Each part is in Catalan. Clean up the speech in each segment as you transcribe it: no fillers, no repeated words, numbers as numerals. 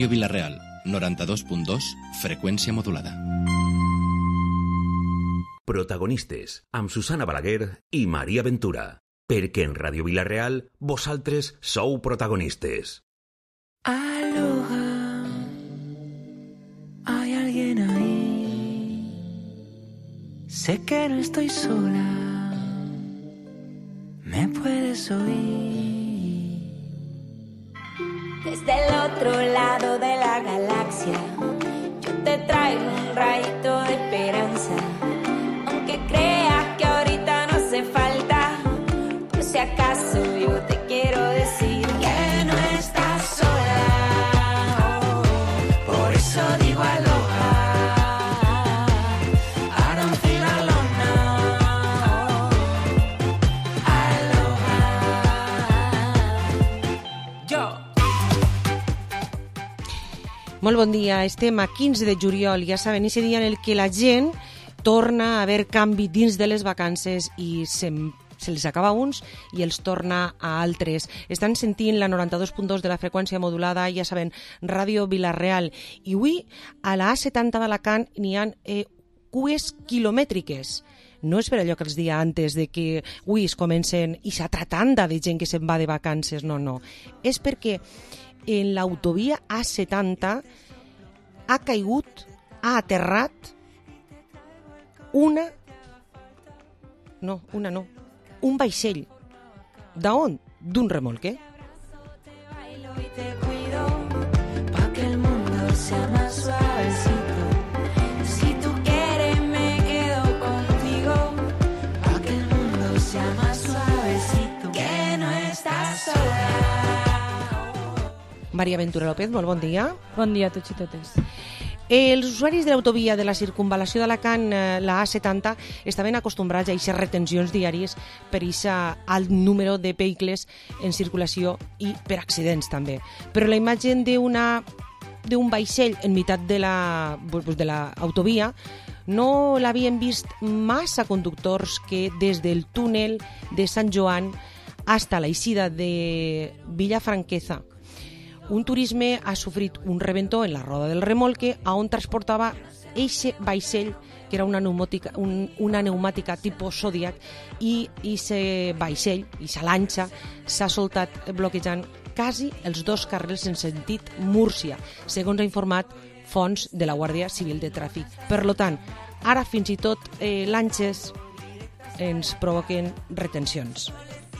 Vilareal, 92.2, freqüència modulada. Protagonistes, amb Susana Balaguer i Maria Ventura. Perquè en Ràdio Vilareal, vosaltres sou protagonistes. Aloha, hay alguien ahí. Sé que no estoy sola, me puedes oír. Desde el otro lado de la galaxia, yo te traigo un rayito de esperanza. Aunque creas que ahorita no hace falta, por si acaso yo te quiero decir que no estás sola. Por eso digo aloha. I don't feel alone now. Aloha. Yo. Molt bon dia, estem a 15 de juliol, ja saben, és el dia en el que la gent torna a haver canvi dins de les vacances i se'ls acaba uns i els torna a altres. Estan sentint la 92.2 de la freqüència modulada, ja saben, Ràdio Vilareal. I avui a la A70 d'Alacant n'hi ha cues quilomètriques. No és per allò que els dia antes de que avui es comencen i s'altra tanda de gent que se'n va de vacances, no. És perquè en l'autovia A70 ha caigut, ha aterrat un vaixell. D'on? D'un remolque. Maria Ventura López, molt bon dia. Bon dia a tots i totes. Els usuaris de l'autovia de la circunvalació d'Alacant, la A70, estaven acostumbrats a aquestes retencions diàries per aquest alt número de vehicles en circulació i per accidents també. Però la imatge d'un vaixell en meitat de l'autovia no l'havien vist massa conductors que des del túnel de Sant Joan fins a l'eixida de Villafranqueza un turisme ha sofrit un reventó en la roda del remolque on transportava eixe vaixell, que era una pneumàtica tipus Zodiac, i aquest vaixell, aquesta lanxa, s'ha soltat bloquejant quasi els dos carrils en sentit Múrcia, segons ha informat fonts de la Guàrdia Civil de Tràfic. Per tant, ara fins i tot lanxes ens provoquen retencions.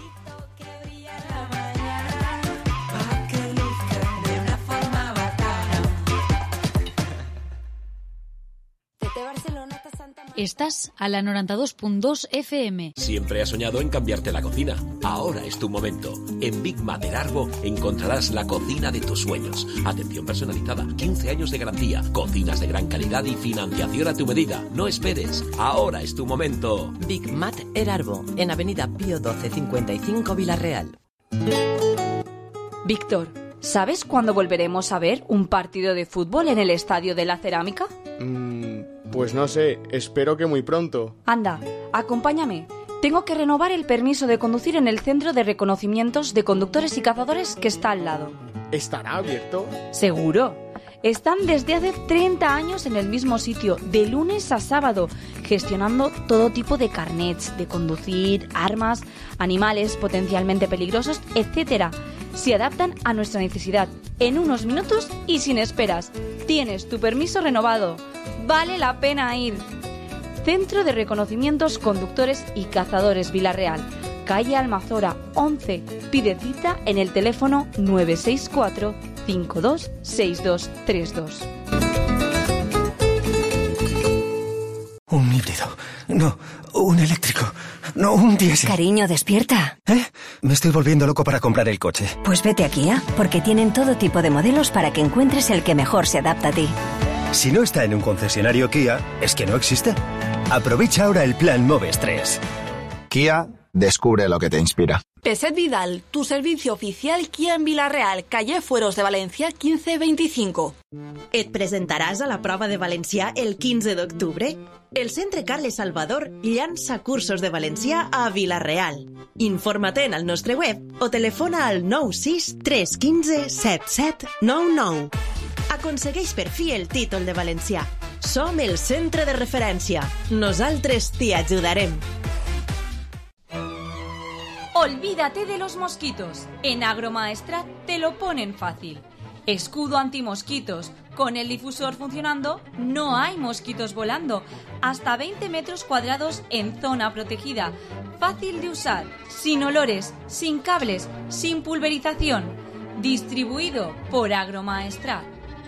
Estás a la 92.2 FM. Siempre has soñado en cambiarte la cocina. Ahora es tu momento. En Big Mat Erarbo encontrarás la cocina de tus sueños. Atención personalizada, 15 años de garantía, cocinas de gran calidad y financiación a tu medida. No esperes. Ahora es tu momento. Big Mat Erarbo, en Avenida Pío 12 55 Vilareal. Víctor, ¿sabes cuándo volveremos a ver un partido de fútbol en el Estadio de la Cerámica? Pues no sé, espero que muy pronto. Anda, acompáñame. Tengo que renovar el permiso de conducir en el Centro de Reconocimientos de Conductores y Cazadores que está al lado. ¿Estará abierto? Seguro. Están desde hace 30 años en el mismo sitio, de lunes a sábado, gestionando todo tipo de carnets, de conducir, armas, animales potencialmente peligrosos, etc. Se adaptan a nuestra necesidad en unos minutos y sin esperas. Tienes tu permiso renovado. Vale la pena ir. Centro de Reconocimientos Conductores y Cazadores Vilareal, calle Almazora 11. Pide cita en el teléfono 964 526232. Un híbrido. No, un eléctrico. No, un diésel. Cariño, despierta. Me estoy volviendo loco para comprar el coche. Pues vete a Kia, porque tienen todo tipo de modelos para que encuentres el que mejor se adapta a ti. Si no está en un concesionario Kia, es que no existe. Aprovecha ahora el plan Moves 3. Kia, descubre lo que te inspira. Peset Vidal, tu servicio oficial Kia en Vila-real, calle Fueros de València 1525. Et presentaràs a la prova de valencià el 15 d'octubre? El Centre Carles Salvador llança cursos de valencià a Vila-real. Informa't al nostre web o telefona al 96 315 7799. aconsegueix per fi el títol de valencià. Som el centre de referència. Nosaltres t'hi ajudarem. Olvídate de los mosquitos. En Agromaestrat te lo ponen fácil. Escudo antimosquitos. Con el difusor funcionando, no hay mosquitos volando. Hasta 20 metros cuadrados en zona protegida. Fácil de usar, sin olores, sin cables, sin pulverización. Distribuido por Agromaestrat.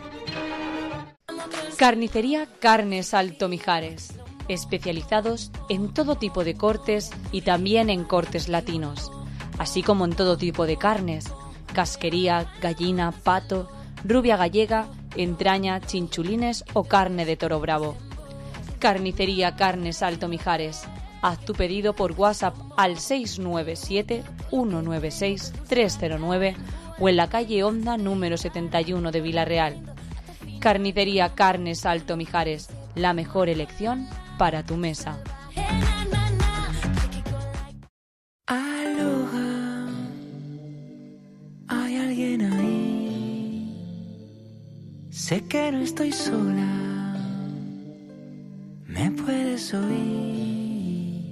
Carnicería Carnes Alto Mijares. Especializados en todo tipo de cortes y también en cortes latinos. Así como en todo tipo de carnes. Casquería, gallina, pato, rubia gallega, entraña, chinchulines o carne de toro bravo. Carnicería Carnes Alto Mijares. Haz tu pedido por WhatsApp al 697-196-309 o en la calle Honda número 71 de Vila-real. Carnicería Carnes Alto Mijares. La mejor elección para tu mesa. Aloha, hay alguien ahí. Sé que no estoy sola, me puedes oír.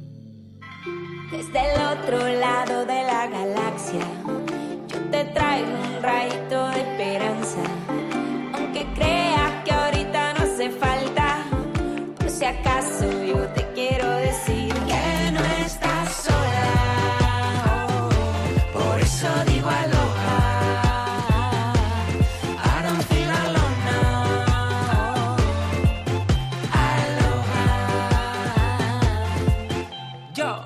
Desde el otro lado de la galaxia, yo te traigo un rayito de esperanza. Aunque creas que ahorita no hace falta, por si acaso yo te quiero decir que no estás sola. Por eso digo aloha. I don't feel alone now. Aloha. Yo.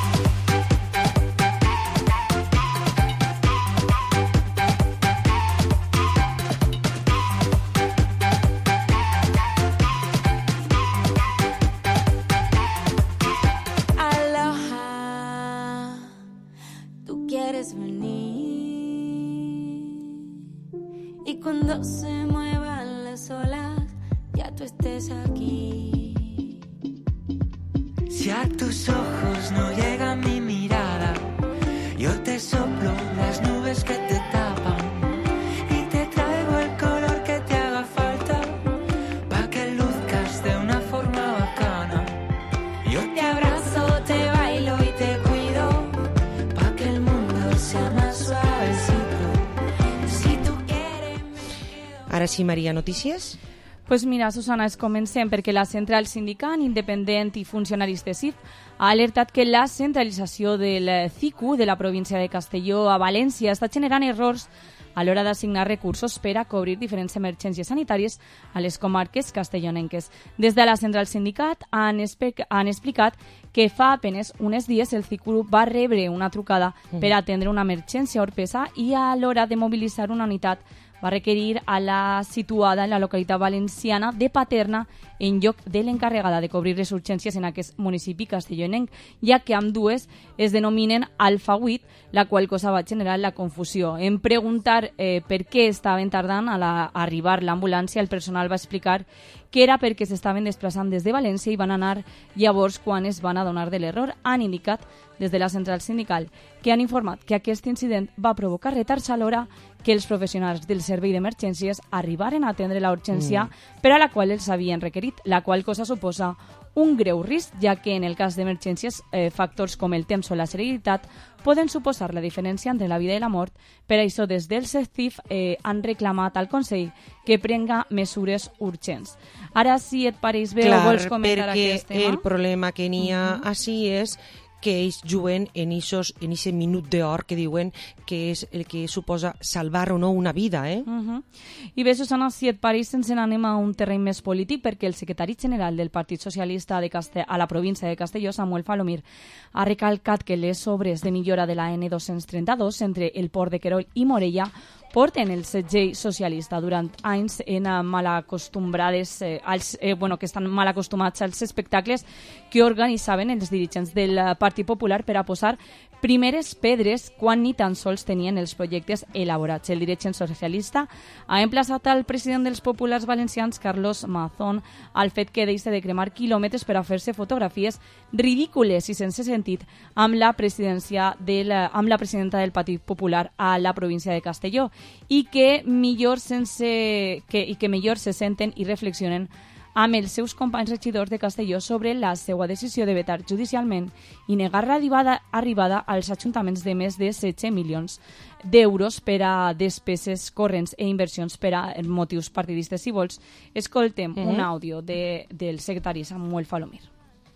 Y cuando se muevan las olas, ya tú estés aquí. Si a tus ojos no llega mi mirada, yo te soplo las nubes que te tapan y te traigo el color que te haga falta, pa' que luzcas de una forma bacana. Yo te abrazo, te bailo y te cuido, pa' que el mundo sea más suavecito. Ara sí, Maria, notícies? Pues mira, Susana, comencem perquè la Central Sindical Independent i Funcionaris de CIF ha alertat que la centralització del CICU de la província de Castelló a València està generant errors a l'hora d'assignar recursos per a cobrir diferents emergències sanitàries a les comarques castellonenques. Des de la Central Sindical han explicat que fa apenes uns dies el CICU va rebre una trucada per atendre una emergència a Orpesa i a l'hora de mobilitzar una unitat va requerir a la situada en la localitat valenciana de Paterna en lloc de l'encarregada de cobrir les urgències en aquest municipi castellonenc, ja que ambdues es denominen Alfa 8, la qual cosa va generar la confusió. En preguntar per què estaven tardant a arribar l'ambulància, el personal va explicar que era perquè s'estaven desplaçant des de València i van anar llavors quan es van adonar de l'error. Han indicat des de la central sindical que han informat que aquest incident va provocar retards a l'hora que els professionals del servei d'emergències arribaren a atendre la urgència per a la qual els havien requerit, la qual cosa suposa un greu risc, ja que en el cas d'emergències factors com el temps o la serenitat poden suposar la diferència entre la vida i la mort. Per això, des del CIF han reclamat al Consell que prenga mesures urgents. Ara, si et pareix bé, vols comentar aquest tema? Perquè el problema que n'hi ha així és que ells juguen en aquest minut d'or que diuen que és el que suposa salvar o no una vida. I bé, Susana, si et pareix, ens n'anem a un terreny més polític, perquè el secretari general del Partit Socialista a la província de Castelló, Samuel Falomir, ha recalcat que les obres de millora de la N232 entre el Port de Querol i Morella porten el segell socialista durant anys que estan mal acostumats als espectacles que organitzaven els dirigents del Partit Popular per a posar primeres pedres quan ni tan sols tenien els projectes elaborats. El dirigent socialista ha emplaçat al president dels populars valencians, Carlos Mazón, al fet que deixi de cremar quilòmetres per a fer-se fotografies ridícules i sense sentit amb la presidenta del Partit Popular a la província de Castelló. i que millor se senten i reflexionen amb els seus companys regidors de Castelló sobre la seva decisió de vetar judicialment i negar l'arribada als ajuntaments de més de 16 milions d'euros per a despeses corrents i inversions per a motius partidistes. Si vols, escoltem un àudio del secretari Samuel Falomir.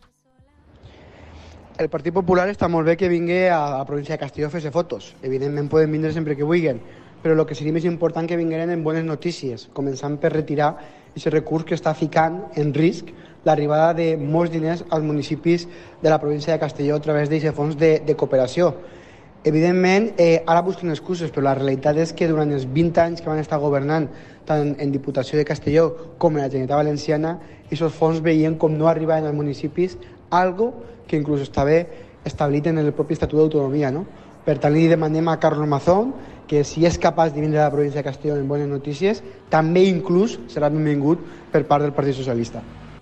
El Partit Popular està molt bé que vingui a la província de Castelló a fer-se fotos. Evidentment poden vindre sempre que vulguin, però el que seria més important que vingueren en bones notícies, començant per retirar aquest recurs que està ficant en risc l'arribada de molts diners als municipis de la província de Castelló a través d'aquest fons de cooperació. Evidentment, ara busquen excuses, però la realitat és que durant els 20 anys que van estar governant tant en Diputació de Castelló com en la Generalitat Valenciana, aquests fons veien com no arribaven als municipis, algo que inclús estava establit en el propi Estatut d'Autonomia, no? Per tant, li demanem a Carlos Mazón que si és capaç de vindre a la província de Castelló en bones notícies, també inclús serà benvingut per part del Partit Socialista.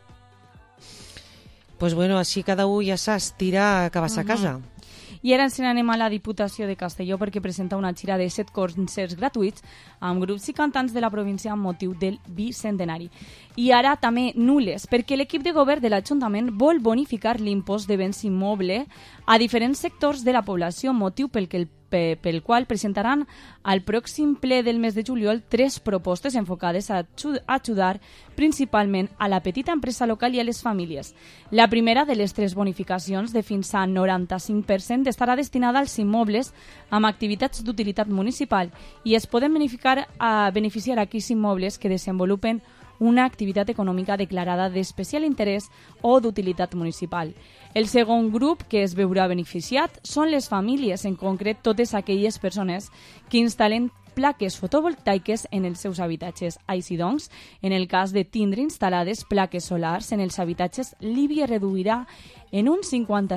Pues bueno, així cada un ja s'estira cap a casa. I ara ens n'anem a la Diputació de Castelló perquè presenta una gira de 7 concerts gratuïts amb grups i cantants de la província amb motiu del bicentenari. I ara també nules, perquè l'equip de govern de l'Ajuntament vol bonificar l'impost de béns immobles a diferents sectors de la població, motiu pel qual presentaran al pròxim ple del mes de juliol 3 propostes enfocades a ajudar principalment a la petita empresa local i a les famílies. La primera de les 3 bonificacions, de fins a 95%, estarà destinada als immobles amb activitats d'utilitat municipal i es poden beneficiar aquells immobles que desenvolupen una activitat econòmica declarada d'especial interès o d'utilitat municipal. El segon grup que es veurà beneficiat són les famílies, en concret totes aquelles persones que instal·len plaques fotovoltaiques en els seus habitatges. Així doncs, en el cas de tindre instal·lades plaques solars en els habitatges, l'IBI reduirà en un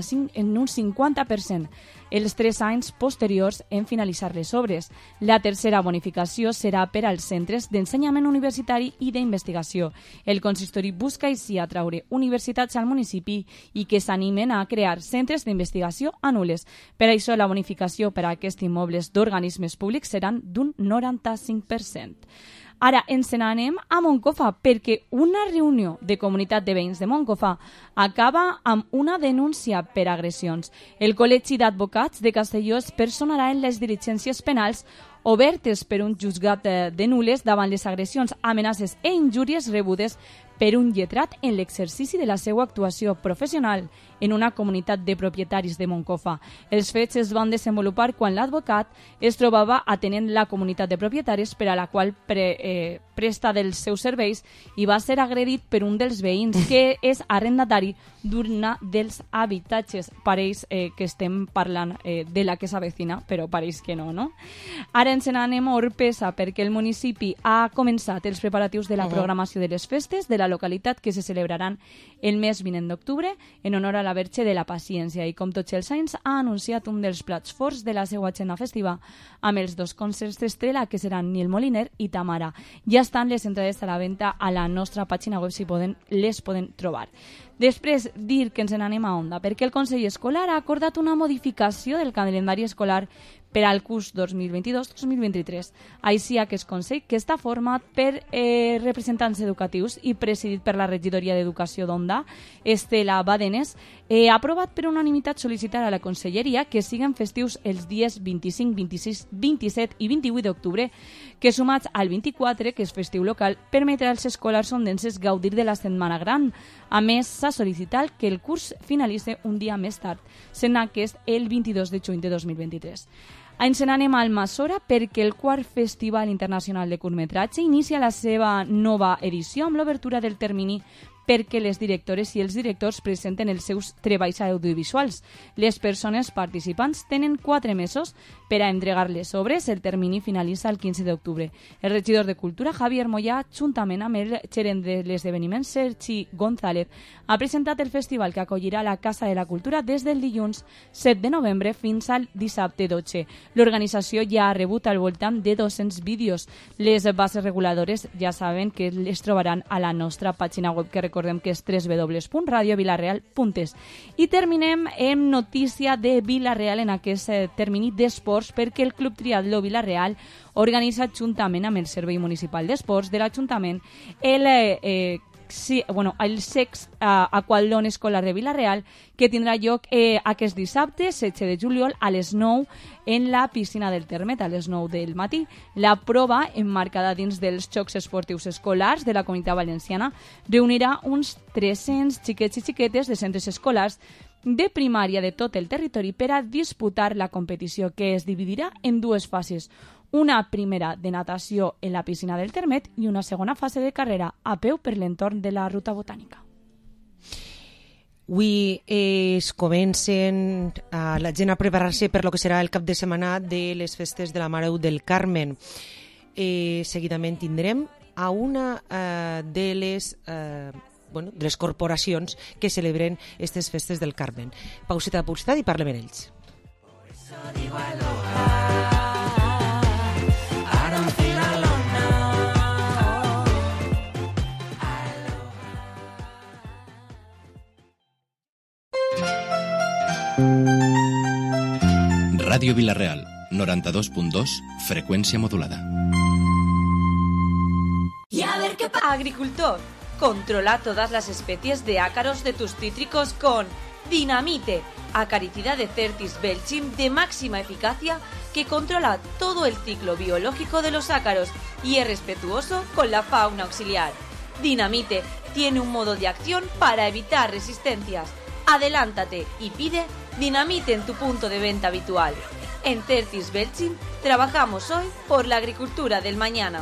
50% els 3 anys posteriors en finalitzar les obres. La tercera bonificació serà per als centres d'ensenyament universitari i d'investigació. El consistori busca així atraure universitats al municipi i que s'animen a crear centres d'investigació a nules. Per això, la bonificació per a aquests immobles d'organismes públics seran d'un 95%. Ara ens n'anem a Moncofa perquè una reunió de comunitat de veïns de Moncofa acaba amb una denúncia per agressions. El Col·legi d'Advocats de Castelló es personarà en les diligències penals obertes per un juzgat de nules davant les agressions, amenaces i injúries rebudes per un lletrat en l'exercici de la seva actuació professional en una comunitat de propietaris de Moncofa. Els fets es van desenvolupar quan l'advocat es trobava atenent la comunitat de propietaris per a la qual presta dels seus serveis i va ser agredit per un dels veïns que és arrendatari d'un dels habitatges. Pareix que estem parlant de la que s'avecina, però pareix que no, no? Ara ens n'anem a Orpesa perquè el municipi ha començat els preparatius de la programació de les festes de la localitat que se celebraran el mes vinent d'octubre en honor a la Verge de la Paciència i com tots els anys ha anunciat un dels plats forts de la seva agenda festiva amb els 2 concerts d'estrella que seran Nil Moliner i Tamara. Ja estan les entrades a la venda a la nostra pàgina web si les poden trobar. Després, dir que ens n'anem a Onda, perquè el Consell Escolar ha acordat una modificació del calendari escolar per al curs 2022-2023. Així que el Consell, que està format per representants educatius i presidit per la regidoria d'Educació d'Onda, Estela Badenes, ha aprovat per unanimitat sol·licitar a la Conselleria que siguen festius els dies 25, 26, 27 i 28 d'octubre, que sumats al 24, que és festiu local, permetrà als escolars ondenses gaudir de la Setmana Gran. A més, s'ha sol·licitat que el curs finalitzi un dia més tard, sent aquest el 22 de juny de 2023. Ens n'anem a Almassora perquè el 4 Festival Internacional de Curtmetratge inicia la seva nova edició amb l'obertura del termini perquè les directores i els directors presenten els seus treballs audiovisuals. Les persones participants tenen 4 mesos per a entregar les obres. El termini finalitza el 15 d'octubre. El regidor de Cultura, Javier Mollà, juntament amb el gerent de l'esdeveniment, Sergi González, ha presentat el festival que acollirà la Casa de la Cultura des del dilluns 7 de novembre fins al dissabte 12. L'organització ja ha rebut al voltant de 200 vídeos. Les bases reguladores ja saben que les trobaran a la nostra pàgina web, que recordem que és www.radiovilareal.es. I terminem amb notícia de Vila-real en aquest termini d'esports, perquè el Club Triatló Vila-real organitza juntament amb el Servei Municipal d'Esports de l'Ajuntament el sext aquatlon escolar de Vila-real, que tindrà lloc aquest dissabte, 16 de juliol, a les 9 en la piscina del Termet, a les 9 del matí. La prova, emmarcada dins dels Jocs Esportius Escolars de la Comunitat Valenciana, reunirà uns 300 xiquets i xiquetes de centres escolars de primària de tot el territori per a disputar la competició, que es dividirà en dues fases. Una primera de natació en la piscina del Termet i una segona fase de carrera a peu per l'entorn de la ruta botànica. Avui es comencen la gent a preparar-se per lo que serà el cap de setmana de les festes de la Mare del Carmen. Seguidament tindrem a una de les corporacions que celebren aquestes festes del Carmen. Pauseta de publicitat i parlem amb ells. Ràdio Vila-real, 92.2, frecuencia modulada. Agricultor, controla todas las especies de ácaros de tus cítricos con Dinamite, acaricida de Certis belchim de máxima eficacia que controla todo el ciclo biológico de los ácaros y es respetuoso con la fauna auxiliar. Dinamite tiene un modo de acción para evitar resistencias. Adelántate y pide Dinamite en tu punto de venta habitual. En Certis belchim trabajamos hoy por la agricultura del mañana.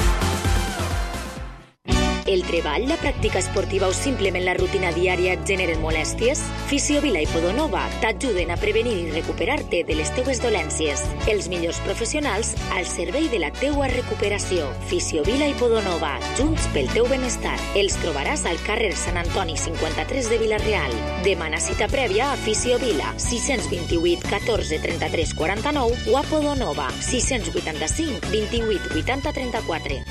El treball, la pràctica esportiva o simplement la rutina diària et generen molèsties? Fisiovila i Podonova t'ajuden a prevenir i recuperar-te de les teues dolències. Els millors professionals al servei de la teua recuperació. Fisiovila i Podonova, junts pel teu benestar. Els trobaràs al carrer Sant Antoni 53 de Vila-real. Demana cita prèvia a Fisiovila 628 14 33 49 o a Podonova 685 28 80 34.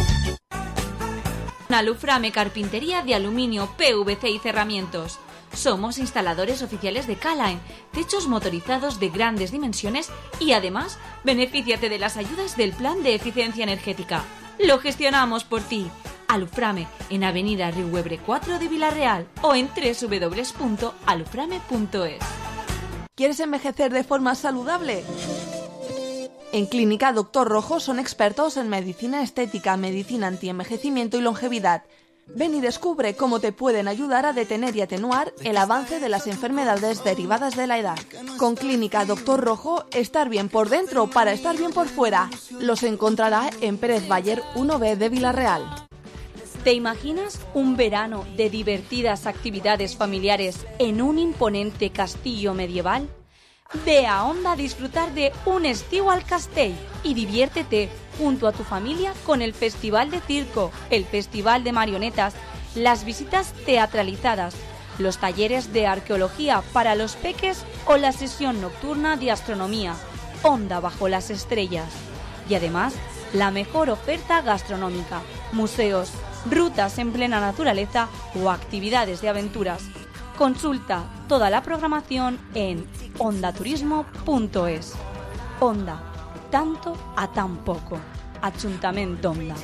Aluframe Carpintería de Aluminio, PVC y Cerramientos. Somos instaladores oficiales de Calaen, techos motorizados de grandes dimensiones y además, benefíciate de las ayudas del Plan de Eficiencia Energética. Lo gestionamos por ti. Aluframe en Avenida Riuebre 4 de Vila-real o en www.aluframe.es. ¿Quieres envejecer de forma saludable? En Clínica Doctor Rojo son expertos en medicina estética, medicina antienvejecimiento y longevidad. Ven y descubre cómo te pueden ayudar a detener y atenuar el avance de las enfermedades derivadas de la edad. Con Clínica Doctor Rojo, estar bien por dentro para estar bien por fuera. Los encontrará en Pérez Bayer 1B de Vila-real. ¿Te imaginas un verano de divertidas actividades familiares en un imponente castillo medieval? Ve a Onda a disfrutar de un estiu al Castell y diviértete junto a tu familia con el Festival de Circo, el Festival de Marionetas, las visitas teatralizadas, los talleres de arqueología para los peques o la sesión nocturna de astronomía, Onda bajo las estrellas. Y además, la mejor oferta gastronómica, museos, rutas en plena naturaleza o actividades de aventuras. Consulta toda la programación en ondaturismo.es. Onda, tanto a tan poco. Ayuntamiento Onda.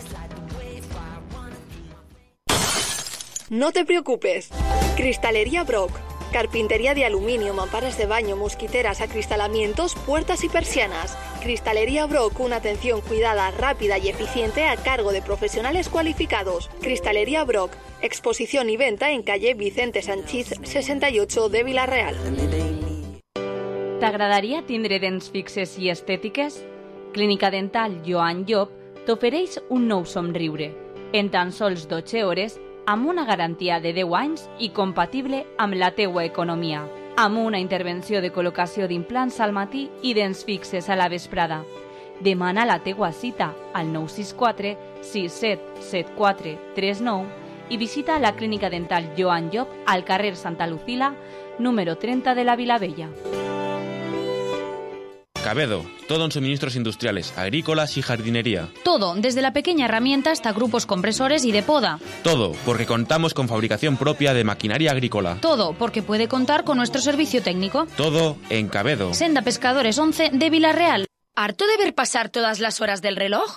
No te preocupes. Cristalería Brock. Carpintería de aluminio, mamparas de baño, mosquiteras, acristalamientos, puertas y persianas. Cristalería Brock, una atención cuidada, rápida y eficiente a cargo de profesionales cualificados. Cristalería Brock, exposición y venta en calle Vicente Sanchís 68 de Vila-real. T'agradaria tindre dents fixes i estètiques? Clínica Dental Joan Llop t'ofereix un nou somriure. En tan sols 12 hores, amb una garantia de 10 anys i compatible amb la teua economia. Amb una intervenció de col·locació d'implants al matí i dents fixes a la vesprada. Demana la teua cita al 964 6774 39 i visita la Clínica Dental Joan Llop al carrer Santa Lucila, número 30 de la Vilavella. Cabedo, todo en suministros industriales, agrícolas y jardinería. Todo, desde la pequeña herramienta hasta grupos compresores y de poda. Todo, porque contamos con fabricación propia de maquinaria agrícola. Todo, porque puede contar con nuestro servicio técnico. Todo en Cabedo. Senda Pescadores 11 de Vilarreal. ¿Harto de ver pasar todas las horas del reloj?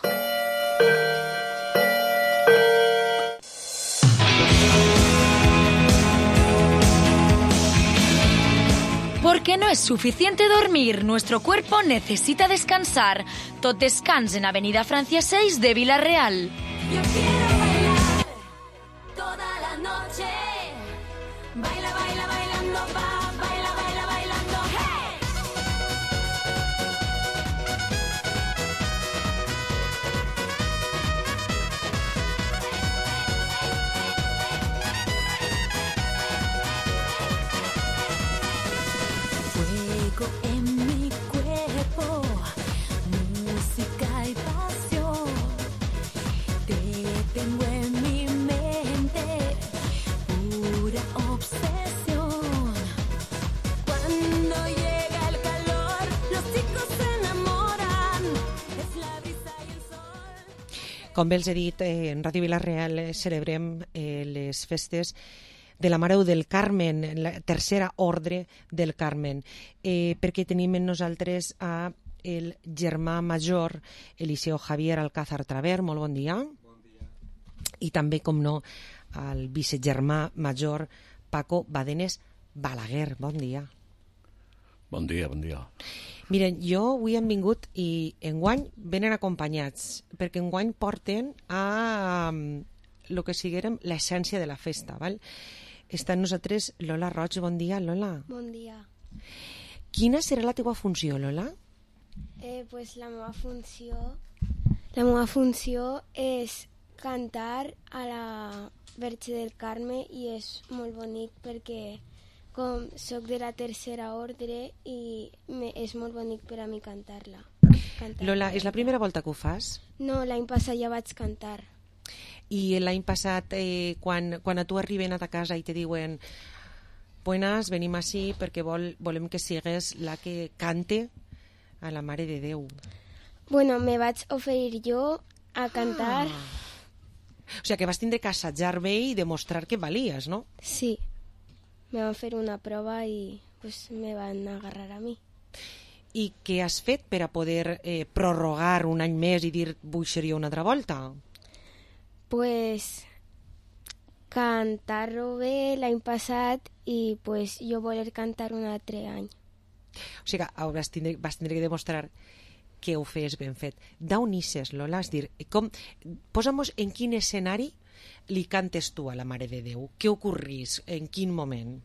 Porque no es suficiente dormir, nuestro cuerpo necesita descansar. Tot descans en Avenida Francia 6 de Vilarreal. Yo quiero bailar toda la noche. Baila, baila, bailando, baila, baila, bailando, hey. Fuego en mi cuerpo, música y pasión. Te tengo en mi mente, pura obsesión. Cuando llega el calor, los chicos se enamoran. Es la brisa y el sol. Com bé els he dit, en Ràdio Vilarreal celebrem les festes de la Mare del Carmen, la tercera ordre del Carmen, perquè tenim en nosaltres a el germà major, Eliseo Javier Alcázar Traver. Molt bon dia. Bon dia. I també, com no, al vicegermà major, Paco Badenes Balaguer. Bon dia. Bon dia, bon dia. Miren, jo avui hem vingut i enguany venen acompanyats, perquè enguany porten a lo que siguérem l'essència de la festa, val? Està amb nosaltres Lola Roig. Bon dia, Lola. Bon dia. Quina serà la teva funció, Lola? Pues la meva funció és cantar a la Verge del Carme i és molt bonic perquè com soc de la tercera ordre i és molt bonic per a mi cantar-la. Lola, és la primera volta que ho fas? No, l'any passat ja vaig cantar. I l'any passat, quan a tu arriben a ta casa i te diuen buenas, venim així perquè volem que sigues la que cante a la Mare de Déu. Bueno, me vaig oferir jo a cantar. O sigui que vas tindre que assajar bé i demostrar que valies, no? Sí. Me van fer una prova i pues, me van agarrar a mi. I què has fet per a poder prorrogar un any més i dir vull ser jo una altra volta? Pues cantar-ho bé l'any passat i pues, jo voler cantar un altre any. O sigui que vas tindre que demostrar que ho fes ben fet. D'on isses, Lola? És dir, posa'm-nos en quin escenari li cantes tu a la Mare de Déu? Què ocorrís? En quin moment?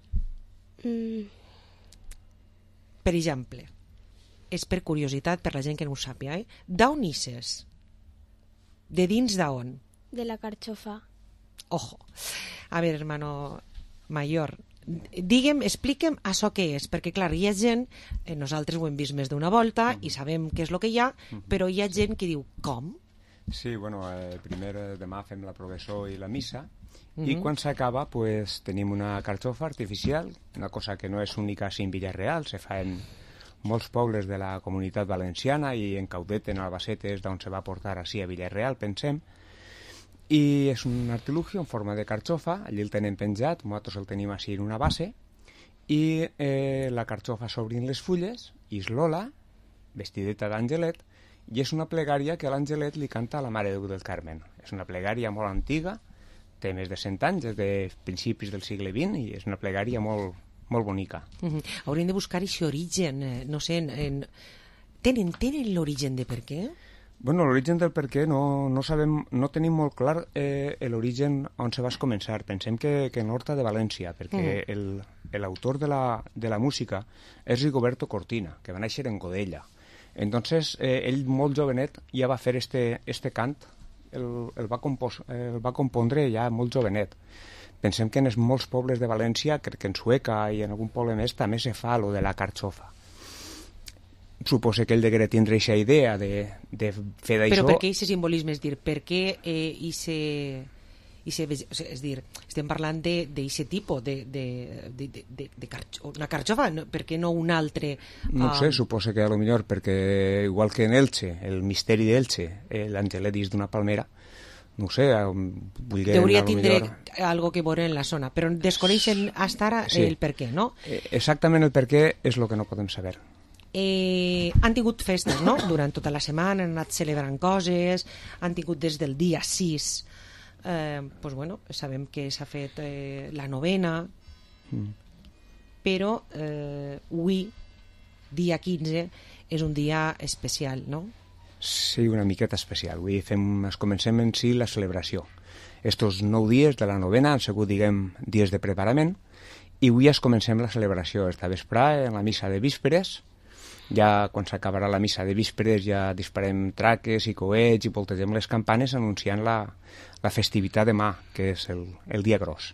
Per exemple, és per curiositat, per la gent que no ho sàpiga, d'on isses? De dins d'on? De la Carxofa. Ojo. A ver, hermano mayor, digue'm, explique'm això què és, perquè clar, hi ha gent, nosaltres ho hem vist més d'una volta i sabem què és el que hi ha, però hi ha gent que diu, com? Sí, bueno, primer demà fem la professó i la missa i quan s'acaba pues, tenim una carxofa artificial, una cosa que no és única en Villarreal, se fa en molts pobles de la comunitat valenciana i en Caudet, en Albacete, és d'on se va portar així a Villarreal, pensem. I és un artilugio en forma de carxofa, allí el tenen penjat, nosaltres el tenim així en una base, i la carxofa s'obrin les fulles, i és Lola, vestideta d'Angelet, i és una plegària que l'Angelet li canta a la Mare de Déu del Carmen. És una plegària molt antiga, té més de 100 anys, des de principis del segle XX, i és una plegària molt bonica. Hauríem de buscar aquest origen, no sé, tenen l'origen de per què? Bueno, l'origen del per què no sabem, no tenim molt clar l'origen on se va començar. Pensem que en l'Horta de València, perquè l'autor de la música és Rigoberto Cortina, que va néixer en Godella. Entonces, ell molt jovenet ja va fer este cant, el va compondre ja molt jovenet. Pensem que en molts pobles de València, crec que en Sueca i en algun poble més, també se fa lo de la carxofa. Suposo que ell degué tindre aquesta idea de fer d'això. Però per què aquest simbolisme? És dir, per què és dir, estem parlant d'aquest tipus una carxofa, per què no un altre? No ho sé, suposo que a lo millor perquè igual que en Elche, el misteri d'Elche, l'Angelet dins d'una palmera, no ho sé, hauria tindre algo que veure en la zona, però desconeixen fins ara el per què, no? Exactament el per què és el que no podem saber. Han tingut festes, no? Durant tota la setmana han anat celebrant coses, han tingut des del dia 6, doncs bueno, sabem que s'ha fet la novena, però avui, dia 15, és un dia especial, no? Sí, una miqueta especial. Avui comencem en si la celebració. Estos 9 dies de la novena han sigut, diguem, dies de preparament, i avui comencem la celebració. Esta vesprada, en la missa de vísperes, ja quan s'acabarà la missa de vísperes ja disparem traques i coets i voltegem les campanes anunciant la festivitat demà, que és el dia gros.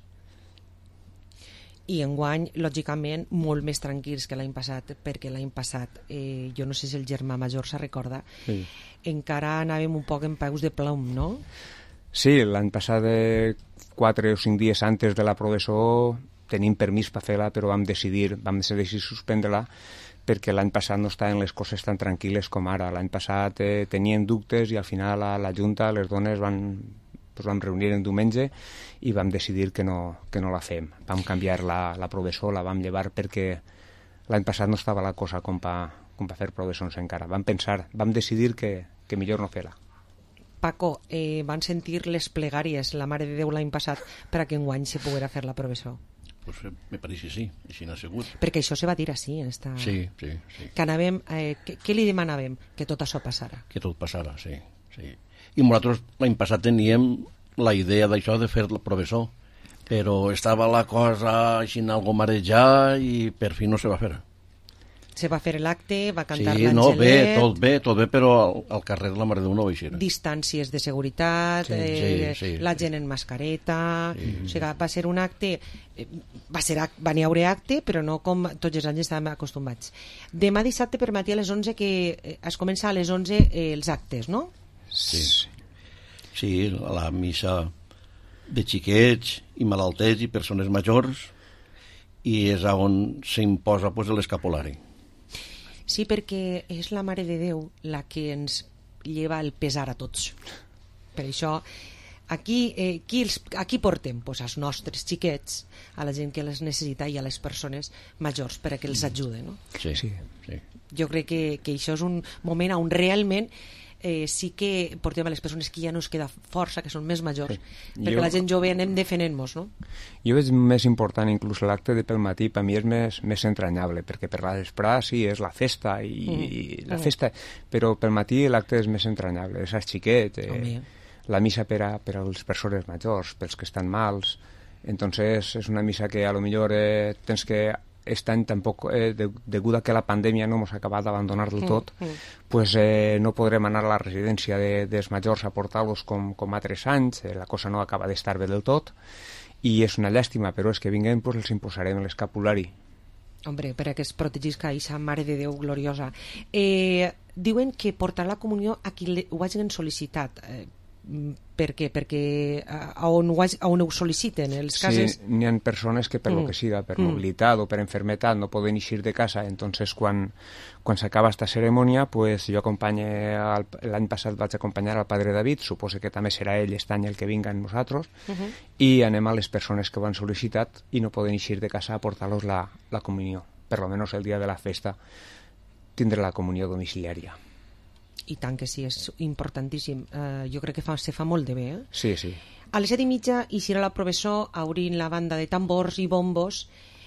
I enguany, lògicament, molt més tranquils que l'any passat, perquè l'any passat, jo no sé si el germà major se recorda, encara anàvem un poc en peus de plom, no? Sí, l'any passat, 4 o 5 dies antes de la professó, tenim permís per fer-la, però vam decidir suspendre-la, perquè l'any passat no estaven les coses tan tranquil·les com ara. L'any passat tenien dubtes i al final la Junta, les dones vam reunir en diumenge i vam decidir que no la fem. Vam canviar la professó, la vam llevar perquè l'any passat no estava la cosa com per fer professons encara. Vam decidir que millor no fer-la. Paco, van sentir les plegàries, la Mare de Déu l'any passat, per a que enguany se poguera fer la professó? Pues me pareix que sí, així n'ha sigut. Perquè això se va dir així. Sí. Que anàvem, què li demanàvem? Que tot això passara. Que tot passara, sí. I nosaltres l'any passat teníem la idea d'això de fer el professor, però estava la cosa així algo marejada i per fi no se va fer. Se va fer l'acte, va cantar l'Angelet... Sí, no, tot bé, però al carrer la Mare de Déu no va eixir. Distàncies de seguretat, la gent en mascareta... O sigui, va ser un acte... Va n'hi haure acte, però no com tots els anys estàvem acostumats. Demà dissabte per matí a les 11, que es comença a les 11 els actes, no? Sí, la missa de xiquets i malaltets i persones majors, i és on s'imposa l'escapulari. Sí, perquè és la Mare de Déu la que ens lleva el pesar a tots. Per això, aquí portem als nostres xiquets, a la gent que les necessita i a les persones majors per a que els ajuden, no? Sí. Jo crec que això és un moment on realment sí que portem a les persones que ja no es queda força, que són més majors, perquè la gent jove anem defenent-nos, no? Jo veig més important inclús l'acte de pel matí, per mi és més entranyable, perquè per la vesprada sí, és la festa, la festa, però pel matí l'acte és més entranyable, és els xiquets, la missa per a les persones majors, pels que estan mals, entonces és una missa que a lo millor tens que este any tampoc, degut a que la pandèmia no ens ha acabat d'abandonar del tot, pues no podrem anar a la residència dels majors a portar-los com altres anys, la cosa no acaba d'estar bé del tot, i és una llàstima, però és que vinguem, pues els imposarem l'escapulari. Hombre, per a que es protegisca aquesta Mare de Déu gloriosa. Diuen que portar la comunió a qui ho hagin sol·licitat. Per què? Perquè on ho sol·liciten els cases... Sí, n'hi ha persones que per lo que siga, per mobilitat o per enfermetat no poden eixir de casa, entonces quan s'acaba esta cerimònia, pues jo l'any passat vaig acompanyar al Padre David, suposo que també serà ell aquest any el que vinga amb nosaltres, i anem a les persones que ho han sol·licitat i no poden eixir de casa a portar-los la comunió, per lo menos el dia de la festa tindre la comunió domiciliària. I tant que sí, és importantíssim. Jo crec que se fa molt de bé. Sí. A les 7:30 eixirà la professó, obrint la banda de tambors i bombos,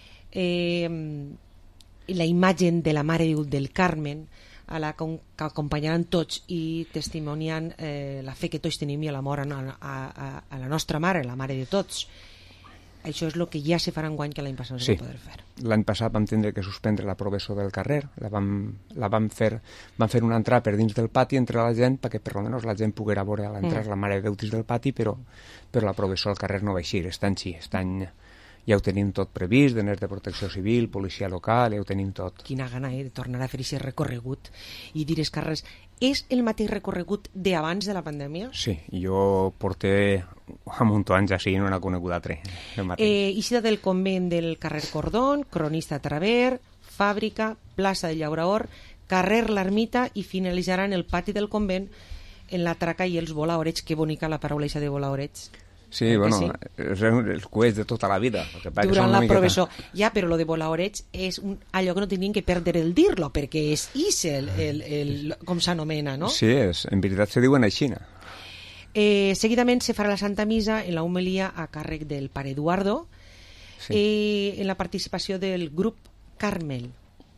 la imatge de la Mare del Carmen, a la que acompanyaran tots i testimoniant la fe que tots tenim i l'amor a la nostra Mare, la Mare de tots. Això és el que ja se farà enguany, que l'any passat no se va poder fer. L'any passat vam tindre que suspendre la professó del carrer, vam fer una entrada per dins del pati entre la gent, perquè per almenys la gent poguera veure a l'entrar la Mare de Déu dins del pati, però la professó al carrer no va eixir. Aquest any ja ho tenim tot previst, diners de protecció civil, policia local, ja ho tenim tot. Quina gana de tornar a fer aquest recorregut i dir els carrers. És el mateix recorregut d'abans de la pandèmia? Sí, jo porté a muntó anys així, no n'ha conegut altre. Eixida del convent del carrer Cordón, Cronista Traver, Fàbrica, plaça de Llauraor, carrer l'Ermita i finalitzaran el pati del convent en la traca i els volaorets. Que bonica la paraula eixa de volaorets. Sí, bueno, sí? És els coets de tota la vida. Durant la professó. Ja, però lo de volaorets és allò que no tenien que perdre el dir-lo, perquè és com s'anomena, no? Sí, en veritat se diuen així. Seguidament se farà la Santa Missa en la homilia a càrrec del pare Eduardo, en la participació del grup Carmel.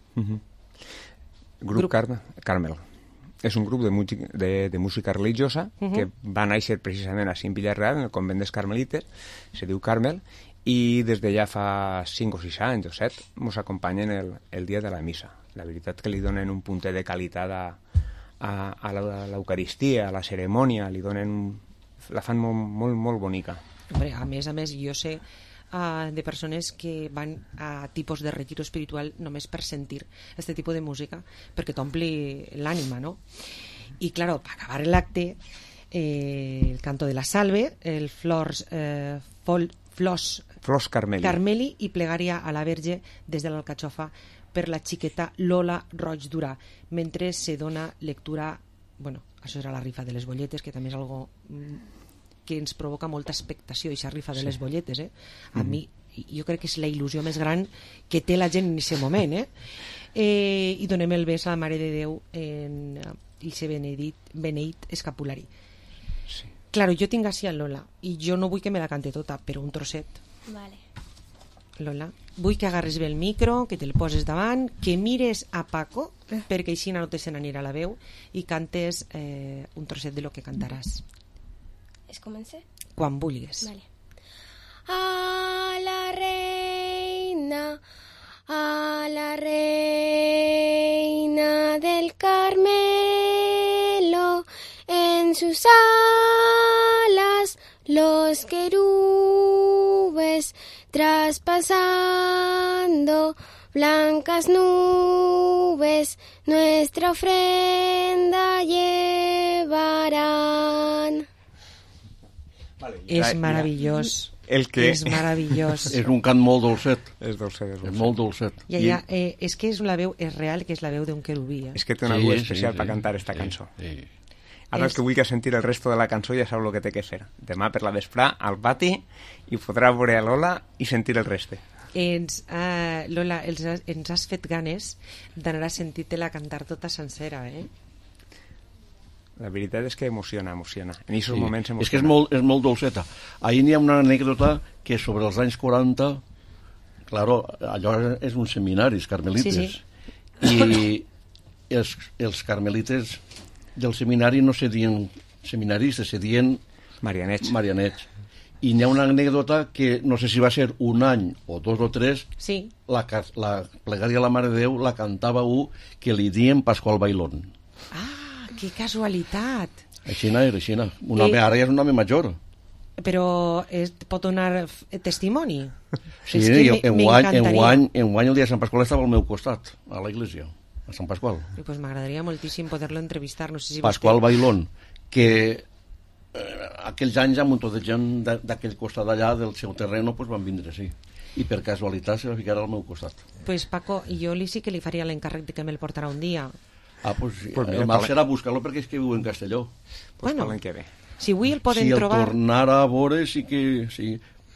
Grup Carmel. És un grup de música religiosa que va néixer precisament així en Villarreal, en el convent dels Carmelites, se diu Carmel, i des de ja fa 5 o 6 anys o 7 ens acompanyen el dia de la missa. La veritat que li donen un puntet de qualitat a l'Eucaristia, a la cerimònia, la fan molt, molt bonica. Hombre, a més, jo sé de persones que van a tipus de retiro espiritual només per sentir este tipus de música, perquè t'ompli l'ànima, no? I, claro, per acabar l'acte, el canto de la salve, el flors Carmeli i plegària a la Verge des de l'Alcatxofa per la xiqueta Lola Roig Durà, mentre se dona lectura, bueno, això era la rifa de les bolletes, que també és algo que ens provoca molta expectació, aquesta rifa de les bolletes, A mi, jo crec que és la il·lusió més gran que té la gent en aquest moment, I donem el bes a la Mare de Déu en aquest beneït escapulari. Claro, jo tinc així a Lola, i jo no vull que me la cante tota, però un trosset. Vale. Lola, vull que agarres bé el micro, que te'l poses davant, que mires a Paco, perquè així no te se n'anirà la veu, i cantes un trosset de lo que cantaràs. Es comença? Quan vulguis. Vale. A la reina del Carmelo, en sus alas los querubes traspasando blancas nubes, nuestra ofrenda llevarán. És meravellós. És meravellós. És un cant molt dolcet. És dolcet. És molt dolcet. És que és real que és la veu d'un querubí. És que té una veu especial per cantar esta cançó. Ara el que vulgui sentir el resto de la cançó ja sap el que té que fer. Demà per la vesprà al pati i podrà veure a Lola i sentir el reste. Lola, ens has fet ganes d'anar a sentir-te-la cantar tota sencera, La veritat és que emociona. En aquests moments emociona. És que és molt dolceta. Ahir n'hi ha una anècdota que sobre els anys 40, claro, allò és un seminari, els carmelites, i els carmelites del seminari no se dien seminaristes, se dien marianets. I n'hi ha una anècdota que no sé si va ser un any o 2 o 3, la plegària a la Mare de Déu la cantava que li dien Pasqual Bailón. Que casualitat. Aixina era, aixina. Ara ja és un home major. Però pot donar testimoni? Sí, enguany el dia de Sant Pasqual estava al meu costat, a la iglesia, a Sant Pasqual. Pues m'agradaria moltíssim poder-lo entrevistar. No sé si Pasqual Bailón, que aquells anys amb un tot de gent d'aquell costat d'allà del seu terreno van vindre, sí. I per casualitat se va ficar al meu costat. Pues Paco, jo sí que li faria l'encàrrec de que me'l portarà un dia. El mal serà buscar-lo perquè és que viu en Castelló. Bueno, que ve. Si avui el poden trobar... Si el tornara a veure, sí que... Sí.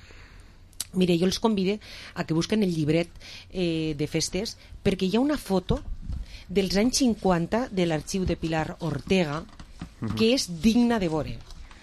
Mire, jo els convide a que busquen el llibret de festes, perquè hi ha una foto dels anys 50 de l'arxiu de Pilar Ortega que és digna de veure.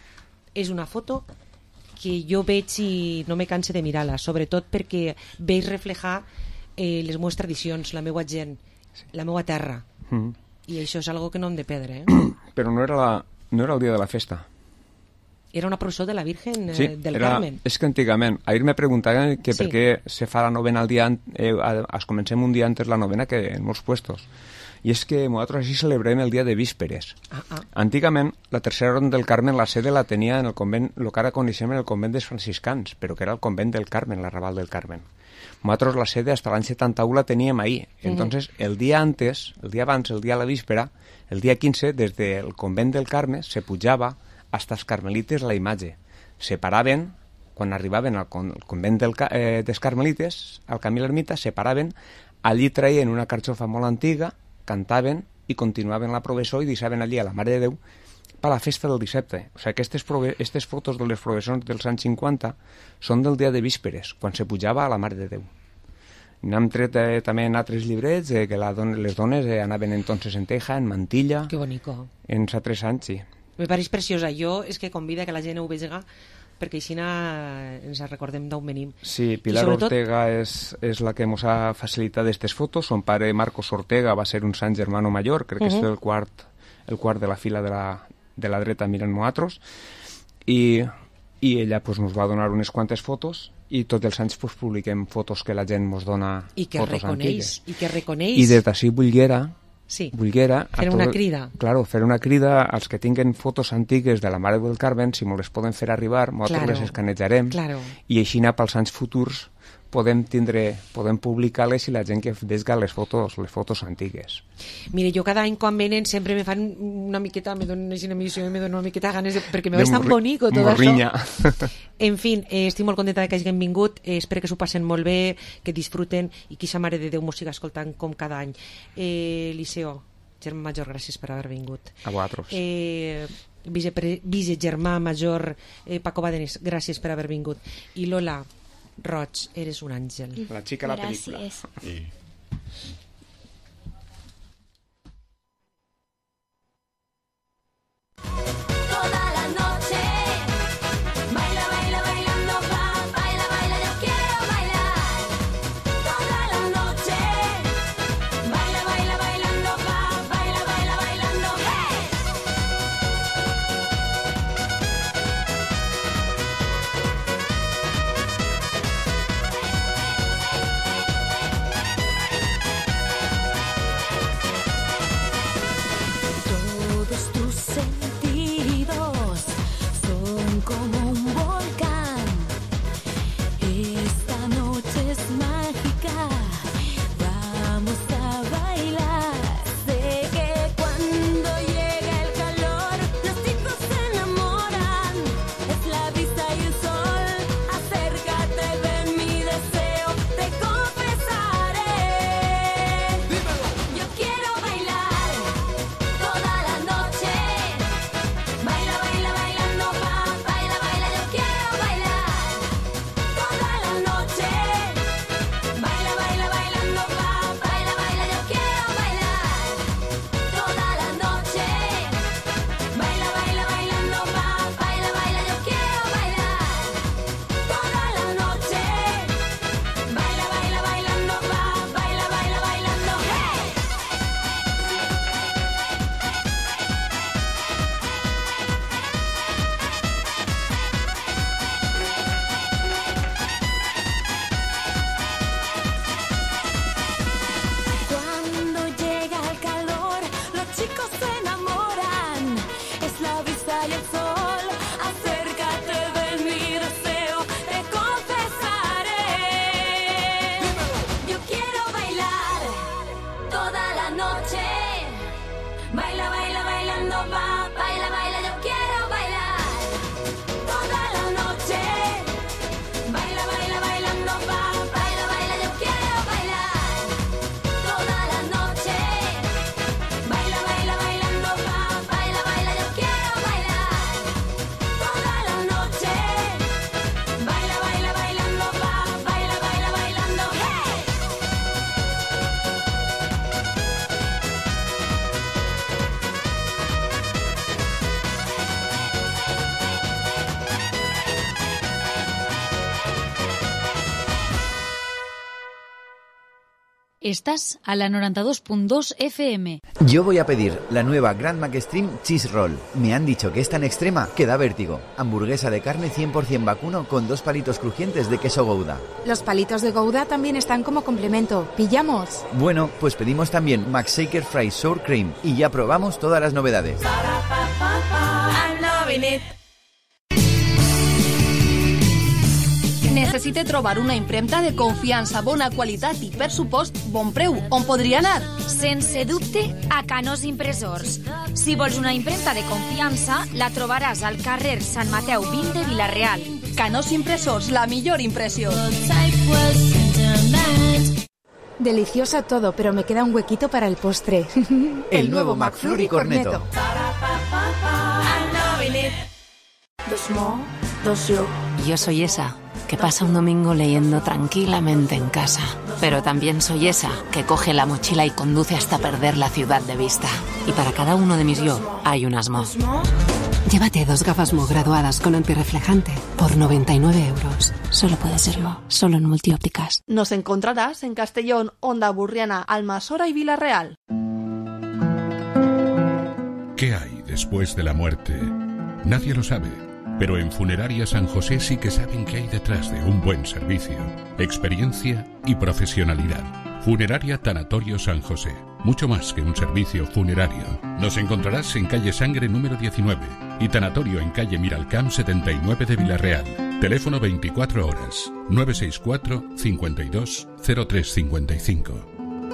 És una foto que jo veig i no me canse de mirar-la, sobretot perquè veig reflejar les meves tradicions, la meva gent, la meva terra. I això és algo que no hem de perdre. Però no era el dia de la festa. Era una processó de la Virgen del Carmen. És que antigament, ahir me preguntaven que per què se fa la novena al dia, es comencem un dia antes la novena que en molts puestos. I és que nosaltres així celebrem el dia de vísperes. Antigament, la tercera ronda del Carmen, la sede la tenia en el convent, el que ara coneixem en el convent dels franciscans, però que era el convent del Carmen, l'arrabal del Carmen. Nosaltres la sede hasta l'any 71 la teníem ahí. Entonces, el dia abans, el dia a la víspera, el dia 15, des del convent del Carme se pujava hasta els carmelites la imatge. se paraven, quan arribaven al convent dels Carmelites, al camí a l'ermita, se paraven, allí traien una carxofa molt antiga, cantaven i continuaven la processó i deixaven allí a la Mare de Déu per la festa del dissabte. O sigui, aquestes fotos de les processons dels anys 50 són del dia de vísperes, quan se pujava a la Mare de Déu. N'hem tret també en altres llibrets que les dones anaven entonces en teja, en mantilla. Que bonico. En altres anys, sí. Me pareix preciosa. Jo és que convida que la gent ho vegi perquè així ens recordem d'on venim. Sí, Pilar Ortega és la que ens ha facilitat aquestes fotos. Son pare, Marcos Ortega, va ser un sant germano mayor, crec que és el quart de la fila de la dreta mirant nosaltres, i ella pues, nos va donar unes quantes fotos i tots els anys pues, publiquem fotos que la gent ens dona fotos antigues. I que reconeix. I des d'ací volguera fer una crida. Claro, fer una crida als que tinguen fotos antigues de la Mare del Carmen, si me les poden fer arribar, nosaltres les escanejarem i així pels anys futurs podem publicar-les i la gent que desga les fotos antigues. Mire, jo cada any quan venen sempre me fan una miqueta, me donen una miqueta ganes perquè me veig tan bonic tot morrinya. Això. En fi, estic molt contenta que hagin vingut, espero que s'ho passen molt bé, que disfruten i que sa Mare de Déu mos siga escoltant com cada any. Liceo, germà major, gràcies per haver vingut. A vosaltres. Vicegermà major Paco Badenes, gràcies per haver vingut. I Lola Roig, eres un àngel. La xica de la pel·lícula. Gràcies. Toda la noche, baila, baila, bailando, va, baila, baila, yo quiero bailar. Toda la noche, baila, baila, bailando, va, baila, baila, bailando, hey. Todos tus sentidos son como un volcán. Esta noche es mágica, vamos a bailar. Sé que cuando llega el calor, los chicos se enamoran. Es la vista y el sol, acércate, ven mi deseo, te confesaré. Yo quiero bailar toda la noche. Baila, baila, bailando, va, baila, baila, yo quiero bailar toda la noche. Baila, baila, bailando, va, baila, baila, yo quiero bailar toda la noche. Baila, baila, bailando, va, baila, baila, yo quiero bailar toda la noche. Baila, baila, bailando, va, baila, baila, bailando, hey. Cuando llega el calor, los chicos se enamoran. Es la vista y el sol. Acércate, ven mi deseo, te confesaré. Yo quiero bailar toda la noche. Baila, baila, bailando, va, baila, baila, yo quiero bailar toda la noche. Baila, baila, bailando, va, baila, baila, yo quiero bailar toda la noche. Baila, baila, bailando, va, baila, baila, yo quiero bailar toda la noche. Baila, baila, bailando, va, baila, baila, bailando, hey. Estás a la 92.2 FM. Yo voy a pedir la nueva Grand Mac Extreme Cheese Roll. Me han dicho que es tan extrema que da vértigo. Hamburguesa de carne 100% vacuno con 2 palitos crujientes de queso Gouda. Los palitos de Gouda también están como complemento. ¿Pillamos? Bueno, pues pedimos también McShaker Fries Sour Cream y ya probamos todas las novedades. I'm loving it. necessite trobar una impremta de confiança, bona qualitat i, per supost, bon preu, on podria anar? Sense dubte, a Canós Impressors. Si vols una impremta de confiança, la trobaràs al carrer Sant Mateu 20 de Vila-real. Canós Impressors, la millor impressió. Delicioso todo, pero me queda un huequito para el postre. El nuevo McFlurry Cornetto. Dos Mo, dos yo. Yo soy esa que pasa un domingo leyendo tranquilamente en casa. Pero también soy esa que coge la mochila y conduce hasta perder la ciudad de vista. Y para cada uno de mis yo hay unas Mo. Llévate 2 gafas Mo graduadas con antirreflejante por 99 euros. Solo puede ser Mo, solo en Multiópticas. Nos encontrarás en Castellón, Onda Burriana, Almasora y Vila-real. ¿Qué hay después de la muerte? Nadie lo sabe, pero en Funeraria San José sí que saben qué hay detrás de un buen servicio, experiencia y profesionalidad. Funeraria Tanatorio San José, mucho más que un servicio funerario. Nos encontrarás en calle Sangre número 19 y Tanatorio en calle Miralcamp 79 de Vila-real. Teléfono 24 horas, 964 52 0355.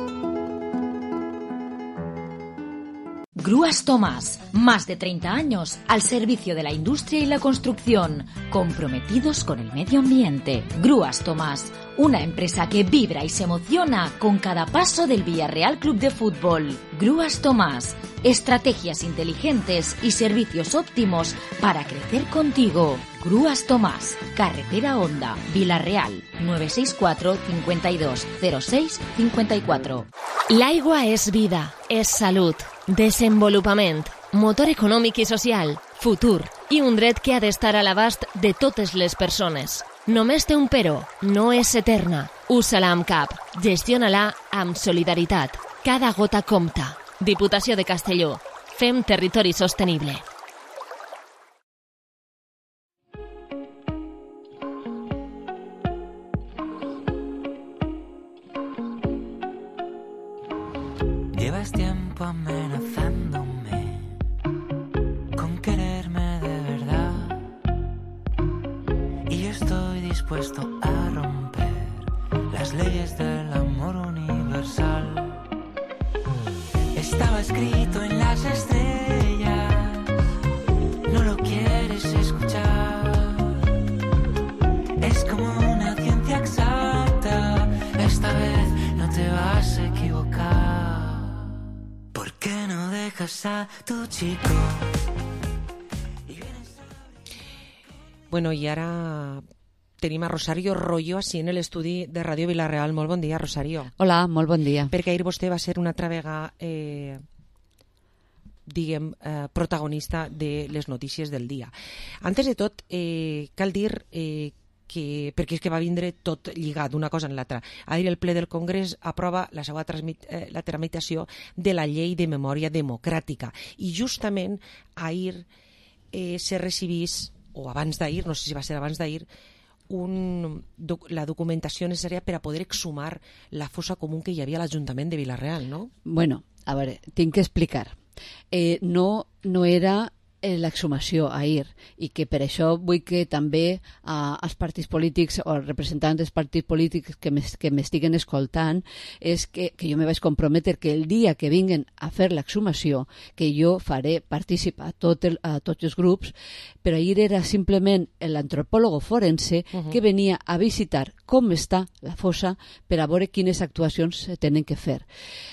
Grúas Tomás, más de 30 años al servicio de la industria y la construcción, comprometidos con el medio ambiente. Grúas Tomás, una empresa que vibra y se emociona con cada paso del Villarreal Club de Fútbol. Grúas Tomás, estrategias inteligentes y servicios óptimos para crecer contigo. Grúas Tomás, carretera Honda, Vila-real, 964 52 06 54. L'aigua és vida, és salut, desenvolupament, motor econòmic i social, futur i un dret que ha d'estar a l'abast de totes les persones. Només té un però, no és eterna. Usa-la amb cap, gestiona-la amb solidaritat. Cada gota compta. Diputació de Castelló. Fem territori sostenible. Llevas tiempo amenazándome con quererme de verdad y yo estoy dispuesto a romper las leyes del amor universal. Estaba escrito en las estrellas, no lo quieres escuchar. Es como una ciencia exacta, esta vez no te vas a equivocar. ¿Por qué no dejas a tu chico? Bueno, i ara tenim a Rosario Rollo així en l'estudi de Ràdio Vila-real. Molt bon dia, Rosario. Hola, molt bon dia. Perquè ahir vostè va ser una altra vegada protagonista de les notícies del dia. Antes de tot, cal dir que, perquè és que va vindre tot lligat una cosa en l'altra. Ahir el ple del Congrés aprova la seva la tramitació de la llei de memòria democràtica i justament ahir se recibís, o abans d'ahir, no sé si va ser abans d'ahir, la documentació necessària per a poder exhumar la fossa comú que hi havia a l'Ajuntament de Vila-real, no? Bueno, a veure, tinc que explicar. No era l'exhumació ahir i que per això vull que també els partits polítics o els representants dels partits polítics que m'estiguen escoltant és que jo me vaig comprometre que el dia que vinguen a fer l'exhumació que jo faré participar a tots els grups, però ahir era simplement l'antropòlogo forense que venia a visitar com està la fossa per a veure quines actuacions se tenen que fer.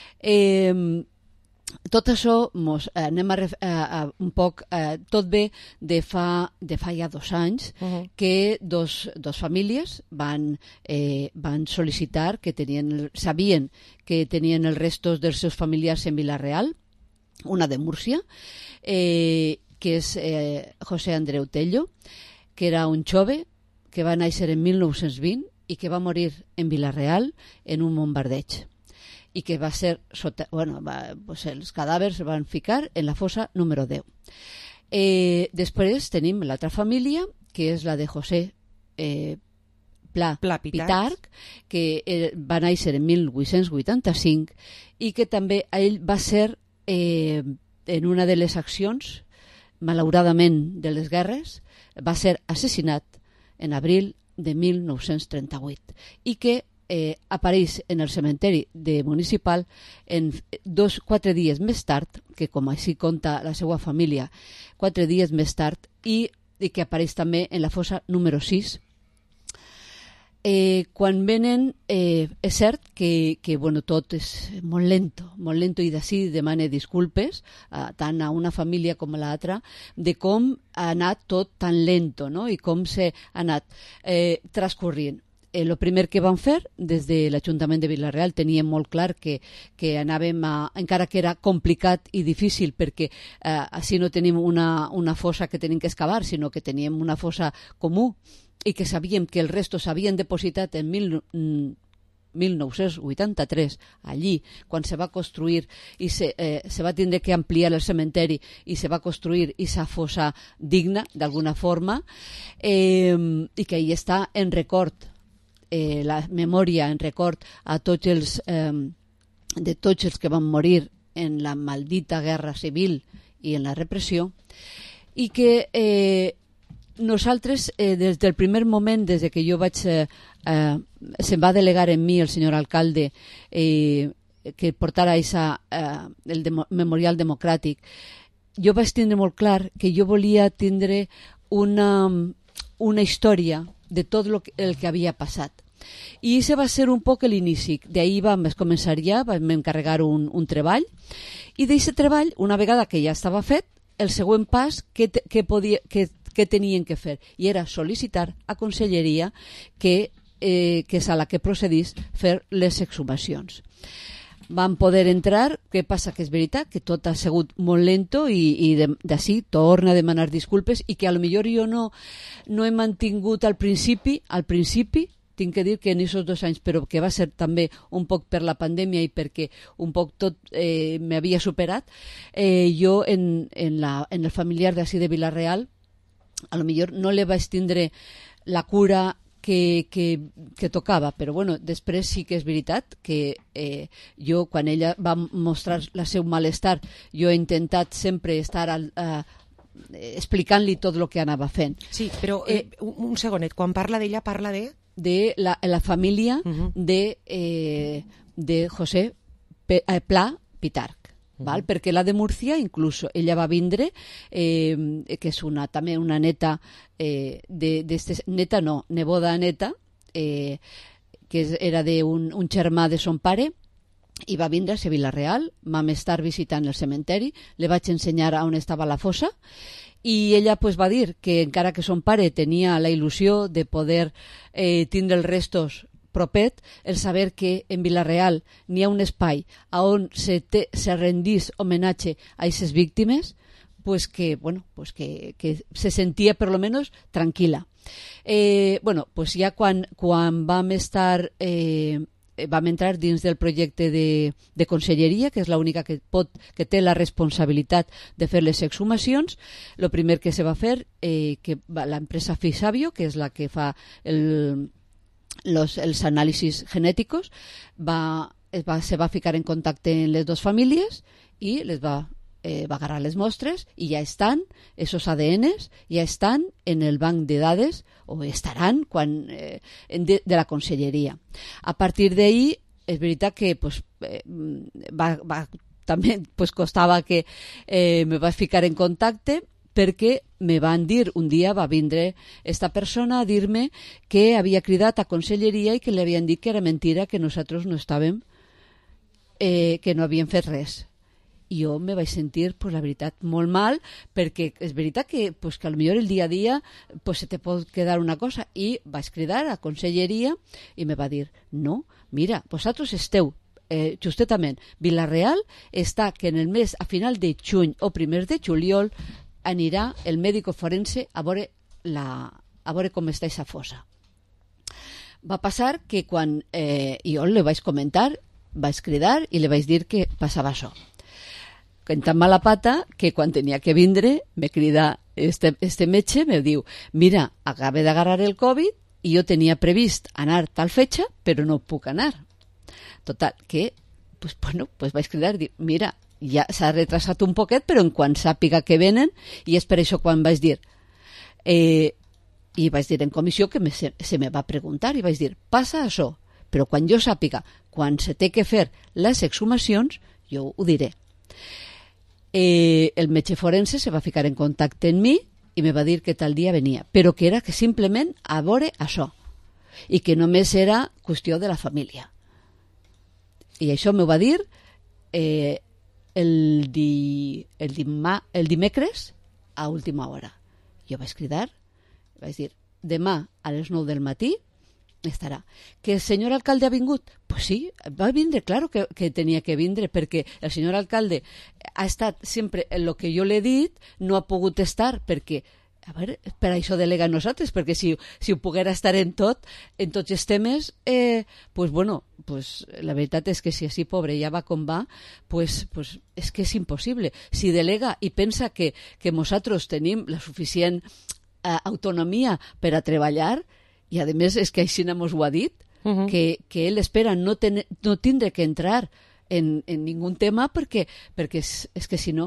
Tot això anem un poc, tot ve de fa ja 2 anys que dos famílies van sol·licitar que sabien que tenien els restos dels seus familiars en Vila-real, una de Múrcia, que és José Andreu Tello, que era un jove que va néixer en 1920 i que va morir en Vila-real en un bombardeig i que va ser els cadàvers es van ficar en la fossa número 10. Després tenim l'altra família, que és la de José Pla Pitarch, que va néixer en 1885 i que també ell va ser en una de les accions, malauradament, de les guerres, va ser assassinat en abril de 1938 i que apareix en el cementeri municipal 4 dies més tard, que com així conta la seva família, 4 dies més tard, i que apareix també en la fossa número 6. Quan venen, és cert que bueno, tot és molt lento, i d'ací demane disculpes tant a una família com a l'altra de com ha anat tot tan lento, no? I com s'ha anat transcorrint. El primer que van fer des de l'Ajuntament de Vila-real teníem molt clar que anàvem encara que era complicat i difícil, perquè així no tenim una fossa que tenim que excavar, sinó que teníem una fossa comú i que sabíem que els restos s'havien depositat en 1983, allí, quan se va construir i se va tindre que ampliar el cementeri i se va construir aquesta fossa digna, d'alguna forma, i que ahí està en record, la memòria en record a tots de tots els que van morir en la maldita guerra civil i en la repressió, i que nosaltres, des del primer moment, des que jo vaig se'n va delegar en mi el senyor alcalde que portara el memorial democràtic, jo vaig tindre molt clar que jo volia tindre una història de tot el que havia passat. I això va ser un poc l'inici. D'ahir vam començar ja, vam encarregar un treball, i d'aquest treball, una vegada que ja estava fet, el següent pas que tenien que fer, i era sol·licitar a Conselleria que és a la que procedís fer les exhumacions. Van poder entrar, què passa? Que és veritat que tot ha sigut molt lento i d'ací torna a demanar disculpes, i que a lo millor jo no he mantingut al principi, tinc que dir que en aquests 2 anys, però que va ser també un poc per la pandèmia i perquè un poc tot m'havia superat, jo en el familiar d'ací de Vila-real a lo millor no li vaig tindre la cura que tocava, però bueno, després sí que és veritat que jo, quan ella va mostrar el seu malestar, jo he intentat sempre estar explicant-li tot el que anava fent. Sí, però un segonet, quan parla d'ella, parla de la família de José Pla Pitarch. Val? Perquè la de Múrcia, inclús ella va vindre, que és també una neta, neboda neta, que era d'un germà de son pare, i va vindre a Vila-real, vam estar visitant el cementeri, li vaig ensenyar on estava la fossa, i ella va dir que encara que son pare tenia la il·lusió de poder tindre els restos propet, el saber que en Vila-real n'hi ha un espai on se rendís homenatge a aquestes víctimes, que se sentia per lo menos tranquil·la. Ja quan vam estar vam entrar dins del projecte de Conselleria, que és l'única que té la responsabilitat de fer les exhumacions. El primer que se va fer, que l'empresa Fisabio, que és la que fa els anàlisis genèticos, se va ficar en contacte amb les dues famílies i les va agarrar les mostres, i ja estan, esos ADNs ja estan en el banc de dades, o estaran de la Conselleria. A partir d'ahí, és veritat que també costava que me vaig ficar en contacte, perquè me van dir, un dia va vindre esta persona a dir-me que havia cridat a Conselleria i que li havien dit que era mentira, que nosaltres no estàvem, que no havíem fet res. I jo me vaig sentir, la veritat, molt mal, perquè és veritat que potser el dia a dia se te pot quedar una cosa, i vaig cridar a Conselleria i me va dir, no, mira, vosaltres esteu justetament, Vila-real està que en el mes, a final de juny o primer de juliol, anirà el mèdico forense a veure com està aquesta fossa. Va passar que quan jo li vaig comentar, vaig cridar i li vaig dir que passava això. En tan mala pata que quan tenia que vindre me crida este metge, me diu, mira, acabé d'agarrar el Covid i jo tenia previst anar tal fetxa, però no puc anar. Total, que vaig cridar i dir, mira, ja s'ha retrasat un poquet, però en quan sàpiga que venen, i és per això quan vaig dir I vaig dir en comissió que se me va preguntar i vaig dir, passa això, però quan jo sàpiga quan se té que fer les exhumacions, jo ho diré. El metge forense se va ficar en contacte amb mi i me va dir que tal dia venia, però que era que simplement a veure això i que només era qüestió de la família. I això m'ho va dir el dimecres a última hora. Jo vaig cridar, vaig dir, demà a les 9 del matí estarà. Que el senyor alcalde ha vingut? Pues sí, va vindre, claro que tenia que vindre, perquè el senyor alcalde ha estat sempre en el que jo l'he dit, no ha pogut estar, perquè a veure, per això delega a nosaltres, perquè si ho poguera estar en tots els temes, pues bueno, pues la veritat és que si així pobre ja va com va, pues és que és impossible. Si delega i pensa que nosaltres tenim la suficient autonomia per a treballar, i a més és que així mos ho ha dit, que ell espera no tindre que entrar en ningú tema perquè és que si no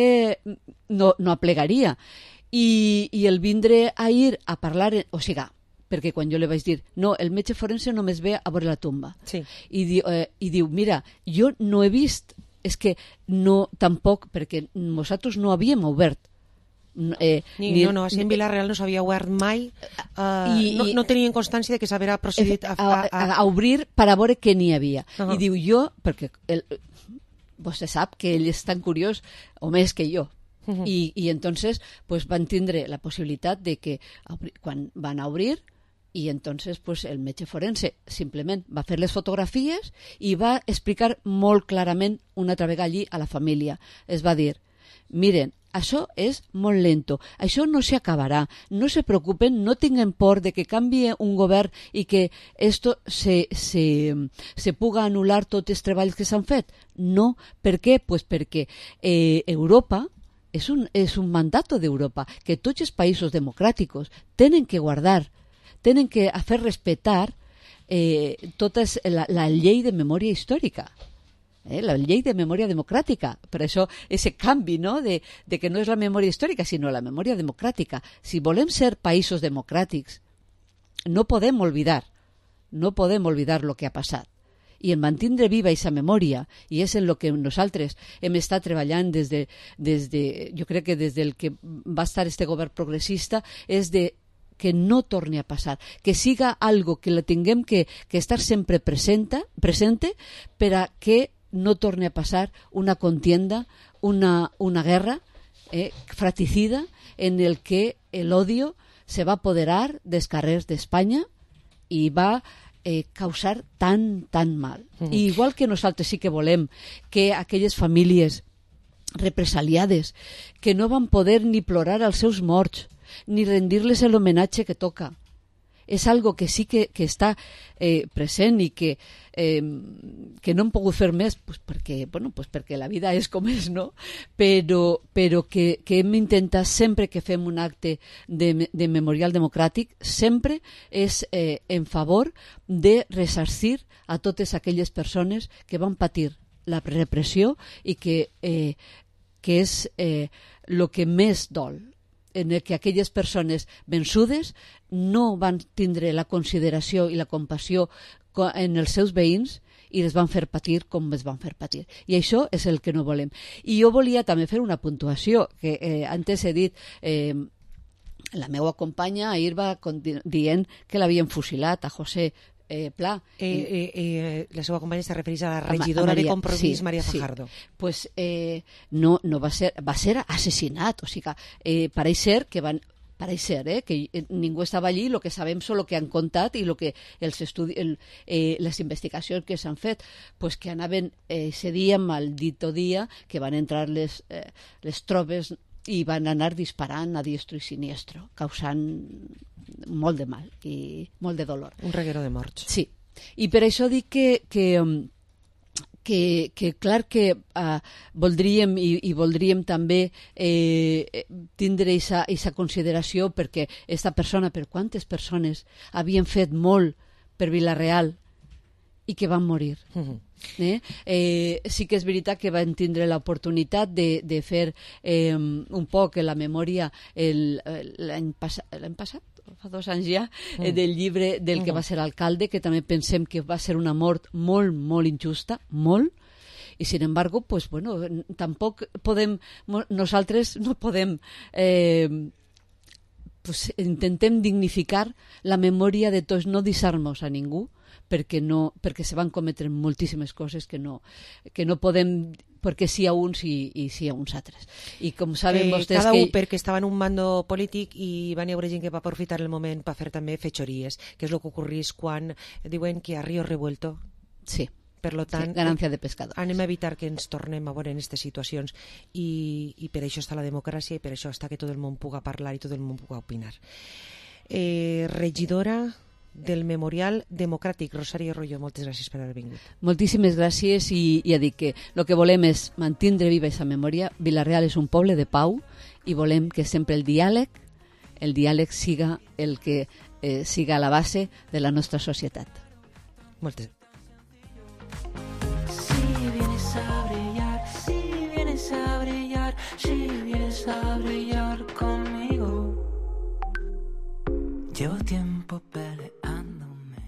no aplegaria. I el vindre a ir a parlar, o sigui, perquè quan jo li vaig dir, no, el metge forense només ve a veure la tomba. Sí. I diu, mira, jo no he vist, és que no, tampoc, perquè nosaltres no havíem obert. No, així en Vila-real no s'havia obert mai, no tenien constància de que s'havia procedit a obrir per a veure què n'hi havia. I diu jo, perquè vostè sap que ell és tan curiós, o més que jo, i entonces pues van tindre la possibilitat de que quan van a obrir, i entonces pues el metge forense simplement va fer les fotografies i va explicar molt clarament una altra vegada allí a la família. Es va dir, miren, això és molt lento, això no s'acabarà, no se preocupen, no tinguin por de que canvie un govern i que esto se puga anul·lar tots els treballs que s'han fet. No, per què? Pues perquè Europa és un mandato d'Europa, que tots els països democràtics tenen que guardar, tenen que fer respetar tota la llei de memòria històrica. La llei de memòria democràtica, per això ese canvi, no? de que no és la memòria històrica sinó la memòria democràtica. Si volem ser països democràtics no podem oblidar el que ha passat i en mantindre viva aquesta memòria, i és en el que nosaltres hem estat treballant jo crec que des del que va estar este govern progressista, és de que no torni a passar, que siga algo que la tinguem que estar sempre presente per a que no torni a passar una contienda, una guerra fratricida en el que l'odio se va apoderar dels carrers d'Espanya i va causar tan mal. I igual que nosaltres sí que volem que aquelles famílies represaliades que no van poder ni plorar als seus morts ni rendir-les l'homenatge que toca, és algo que sí que està present i que no hem pogut fer més perquè la vida és com és, no? Però que hem intentat sempre que fem un acte de memorial democràtic, sempre és en favor de ressarcir a totes aquelles persones que van patir la repressió i que és el que més dol, en el que aquelles persones vençudes no van tindre la consideració i la compassió en els seus veïns i les van fer patir com es van fer patir. I això és el que no volem. I jo volia també fer una puntuació, que antes he dit, la meva companya ahir va dient que l'havien fusilat a José Pla. La seva companya se refereix a la regidora de Compromís, Maria Fajardo. Pues no va ser assassinat, o sigui, pareix ser que van que ningú estava allí, el que sabem és el que han contat i les investigacions que s'han fet, pues que anaven ese dia, maldito dia, que van entrar les tropes i van anar disparant a diestro i siniestro, causant molt de mal i molt de dolor. Un reguero de morts. Sí, i per això dic que clar que voldríem i voldríem també tindre aquesta consideració, perquè esta persona, per quantes persones havien fet molt per Vila-real i que van morir. Sí que és veritat que van tindre l'oportunitat de fer un poc la memòria l'any passat 2 anys ja, del llibre del que va ser alcalde, que també pensem que va ser una mort molt, molt injusta, molt, i sin embargo, pues bueno, tampoc podem, nosaltres no podem, pues intentem dignificar la memòria de tots, no deixar-nos a ningú, perquè se van cometre moltíssimes coses que no podem, perquè sí a uns i sí a uns altres. I com saben vostès cada un perquè estava en un mando polític i van hi haver gent que va aprofitar el moment per fer també fetxories, que és el que ocorrís quan diuen que a Río Revuelto. Sí. Per lo tant, ganancia de pescadores. Anem a evitar que ens tornem a veure en aquestes situacions i per això està la democràcia i per això està que tot el món puga parlar i tot el món puga opinar. Regidora del Memorial Democràtic, Rosario Royo, moltes gràcies per haver vingut. Moltíssimes gràcies i ja dic que el que volem és mantindre viva aquesta memòria. Vila-real és un poble de pau i volem que sempre el diàleg siga el que siga la base de la nostra societat. Moltes gràcies. Si vienes a brillar conmigo, llevo tiempo peleándome.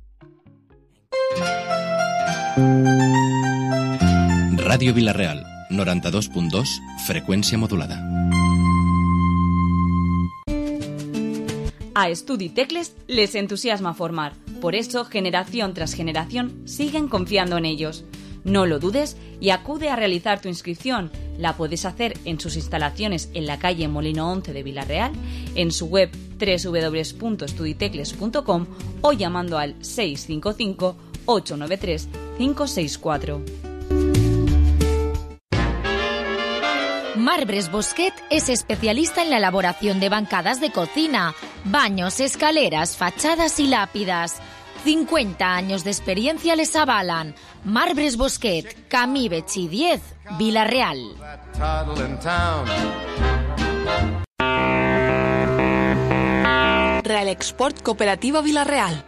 Ràdio Vila-real, 92.2, freqüència modulada. A Estudi Tecles les entusiasma formar. Por eso, generación tras generación, siguen confiando en ellos. No lo dudes y acude a realizar tu inscripción. La puedes hacer en sus instalaciones en la calle Molino 11 de Vila-real, en su web www.estuditecles.com o llamando al 655 893 564. Marbres Bosquet es especialista en la elaboración de bancadas de cocina, baños, escaleras, fachadas y lápidas. 50 años de experiencia les avalan. Marbres Bosquet, Camí Betxí 10, Vila-real. Real Export Cooperativa Vila-real.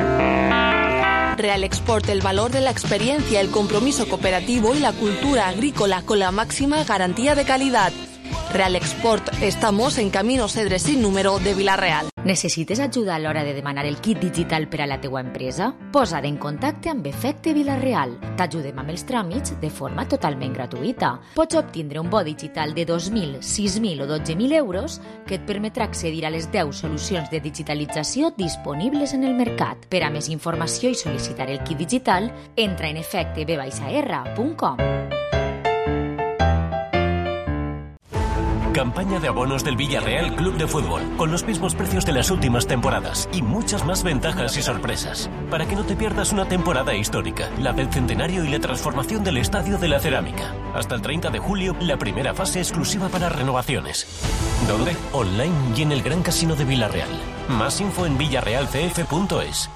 Real Export, el valor de la experiencia, el compromiso cooperativo y la cultura agrícola con la máxima garantía de calidad. Real Export, estamos en Camino Cedre sin número de Vila-real. Necessites ajuda a l'hora de demanar el kit digital per a la teua empresa? Posa't en contacte amb Efecte Vila-real. T'ajudem amb els tràmits de forma totalment gratuïta. Pots obtindre un bo digital de 2.000, 6.000 o 12.000 euros que et permetrà accedir a les 10 solucions de digitalització disponibles en el mercat. Per a més informació i sol·licitar el kit digital, entra en efecteb-r.com. Campaña de abonos del Villarreal Club de Fútbol, con los mismos precios de las últimas temporadas y muchas más ventajas y sorpresas, para que no te pierdas una temporada histórica, la del centenario y la transformación del Estadio de la Cerámica. Hasta el 30 de julio, la primera fase exclusiva para renovaciones. ¿Dónde? Online y en el Gran Casino de Villarreal. Más info en villarrealcf.es.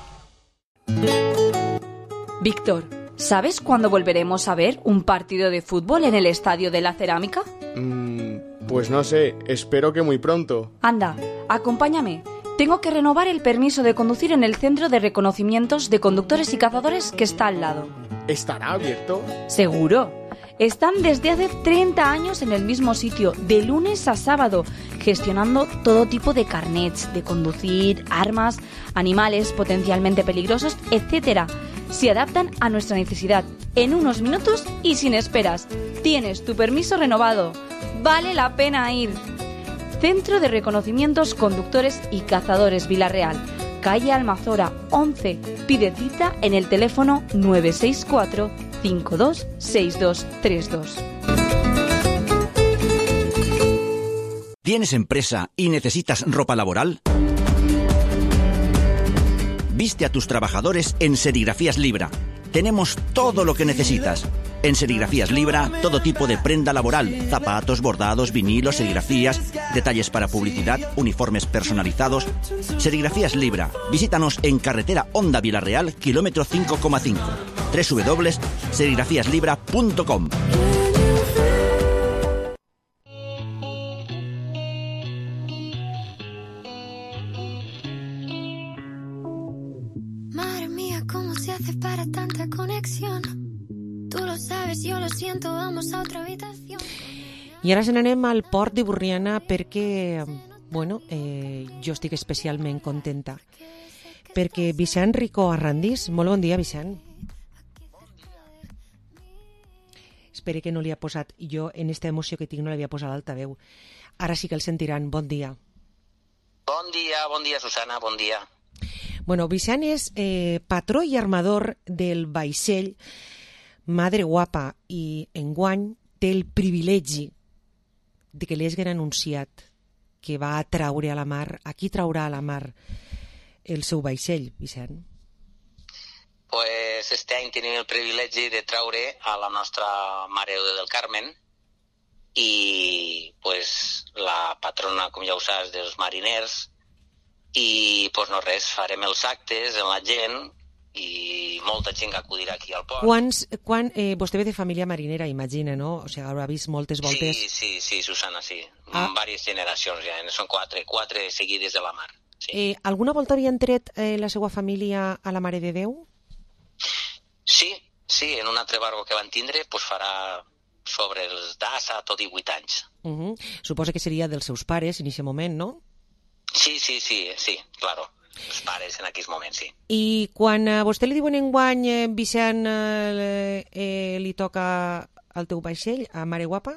Víctor, ¿sabes cuándo volveremos a ver un partido de fútbol en el Estadio de la Cerámica? Pues no sé, espero que muy pronto. Anda, acompáñame. Tengo que renovar el permiso de conducir en el centro de reconocimientos de conductores y cazadores que está al lado. ¿Estará abierto? Seguro. Están desde hace 30 años en el mismo sitio, de lunes a sábado, gestionando todo tipo de carnets de conducir, armas, animales potencialmente peligrosos, etc. Se adaptan a nuestra necesidad en unos minutos y sin esperas. Tienes tu permiso renovado. Vale la pena ir. Centro de Reconocimientos Conductores y Cazadores Vila-real, calle Almazora 11. Pide cita en el teléfono 964 526232. ¿Tienes empresa y necesitas ropa laboral? Viste a tus trabajadores en Serigrafías Libra. Tenemos todo lo que necesitas. En Serigrafías Libra, todo tipo de prenda laboral, zapatos, bordados, vinilos, serigrafías, detalles para publicidad, uniformes personalizados. Serigrafías Libra. Visítanos en carretera Honda Vila-real, kilómetro 5,5. www.serigrafíaslibra.com. Madre mía, ¿cómo se hace para tanta conexión? Tú lo sabes, yo lo siento, vamos a otra habitación. I ara se n'anem al port de Borriana perquè bueno, jo estic especialment contenta perquè Vicent Ricó Arrandís, molt bon dia, Vicent. Espero que no li ha posat, jo en esta emoció que tinc no l'havia posat l'altaveu. Ara sí que el sentiran, bon dia. Bon dia, Susana, bon dia. Bueno, Vicent és patró i armador del vaixell Madre Guapa i enguany té el privilegi de que li hagin anunciat que va a traure a la mar, aquí traurà a la mar el seu vaixell, Vicent. Pues este any tenim el privilegi de traure a la nostra Mare del Carmen i pues la patrona, com ja ho saps, dels mariners i pues no res, farem els actes amb la gent i molta gent que acudirà aquí al port. Vostè ve de família marinera, imagina, no? O sigui, haurà vist moltes voltes... Sí, Susana, sí. Vàries generacions ja, són quatre seguides de la mar. Sí. Alguna volta havien tret la seva família a la Mare de Déu? Sí, en un altre barco que van tindre pues farà sobre els 17 o 18 anys. Suposa que seria dels seus pares en aquest moment, no? Sí, claro. Els pares en aquells moments, sí. I quan a vostè li diuen enguany, Vicent, li toca al teu vaixell, a Mare Guapa?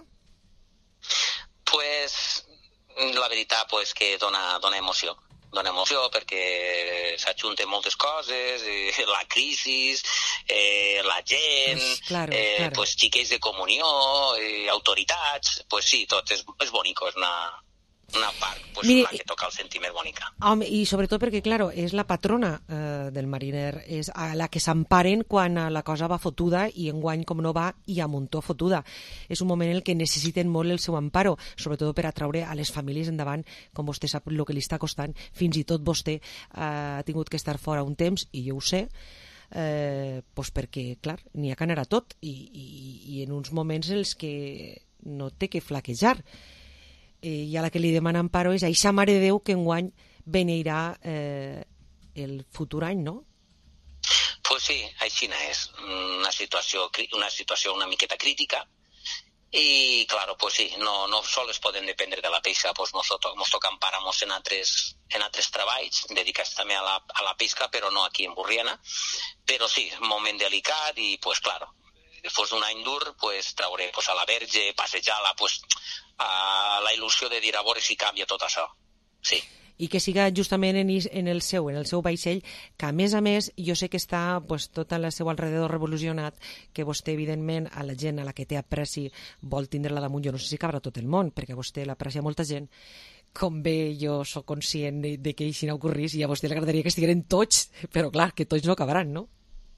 Pues la veritat pues, que dona emoció. Dona emoció perquè s'ajunten moltes coses, la crisi, la gent, claro. Pues, xiquets de comunió, autoritats, pues sí, tot és bonico, és una part pues, la que toca el sentiment bonica. Home, i sobretot perquè, claro, és la patrona del mariner, és a la que s'emparen quan la cosa va fotuda i enguany, com no va, i a muntó fotuda. És un moment en què necessiten molt el seu amparo, sobretot per atraure a les famílies endavant, com vostè sap el que li està costant. Fins i tot vostè ha tingut que estar fora un temps, i jo ho sé, pues perquè, clar, n'hi ha que anar a tot, i en uns moments en els que no té que flaquejar. I a la que li demana amparo és a eixa Mare de Déu que enguany beneirà el futur any, no? Pues sí, així és una situació una miqueta crítica i, claro, pues sí, no sols poden dependre de la pesca, pues nos toca emparar-nos en altres treballs dedicats també a la pesca, però no aquí en Borriana, però sí, un moment delicat i, pues, claro, fos un any dur, pues, trauré pues, a la verge, passejar-la, pues, a la il·lusió de dir a veure si canvia tot això. Sí. I que siga justament en el seu vaixell, que a més, jo sé que està pues, tot al seu alrededor revolucionat, que vostè, evidentment, a la gent a la que té apreci vol tindre-la damunt. Jo no sé si cabrà tot el món, perquè vostè l'aprecia molta gent. Com bé jo sóc conscient de que així no ocorrís i a vostè li agradaria que estigueren tots, però clar, que tots no acabaran, no?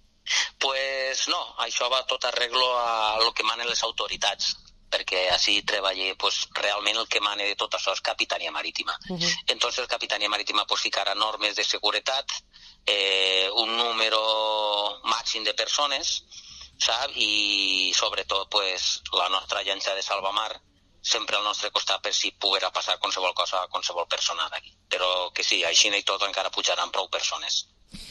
Pues no, això va tot arreglo a lo que manen les autoritats, perquè així treballa, pues, realment el que mana de tot això és Capitania Marítima. Entonces Capitania Marítima pues, ficarà normes de seguretat, un número màxim de persones, sap? I sobretot pues, la nostra llanxa de salvamar sempre al nostre costat per si poguera passar qualsevol cosa a qualsevol persona d'aquí. Però que sí, així i tot encara pujaran prou persones.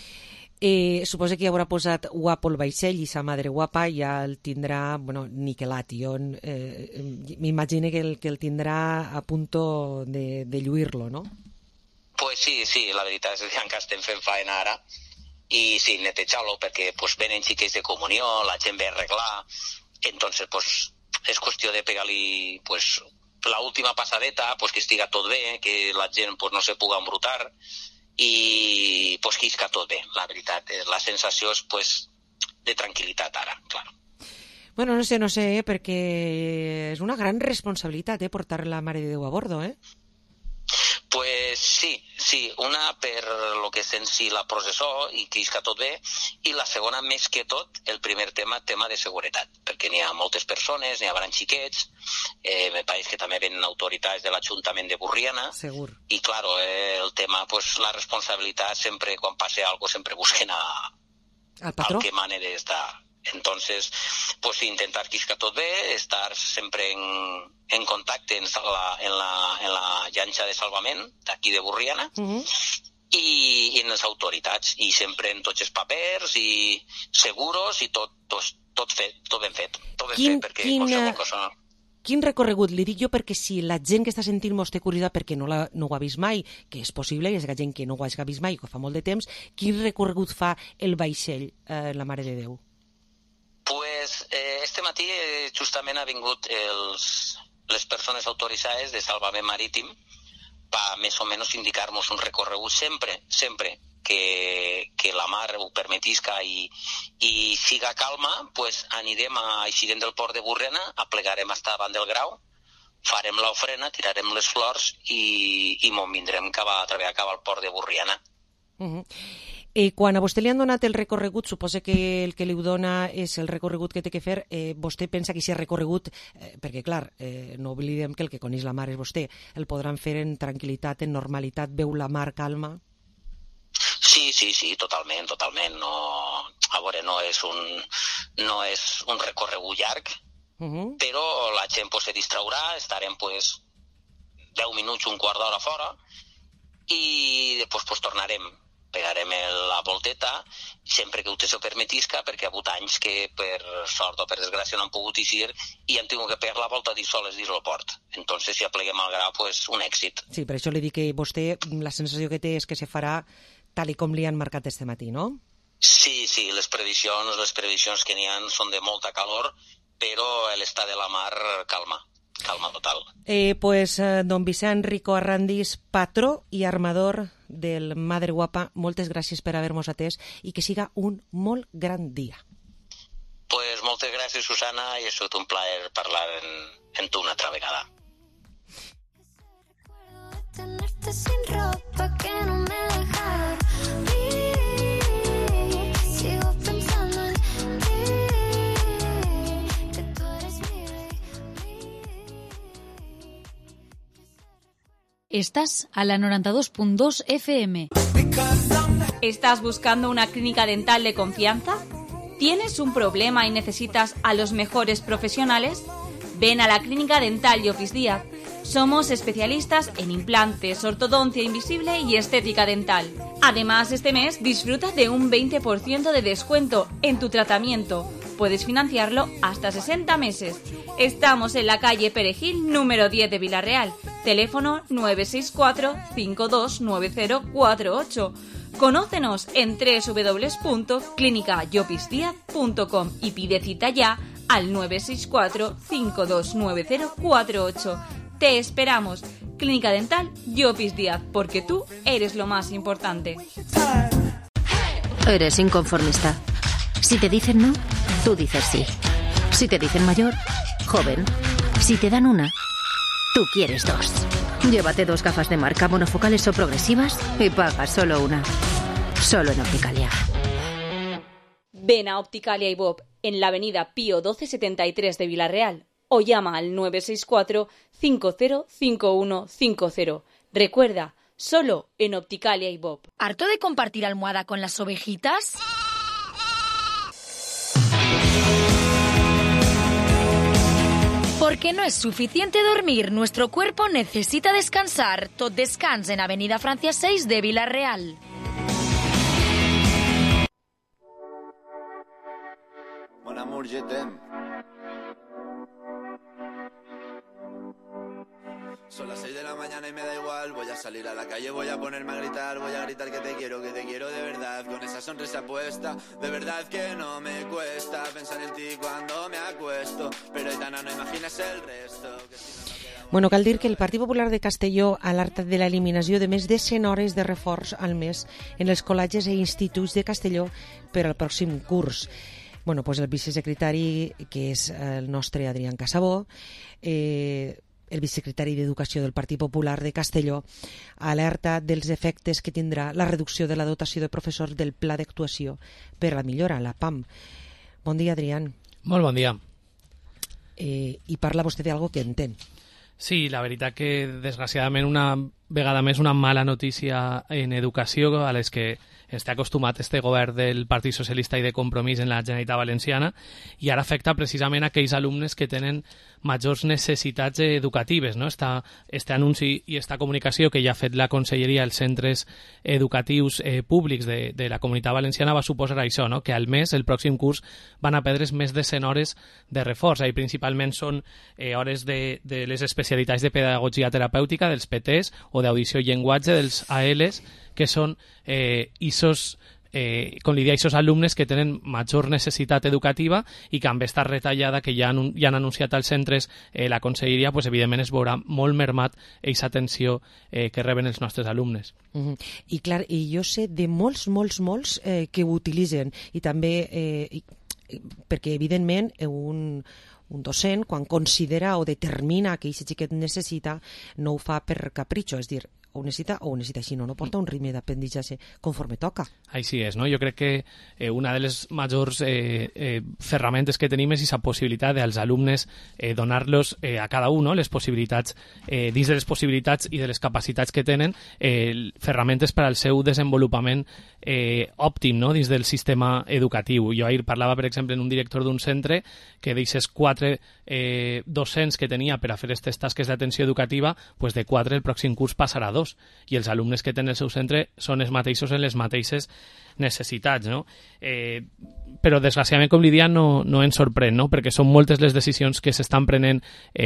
Suposa que ja haurà posat guapo el vaixell i sa Madre Guapa ja el tindrà, bueno, niquelat. Jo m'imagino que el tindrà a punto de lluir-lo, no? Pues sí, la veritat és que encara estem fent faena ara i sí, netejar-lo perquè pues, venen xiquets de comunió, la gent ve a arreglar, entonces pues, és qüestió de pegar-li pues, la última passadeta, pues, que estiga tot bé, que la gent pues, no se puga embrutar i pues, que isca tot bé, la veritat. La sensació és pues, de tranquil·litat ara, clar. Bueno, no sé, perquè és una gran responsabilitat portar la Mare de Déu a bordo, Pues sí, una per lo que és en si la processó i que isca tot bé, i la segona, més que tot, el primer tema de seguretat, perquè n'hi ha moltes persones, n'hi haurà xiquets, me pareix que també venen autoritats de l'Ajuntament de Borriana, segur. I claro, el tema, pues, la responsabilitat sempre, quan passe algo, sempre busquen al patró, al que mane d'estar. Entonces, pues intentar que isca tot bé, estar sempre en contacte en la llanxa de salvament d'aquí de Borriana i en les autoritats, i sempre en tots els papers i seguros i tot ben fet. Tot ben fet, perquè qualsevol cosa... Quin recorregut? Li dic jo perquè si la gent que està sentint mos té curiositat perquè no ho ha vist mai, que és possible, i és gent que no ho ha vist mai, que fa molt de temps, quin recorregut fa el vaixell, la Mare de Déu? Pues este matí justament ha vingut les persones autoritzades de salvament marítim per més o menys indicar-nos un recorregut sempre que la mar ho permetisca i siga calma, pues anirem a Eixirem del Port de Borriana, aplegarem hasta davant del Grau, farem l'ofrena, tirarem les flors i me'n vindrem cap al Port de Borriana. Quan a vostè li han donat el recorregut, suposa que el que li dona és el recorregut que té que fer, vostè pensa que si és recorregut, perquè clar, no oblidem que el que coneix la mar és vostè, el podran fer en tranquil·litat, en normalitat, veu la mar calma? Sí, totalment. No, a veure, no és un recorregut llarg, però la gent se distraurà, estarem 10 minuts, un quart d'hora fora, i després tornarem. Pegarem la volteta, sempre que vostè s'ho permetisca, perquè ha hagut anys que per sort o per desgràcia no han pogut eixir i han tingut que pegar la volta soles dins el port. Entonces, si apleguem al Grau, un èxit. Sí, per això li dic que vostè, la sensació que té és que se farà tal com li han marcat este matí, no? Sí, les previsions que n'hi ha són de molta calor, però l'estat de la mar calma total. Don Vicent Rico Arrandis, patró i armador del Madre Guapa, moltes gràcies per haver-nos atès i que siga un molt gran dia. Moltes gràcies, Susana, i ha sigut un plaer parlar amb tu una altra vegada. Tenerte sin ropa que no me deja dormir. Sigo pensando en ti, que tú eres mi baby. Estás a la 92.2 FM. ¿Estás buscando una clínica dental de confianza? ¿Tienes un problema y necesitas a los mejores profesionales? Ven a la Clínica Dental Llopis Díaz. Somos especialistas en implantes, ortodoncia invisible y estética dental. Además, este mes disfruta de un 20% de descuento en tu tratamiento. Puedes financiarlo hasta 60 meses. Estamos en la calle Perejil, número 10 de Villarreal. Teléfono 964-529048. Conócenos en www.clinicallopisdiaz.com y pide cita ya al 964-529048. Te esperamos. Clínica Dental Llopis Díaz, porque tú eres lo más importante. Eres inconformista. Si te dicen no, tú dices sí. Si te dicen mayor, joven. Si te dan una, tú quieres dos. Llévate 2 gafas de marca monofocales o progresivas y paga solo una. Solo en Opticalia. Ven a Opticalia y Bob en la avenida Pío 1273 de Villarreal o llama al 964-505150. Recuerda, solo en Opticalia y Bob. ¿Harto de compartir almohada con las ovejitas? Porque no es suficiente dormir, nuestro cuerpo necesita descansar. Tot Descans en Avenida Francia 6 de Villarreal. Mon amour, je t'aime. Son las 6 de la mañana y me da igual. Voy a salir a la calle, voy a ponerme a gritar. Voy a gritar que te quiero de verdad. Con esa sonrisa puesta, de verdad que no me cuesta pensar en ti cuando me acuesto. Pero Aitana, no imaginas el resto. Bueno, cal dir que el Partit Popular de Castelló alerta de l'eliminació de més de 100 hores de reforç al mes en els col·legis i instituts de Castelló per al pròxim curs. Bueno, pues el vicesecretari, que és el nostre Adrián Casabó, el vicesecretari d'Educació del Partit Popular de Castelló, alerta dels efectes que tindrà la reducció de la dotació de professors del Pla d'Actuació per a la millora, la PAM. Bon dia, Adrián. Molt bon dia. I parla vostè d'algo que entén. Sí, la veritat que, desgraciadament, una vegada més una mala notícia en educació a les que ens té acostumat este govern del Partit Socialista i de Compromís en la Generalitat Valenciana, i ara afecta precisament aquells alumnes que tenen majors necessitats educatives, no? Este anunci i esta comunicació que ja ha fet la Conselleria als centres educatius públics de la Comunitat Valenciana va suposar això, no? Que al mes, el pròxim curs, van a perdre's més de 100 hores de reforç, i principalment són hores de les especialitats de pedagogia terapèutica, dels PTs, o d'audició i llenguatge, dels ALs, que són com li deia, aquests alumnes que tenen major necessitat educativa i que amb esta retallada que ja han anunciat als centres la Conselleria, pues, evidentment es veurà molt mermat aquesta atenció que reben els nostres alumnes. I clar, i jo sé de molts que ho utilitzen, i també perquè evidentment un docent, quan considera o determina que aquest xiquet necessita, no ho fa per capritxo, és dir, o necessita així, no porta un ritme d'aprenentatge conforme toca. Així és, no? Jo crec que una de les majors ferramentes que tenim és aquesta possibilitat dels alumnes donar-los a cada un, no? Les possibilitats, dins de les possibilitats i de les capacitats que tenen, ferramentes per al seu desenvolupament òptim, no? Dins del sistema educatiu. Jo ahir parlava, per exemple, en un director d'un centre que d'aquests 4 docents que tenia per a fer aquestes tasques d'atenció educativa, pues de 4 el pròxim curs passarà a 2, i els alumnes que tenen el seu centre són els mateixos en les mateixes necessitats, no? Però desgraciadament, com li dia, no ens sorprèn, no? Perquè són moltes les decisions que s'estan prenent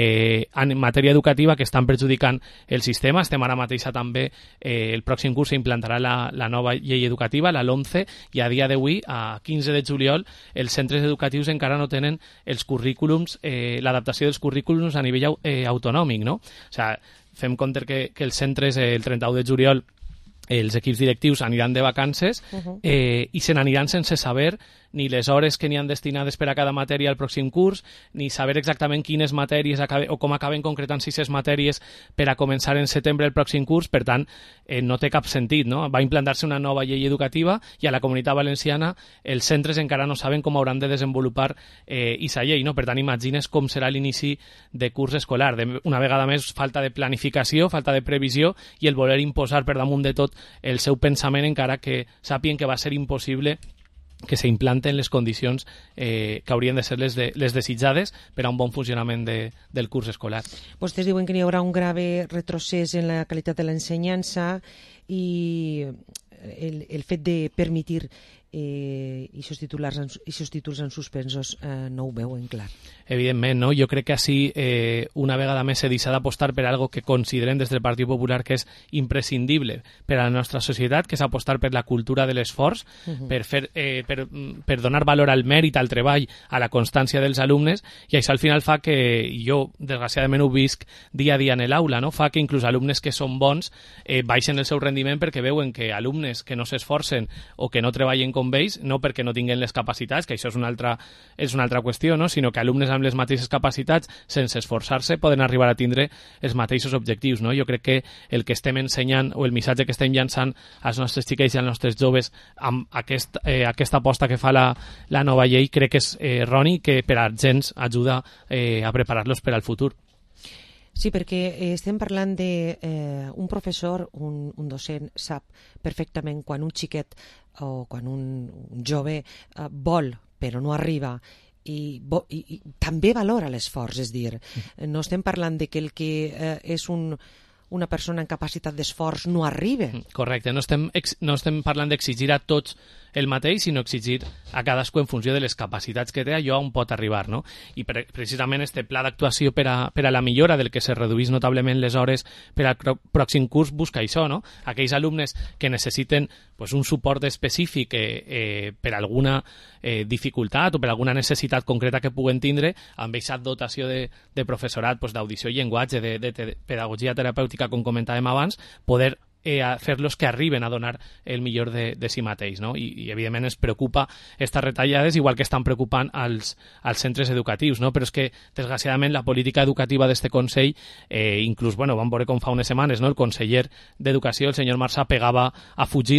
en matèria educativa que estan perjudicant el sistema. Estem ara mateix també, el pròxim curs s'implantarà la nova llei educativa, la LOMCE, i a dia d'avui, a 15 de juliol, els centres educatius encara no tenen els currículums, l'adaptació dels currículums a nivell autonòmic, no? O sigui, fem compte que els centres, el 31 de juliol, els equips directius aniran de vacances i se n'aniran sense saber ni les hores que n'hi han destinades per a cada matèria al pròxim curs, ni saber exactament quines matèries o com acaben concretant aquestes matèries per a començar en setembre el pròxim curs. Per tant, no té cap sentit, no? Va implantar-se una nova llei educativa i a la Comunitat Valenciana els centres encara no saben com hauran de desenvolupar aquesta llei, no? Per tant, imagines com serà l'inici de curs escolar. Una vegada més, falta de planificació, falta de previsió i el voler imposar per damunt de tot el seu pensament, encara que sàpien que va ser impossible que s'implanten les condicions que haurien de ser les desitjades per a un bon funcionament del curs escolar. Vostès diuen que hi haurà un grave retrocés en la qualitat de l'ensenyança i el fet de permetir aquests títols en suspensos no ho veuen clar. Evidentment, no? Jo crec que així una vegada més s'ha deixat d'apostar per algo que considerem des del Partit Popular que és imprescindible per a la nostra societat, que és apostar per la cultura de l'esforç, per donar valor al mèrit, al treball, a la constància dels alumnes, i això al final fa que, jo desgraciadament ho visc dia a dia en l'aula, no? Fa que inclús alumnes que són bons baixen el seu rendiment perquè veuen que alumnes que no s'esforcen o que no treballen com ells, no perquè no tinguen les capacitats, que això és una altra qüestió, no? Sinó que alumnes amb les mateixes capacitats, sense esforçar-se, poden arribar a tindre els mateixos objectius, no? Jo crec que el que estem ensenyant o el missatge que estem llançant als nostres xiquets i als nostres joves amb aquesta aposta que fa la nova llei crec que és erroni, que per a gens ajuda a preparar-los per al futur. Sí, perquè estem parlant d'un professor, un docent, sap perfectament quan un xiquet o quan un jove vol però no arriba, i també valora l'esforç, és dir, no estem parlant de que el que és una persona amb capacitat d'esforç no arriba. Correcte, no estem parlant d'exigir a tots el mateix, sinó exigir a cadascú en funció de les capacitats que té allò on pot arribar, no? I precisament este pla d'actuació per a la millora del que se reduís notablement les hores per al pròxim curs busca això, no? Aquells alumnes que necessiten pues, un suport específic per alguna dificultat o per alguna necessitat concreta que puguen tindre, amb aquesta dotació de professorat pues, d'audició i llenguatge, de pedagogia terapèutica, com comentàvem abans, poder a fer-los que arriben a donar el millor de si mateix, no? I evidentment ens preocupa aquestes retallades, igual que estan preocupant als centres educatius, no? Però és que desgraciadament la política educativa d'este Consell, inclús, vam veure com fa unes setmanes, no? El conseller d'Educació, el senyor Marsà, pegava a fugir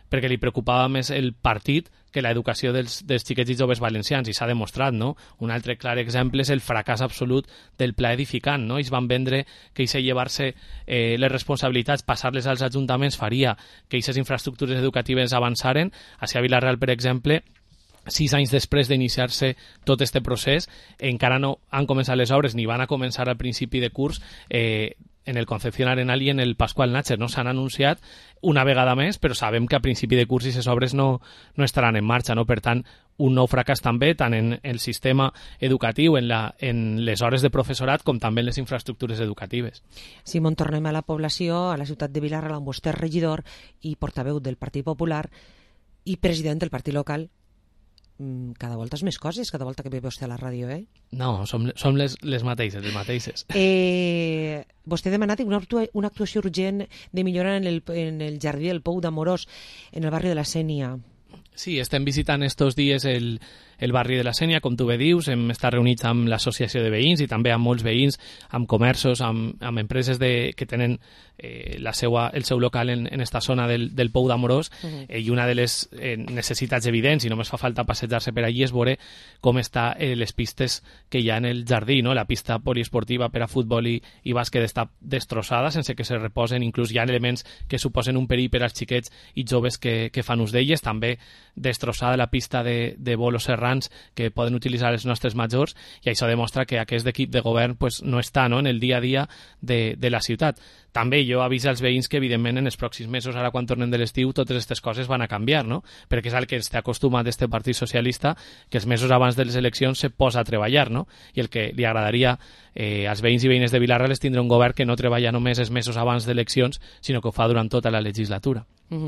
perquè li preocupava més el partit que l'educació dels xiquets i joves valencians, i s'ha demostrat, no? Un altre clar exemple és el fracàs absolut del pla edificant, no? Ells van vendre que això llevar-se les responsabilitats, passar-les als ajuntaments, faria que aquestes infraestructures educatives avançaren. Així a Vila-real, per exemple, 6 anys després d'iniciar-se tot este procés, encara no han començat les obres ni van a començar al principi de curs en el Concepción Arenal i en el Pascual Nácher. No s'han anunciat una vegada més, però sabem que a principi de curs aquestes obres no estaran en marxa, no? Per tant, un nou fracàs també, tant en el sistema educatiu, en les hores de professorat, com també en les infraestructures educatives. Simón, tornem a la població, a la ciutat de Vila-real, amb vostè regidor i portaveu del Partit Popular i president del partit local. Cada volta és més coses, cada volta que ve vostè a la ràdio, eh? No, som les mateixes. Vostè ha demanat una actuació urgent de millora en el jardí del Pou d'Amorós, en el barri de la Sénia. Sí, estem visitant estos dies el barri de la Sénia, com tu bé dius. Hem estat reunits amb l'associació de veïns i també amb molts veïns, amb comerços, amb empreses que tenen el seu local en esta zona del Pou d'Amorós, i una de les necessitats evidents, i només fa falta passejar-se per allí, és veure com està les pistes que hi ha en el jardí, no? La pista poliesportiva per a futbol i bàsquet està destrossada, sense que se reposen, inclús hi ha elements que suposen un perill per als xiquets i joves que fan ús d'elles. També destrossada la pista de bolos serrans que poden utilitzar els nostres majors, i això demostra que aquest equip de govern pues, no està, no?, en el dia a dia de la ciutat. També jo aviso als veïns que, evidentment, en els pròxims mesos, ara quan tornem de l'estiu, totes aquestes coses van a canviar, no? Perquè és el que està acostumat este Partit Socialista, que els mesos abans de les eleccions se posa a treballar, no? I el que li agradaria als veïns i veïnes de Vila-real és tindre un govern que no treballa només els mesos abans d'eleccions, sinó que ho fa durant tota la legislatura.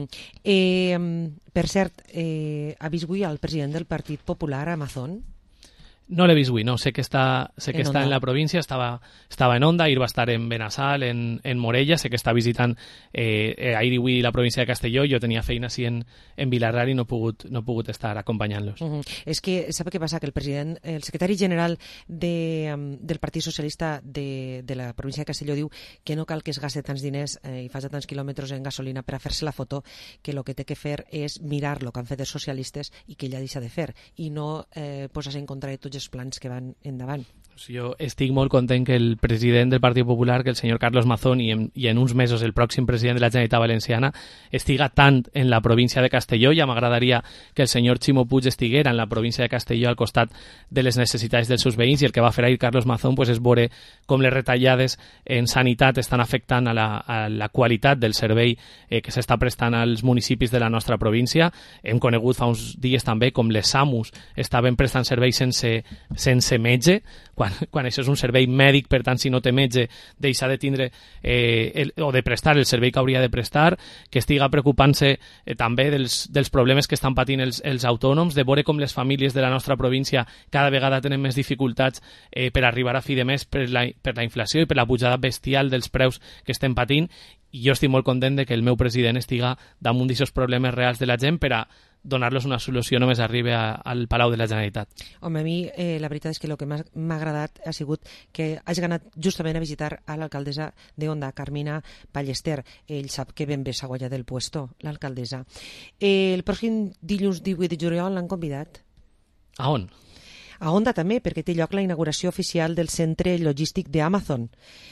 Per cert, ha vist avui el president del Partit Popular a Amazon? No l'he vist avui, no. Sé que està en la província, estava en Onda, ahir va estar en Benassal, en Morella, sé que està visitant ahir i avui la província de Castelló. Jo tenia feina així en Vila-real i no he pogut estar acompanyant-los. És que sap què passa? Que el secretari general del Partit Socialista de la província de Castelló diu que no cal que es gaste tants diners i faci tants quilòmetres en gasolina per a fer-se la foto, que el que té que fer és mirar el que han fet els socialistes i que ella deixa de fer, i no posar-se en contra de tots els plans que van endavant. Jo estic molt content que el president del Partit Popular, que el senyor Carlos Mazón, i en uns mesos el pròxim president de la Generalitat Valenciana, estiga tant en la província de Castelló. Ja m'agradaria que el senyor Ximo Puig estiguera en la província de Castelló al costat de les necessitats dels seus veïns, i el que va fer ahir Carlos Mazón pues, és veure com les retallades en sanitat estan afectant a la qualitat del servei que s'està prestant als municipis de la nostra província. Hem conegut fa uns dies també com les SAMUs estaven prestant serveis sense metge, quan això és un servei mèdic. Per tant, si no té metge, deixa de tindre o de prestar el servei que hauria de prestar, que estiga preocupant-se també dels problemes que estan patint els autònoms, de veure com les famílies de la nostra província cada vegada tenen més dificultats per arribar a fi de mes per la inflació i per la pujada bestial dels preus que estem patint. I jo estic molt content de que el meu president estiga damunt d'aquests problemes reals de la gent per a donar-los una solució només arribi al Palau de la Generalitat. Home, a mi la veritat és que el que m'ha agradat ha sigut que hagi anat justament a visitar a l'alcaldessa d'Onda, Carmina Ballester. Ell sap que ben bé s'ha guanyat el puesto, l'alcaldessa. El pròxim dilluns 18 de juliol l'han convidat. A on? A Onda també, perquè té lloc la inauguració oficial del centre logístic d'Amazon,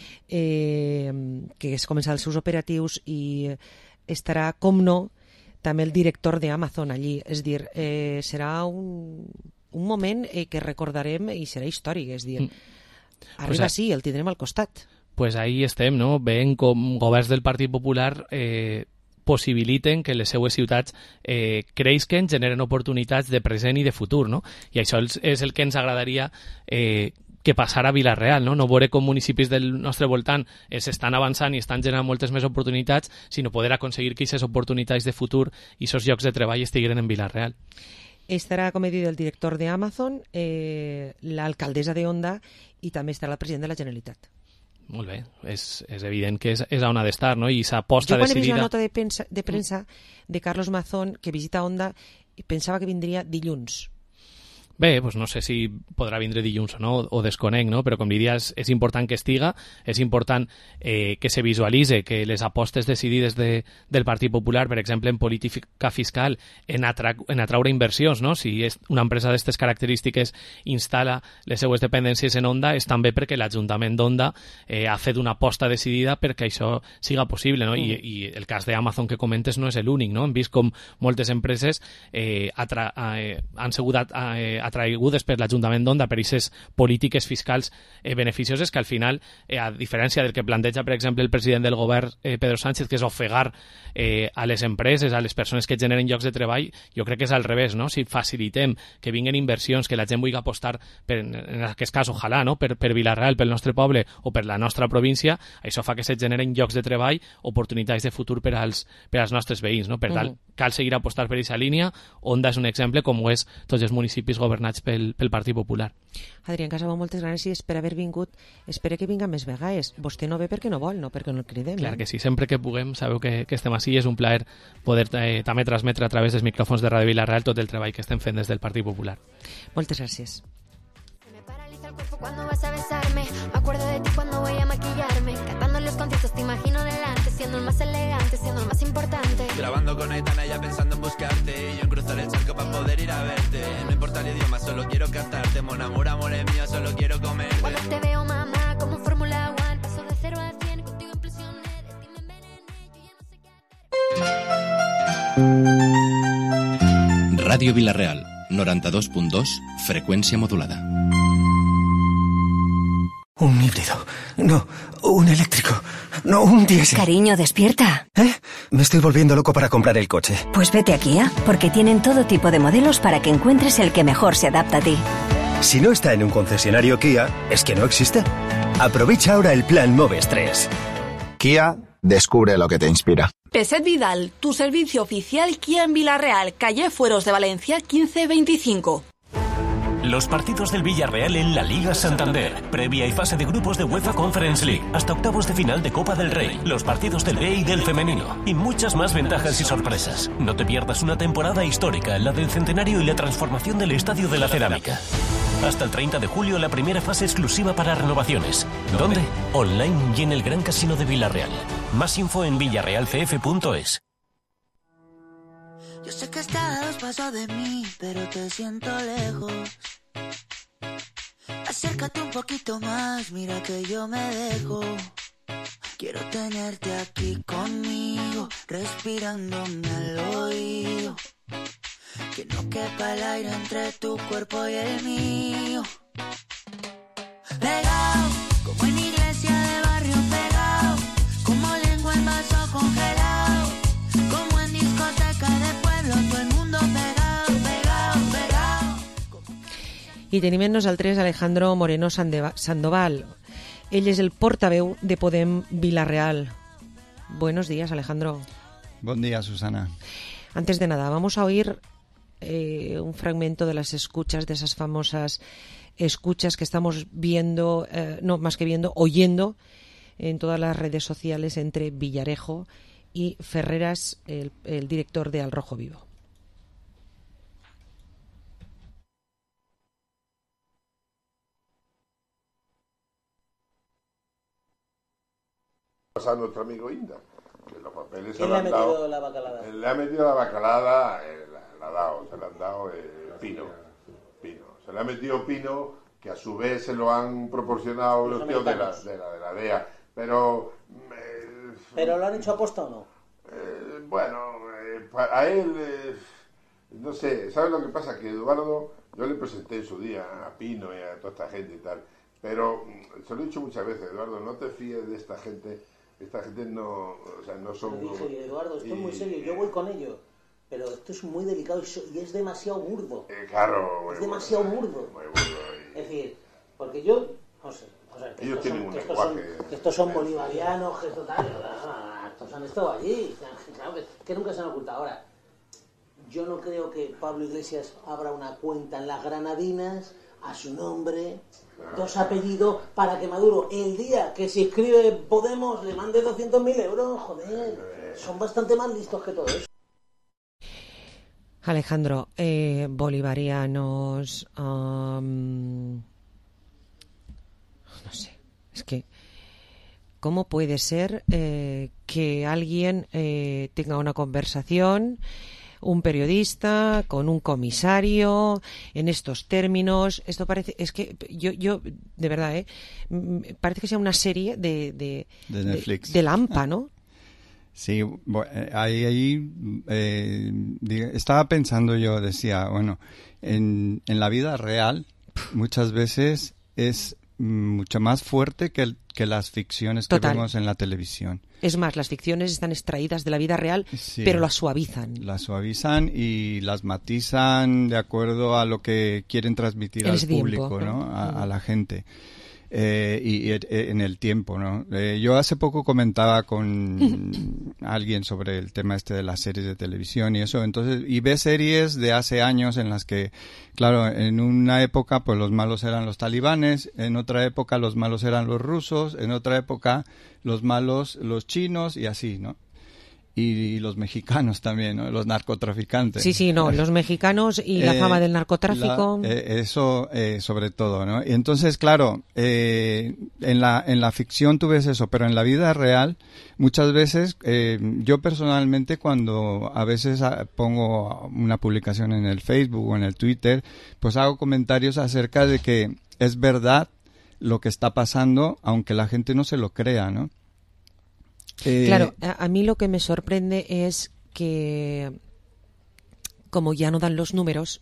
que es començarà els seus operatius, i estarà, com no, també el director d'Amazon allí. És dir, serà un moment que recordarem i serà històric. És dir, arriba sí, el tindrem al costat. Pues ahí estem, no? Veient com governs del Partit Popular possibiliten que les seues ciutats creixen, generen oportunitats de present i de futur, no? I això és el que ens agradaria que passara a Vila-real, no? No veure com municipis del nostre voltant s'estan avançant i estan generant moltes més oportunitats, sinó poder aconseguir que aquestes oportunitats de futur i aquests llocs de treball estiguin en Vila-real. Estarà, com he dit, el director d'Amazon, l'alcaldessa d'Onda, i també estarà el president de la Generalitat. Molt bé, és evident que és on ha d'estar, no? I s'aposta decidida... Jo quan he vist la nota de premsa de Carlos Mazón, que visita Onda, pensava que vindria dilluns. Bé, doncs no sé si podrà vindre dilluns o no, o desconec, no? Però com diries, és important que estiga, és important que se visualitze que les apostes decidides del Partit Popular, per exemple, en política fiscal, en atraure inversions, no? Si és una empresa d'aquestes característiques instal·la les seues dependències en Onda, és també perquè l'Ajuntament d'Onda ha fet una aposta decidida perquè això siga possible, no? I el cas d'Amazon que comentes no és l'únic, no? Hem vist com moltes empreses han sigut atraigudes per l'Ajuntament d'Onda per aquestes polítiques fiscals beneficioses que al final, a diferència del que planteja, per exemple, el president del govern, Pedro Sánchez, que és ofegar a les empreses, a les persones que generen llocs de treball, jo crec que és al revés, no? Si facilitem que vinguen inversions, que la gent vulgui apostar, en aquest cas, ojalà, no? per Vila-real, pel nostre poble o per la nostra província, això fa que se generen llocs de treball, oportunitats de futur per als nostres veïns, no? Per tant, cal seguir apostar per aquesta línia. Onda és un exemple, com ho és tots els municipis governats pel Partit Popular. Adrián Casabó, moltes gràcies per haver vingut. Espero que vinga més vegades. Vostè no ve perquè no vol, no perquè no el cridem. Clar que sí, sempre que puguem, sabeu que estem així i és un plaer poder també transmetre a través dels micròfons de Ràdio Vila-real tot el treball que estem fent des del Partit Popular. Moltes gràcies. Cuando vas a besarme, me acuerdo de ti cuando voy a maquillarme. Cantando en los conciertos te imagino delante, siendo el más elegante, siendo el más importante. Grabando con Aitana ya pensando en buscarte, y yo en cruzar el charco para poder ir a verte. No importa el idioma, solo quiero cantarte. Mon amor, amor es mío, solo quiero comer. Cuando te veo, mamá, como Fórmula 1, paso de 0 a 100, contigo implosioné, de ti me envenené, yo ya no sé qué. Ràdio Vila-real, 92.2, freqüència modulada. Un híbrido. No, un eléctrico. No, un diésel. Cariño, despierta. Me estoy volviendo loco para comprar el coche. Pues vete a Kia, porque tienen todo tipo de modelos para que encuentres el que mejor se adapta a ti. Si no está en un concesionario Kia, es que no existe. Aprovecha ahora el plan Moves 3. Kia, descubre lo que te inspira. Peset Vidal, tu servicio oficial Kia en Vila-real, calle Fueros de Valencia 1525. Los partidos del Villarreal en la Liga Santander, previa y fase de grupos de UEFA Conference League, hasta octavos de final de Copa del Rey, los partidos del B y del femenino, y muchas más ventajas y sorpresas. No te pierdas una temporada histórica, la del centenario y la transformación del Estadio de la Cerámica. Hasta el 30 de julio la primera fase exclusiva para renovaciones. ¿Dónde? Online y en el Gran Casino de Vila-real. Más info en villarrealcf.es. Yo sé que estás a 2 pasos de mí, pero te siento lejos. Acércate un poquito más, mira que yo me dejo. Quiero tenerte aquí conmigo, respirándome al oído. Que no quepa el aire entre tu cuerpo y el mío. Pegado, como en iglesia de barrio pegado. Como lengua en vaso congelado. Como en discoteca de pueblo, todo el mundo pegado, pegado, pegado. I tenim amb nosaltres Alejandro Moreno Sandoval. Ell és el portaveu de Podem Vila-real. Buenos días, Alejandro. Buen día, Susana. Antes de nada, vamos a oír un fragmento de las escuchas, de esas famosas escuchas que estamos viendo, no más que viendo, oyendo en todas las redes sociales entre Villarejo y Ferreras, el director de Al Rojo Vivo. A nuestro amigo Inda, que los papeles ¿Quién le ha metido la bacalada? Le ha metido la bacalada, se le han dado Pino. Se le ha metido Pino, que a su vez se lo han proporcionado los tíos de la DEA. Pero ¿Pero lo han hecho aposta o no? A él, no sé, ¿sabes lo que pasa? Que Eduardo, yo le presenté en su día a Pino y a toda esta gente y tal, pero se lo he dicho muchas veces, Eduardo, no te fíes de esta gente. Esta gente no, o sea, no son... Lo dije, Eduardo, esto es muy serio, yo voy con ellos, pero esto es muy delicado y es demasiado burdo. Claro, es demasiado burdo. Es decir, porque yo, no sé, o sea, ellos tienen un lenguaje... Que estos son bolivarianos, que esto tal, estos han estado allí, claro que nunca se han ocultado. Ahora, yo no creo que Pablo Iglesias abra una cuenta en las Granadinas a su nombre, 2 apellidos, para que Maduro, el día que se inscribe Podemos, le mande 200.000 euros. Joder, son bastante más listos que todo eso. Alejandro, bolivarianos, no sé, es que ¿cómo puede ser que alguien tenga una conversación, un periodista con un comisario en estos términos? Esto parece, es que yo de verdad, parece que sea una serie de Netflix, de Lampa, ¿no? Sí, estaba pensando yo, decía, bueno, en la vida real muchas veces es mucho más fuerte que las ficciones que vemos en la televisión. Es más, las ficciones están extraídas de la vida real, sí, pero las suavizan. Las suavizan y las matizan de acuerdo a lo que quieren transmitir al público, ¿no? A la gente. Y en el tiempo, ¿no? Yo hace poco comentaba con alguien sobre el tema de las series de televisión y eso, entonces, y ve series de hace años en las que, claro, en una época pues los malos eran los talibanes, en otra época los malos eran los rusos, en otra época los malos los chinos y así, ¿no? Y los mexicanos también, ¿no? Los narcotraficantes. Sí, los mexicanos y la fama del narcotráfico. Eso sobre todo, ¿no? Y entonces, claro, en la ficción tú ves eso, pero en la vida real, muchas veces, yo personalmente cuando a veces pongo una publicación en el Facebook o en el Twitter, pues hago comentarios acerca de que es verdad lo que está pasando, aunque la gente no se lo crea, ¿no? Claro, a mí lo que me sorprende es que, como ya no dan los números,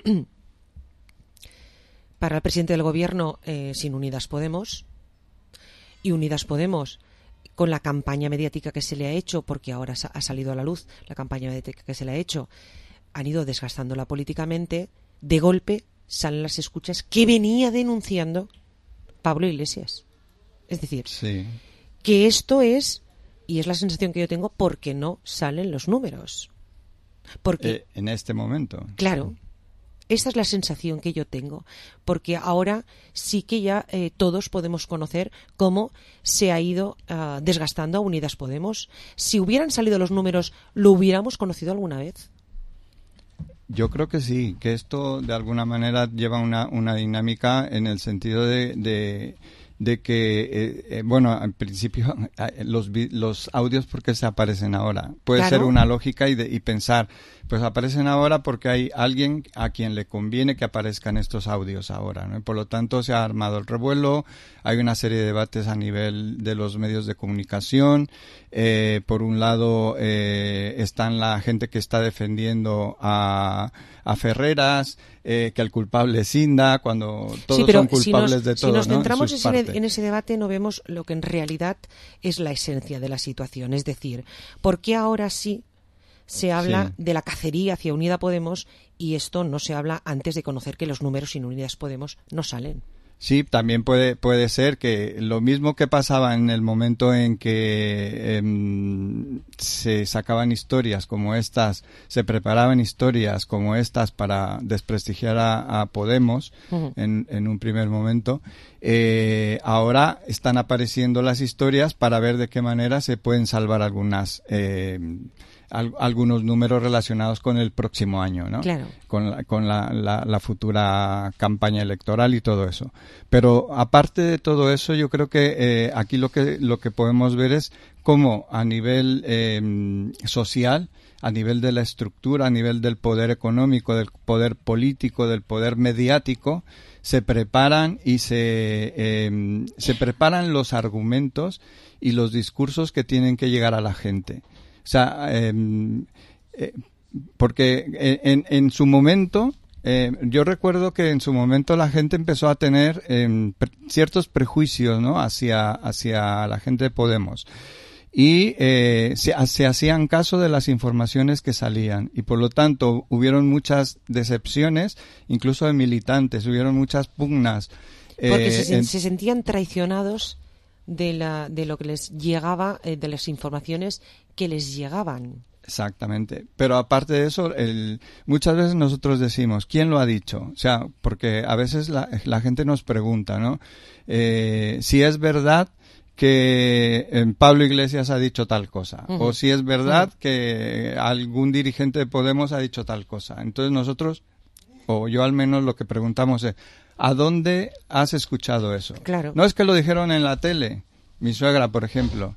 para el presidente del gobierno sin Unidas Podemos, y Unidas Podemos con la campaña mediática que se le ha hecho, porque ahora ha salido a la luz la campaña mediática que se le ha hecho, han ido desgastándola políticamente, de golpe salen las escuchas que venía denunciando Pablo Iglesias. Es decir, que esto es... Y es la sensación que yo tengo porque no salen los números. Porque en este momento. Claro, esta es la sensación que yo tengo. Porque ahora sí que ya todos podemos conocer cómo se ha ido desgastando a Unidas Podemos. Si hubieran salido los números, ¿lo hubiéramos conocido alguna vez? Yo creo que sí, que esto de alguna manera lleva una dinámica en el sentido de que, bueno, en principio los audios porque se aparecen ahora. Puede ser una lógica y pensar, pues aparecen ahora porque hay alguien a quien le conviene que aparezcan estos audios ahora, ¿no? Y por lo tanto se ha armado el revuelo, hay una serie de debates a nivel de los medios de comunicación. Por un lado están la gente que está defendiendo a Ferreras, que el culpable es Inda, cuando todos son culpables de todo. Si nos centramos ¿no? en ese debate, no vemos lo que en realidad es la esencia de la situación. Es decir, ¿por qué ahora sí se habla de la cacería hacia Unidas Podemos y esto no se habla antes de conocer que los números sin Unidas Podemos no salen? Sí, también puede ser que lo mismo que pasaba en el momento en que se sacaban historias como estas, se preparaban historias como estas para desprestigiar a Podemos en un primer momento, ahora están apareciendo las historias para ver de qué manera se pueden salvar algunos números relacionados con el próximo año, ¿no? Claro. Con la futura campaña electoral y todo eso. Pero aparte de todo eso, yo creo que aquí lo que podemos ver es cómo a nivel social, a nivel de la estructura, a nivel del poder económico, del poder político, del poder mediático, se preparan y se preparan los argumentos y los discursos que tienen que llegar a la gente. O sea, porque en su momento, yo recuerdo que en su momento la gente empezó a tener ciertos prejuicios, ¿no? hacia la gente de Podemos. Y se hacían caso de las informaciones que salían. Y por lo tanto, hubieron muchas decepciones, incluso de militantes, hubieron muchas pugnas. Porque se sentían traicionados de lo que les llegaba, de las informaciones que les llegaban. Exactamente. Pero aparte de eso, muchas veces nosotros decimos, ¿quién lo ha dicho? O sea, porque a veces la gente nos pregunta, ¿no? Si es verdad que Pablo Iglesias ha dicho tal cosa, Ujú. o si es verdad que algún dirigente de Podemos ha dicho tal cosa. Entonces nosotros, o yo al menos, lo que preguntamos es, ¿a dónde has escuchado eso? Claro. No es que lo dijeron en la tele, mi suegra, por ejemplo.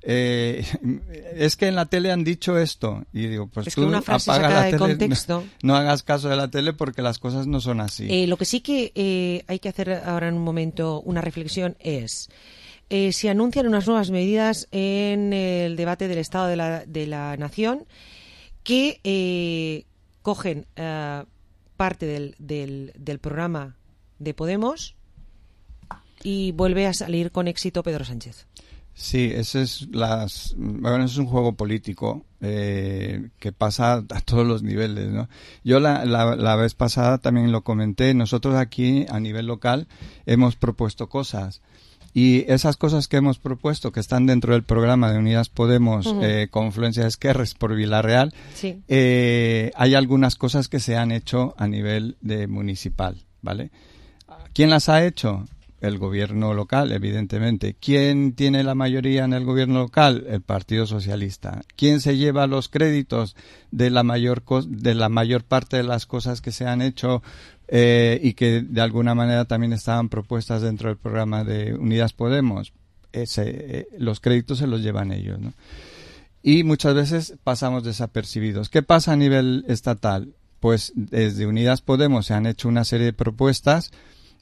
Es que en la tele han dicho esto, y digo, pues Es que tú una frase apaga sacada la de tele, contexto. no hagas caso de la tele porque las cosas no son así. Lo que sí que hay que hacer ahora en un momento una reflexión es, se anuncian unas nuevas medidas en el debate del Estado de la Nación que cogen parte del programa de Podemos y vuelve a salir con éxito Pedro Sánchez. Sí, ese es es un juego político que pasa a todos los niveles, ¿no? Yo la vez pasada también lo comenté. Nosotros aquí a nivel local hemos propuesto cosas y esas cosas que hemos propuesto que están dentro del programa de Unidas Podemos, Ujú. Confluencia de Esquerres por Vilarreal, Sí. hay algunas cosas que se han hecho a nivel de municipal, ¿vale? ¿Quién las ha hecho? El gobierno local, evidentemente. ¿Quién tiene la mayoría en el gobierno local? El Partido Socialista. ¿Quién se lleva los créditos de la mayor parte de las cosas que se han hecho y que de alguna manera también estaban propuestas dentro del programa de Unidas Podemos? Los créditos se los llevan ellos, ¿no? Y muchas veces pasamos desapercibidos. ¿Qué pasa a nivel estatal? Pues desde Unidas Podemos se han hecho una serie de propuestas.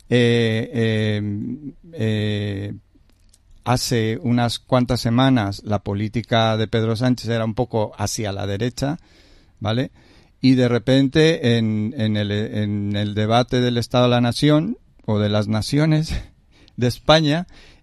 Hace unas cuantas semanas la política de Pedro Sánchez era un poco hacia la derecha, ¿vale? Y de repente en el debate del Estado de la Nación o de las naciones de España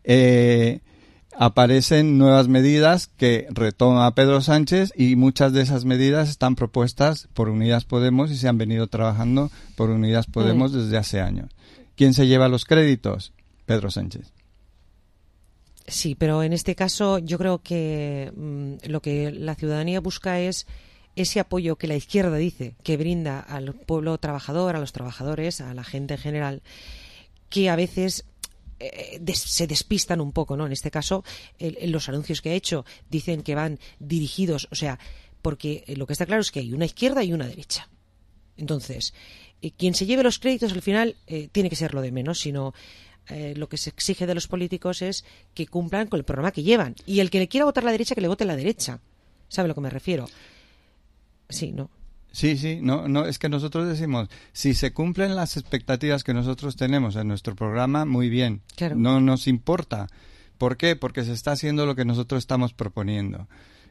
aparecen nuevas medidas que retoma Pedro Sánchez y muchas de esas medidas están propuestas por Unidas Podemos y se han venido trabajando por Unidas Podemos desde hace años. ¿Quién se lleva los créditos? Pedro Sánchez. Sí, pero en este caso yo creo que lo que la ciudadanía busca es ese apoyo que la izquierda dice que brinda al pueblo trabajador, a los trabajadores, a la gente en general, que a veces se despistan un poco, ¿no? En este caso, los anuncios que ha hecho dicen que van dirigidos, o sea, porque lo que está claro es que hay una izquierda y una derecha. Entonces, quien se lleve los créditos al final tiene que ser lo de menos, sino lo que se exige de los políticos es que cumplan con el programa que llevan. Y el que le quiera votar a la derecha, que le vote a la derecha. ¿Sabe a lo que me refiero? Sí, ¿no? Sí, no, es que nosotros decimos, si se cumplen las expectativas que nosotros tenemos en nuestro programa, muy bien. Claro. No nos importa. ¿Por qué? Porque se está haciendo lo que nosotros estamos proponiendo.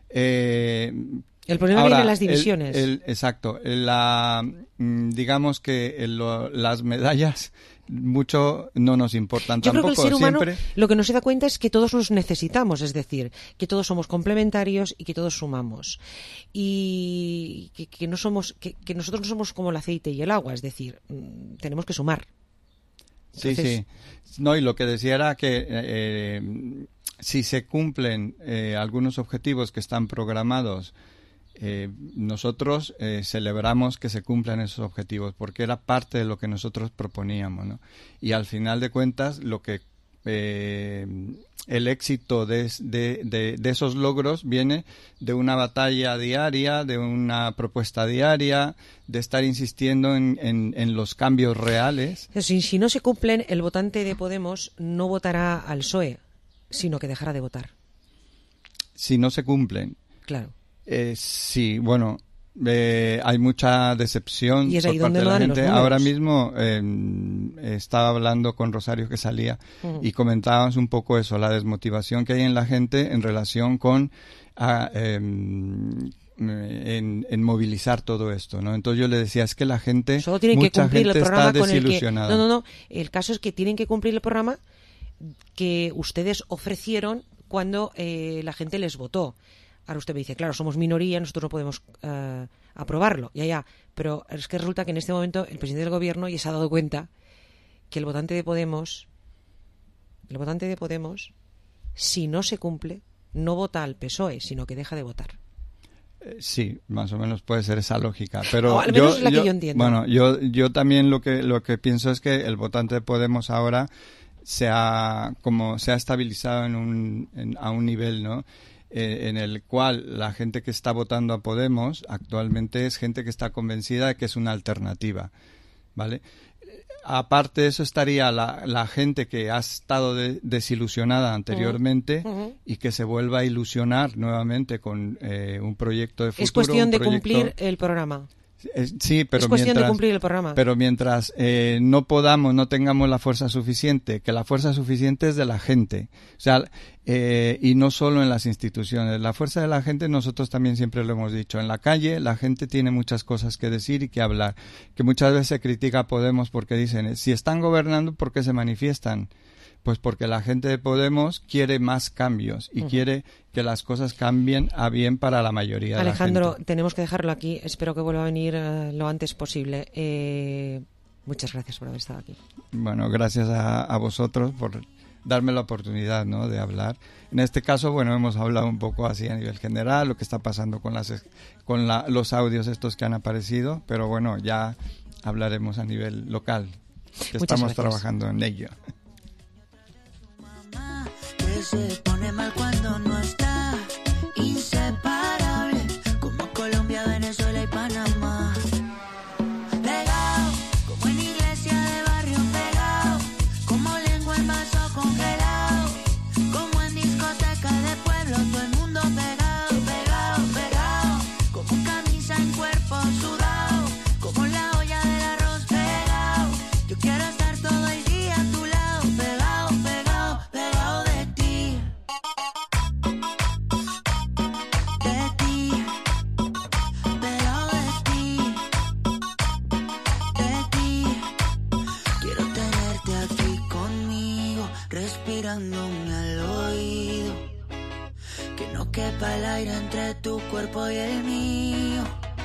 El problema viene en las divisiones. Exacto. Digamos que las medallas mucho no nos importan Yo tampoco. creo que el ser humano siempre... lo que no se da cuenta es que todos nos necesitamos, es decir, que todos somos complementarios y que todos sumamos. Y que no somos, que nosotros no somos como el aceite y el agua, es decir, tenemos que sumar. Entonces... Sí. No, y lo que decía era que si se cumplen algunos objetivos que están programados, nosotros celebramos que se cumplan esos objetivos porque era parte de lo que nosotros proponíamos, ¿no? Y al final de cuentas lo que el éxito de esos logros viene de una batalla diaria, de una propuesta diaria, de estar insistiendo en los cambios reales. Si no se cumplen, el votante de Podemos no votará al PSOE, sino que dejará de votar. Si no se cumplen. Claro. Sí, bueno, hay mucha decepción y es por ahí parte donde de la gente. los Ahora mismo estaba hablando con Rosario que salía y comentábamos un poco eso, la desmotivación que hay en la gente en relación con en movilizar todo esto, ¿no? Entonces yo le decía, es que la gente, solo tienen que cumplir el programa está desilusionada. con el que... No, el caso es que tienen que cumplir el programa que ustedes ofrecieron cuando la gente les votó. Ahora usted me dice, claro, somos minoría, nosotros no podemos aprobarlo, ya, pero es que resulta que en este momento el presidente del gobierno ya se ha dado cuenta que el votante de Podemos, si no se cumple, no vota al PSOE, sino que deja de votar. Sí, más o menos puede ser esa lógica, pero al menos es la que yo entiendo. Bueno, yo también lo que pienso es que el votante de Podemos ahora se ha estabilizado a un nivel, ¿no? En el cual la gente que está votando a Podemos actualmente es gente que está convencida de que es una alternativa, ¿vale? Aparte de eso estaría la gente que ha estado desilusionada anteriormente y que se vuelva a ilusionar nuevamente con un proyecto de futuro. Es cuestión de cumplir el programa. Sí, pero es cuestión de cumplir el programa. Pero mientras no tengamos la fuerza suficiente, que la fuerza suficiente es de la gente, o sea, y no solo en las instituciones. La fuerza de la gente, nosotros también siempre lo hemos dicho, en la calle la gente tiene muchas cosas que decir y que hablar, que muchas veces se critica a Podemos porque dicen, si están gobernando, ¿por qué se manifiestan? Pues porque la gente de Podemos quiere más cambios y quiere que las cosas cambien a bien para la mayoría de la gente. Alejandro, tenemos que dejarlo aquí. Espero que vuelva a venir lo antes posible. Muchas gracias por haber estado aquí. Bueno, gracias a vosotros por darme la oportunidad, ¿no?, de hablar. En este caso, bueno, hemos hablado un poco así a nivel general, lo que está pasando con los audios estos que han aparecido, pero bueno, ya hablaremos a nivel local, que estamos trabajando en ello. Que se pone mal cuando no está, inseparable, como Colombia, Venezuela y Panamá. Pegado, como en iglesia de barrio, pegado, como lengua en vaso congelado, como en discoteca de pueblo, todo el mundo pegado, pegado, pegado, como camisa en cuerpo sudado, como la olla del arroz pegado. Yo quiero estar todo el día a tu lado, pegado, pegado, pegado de ti. Pegado de ti. Quiero tenerte aquí conmigo, respirándome al oído, que no quepa el aire entre tu cuerpo y el mío.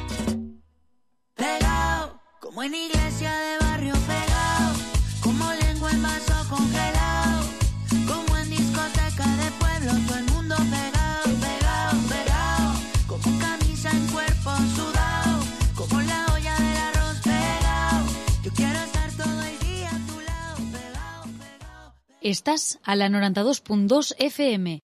Pegado, como en iglesia de barrio, pegado, como lengua en vaso congelado, como en discoteca de pueblo, todo el mundo pegado, pegado, pegado, como camisa en cuerpo sudado, como la olla del arroz pegado. Yo quiero estar todo el día a tu lado, pegado, pegado. Estás a la 92.2 FM.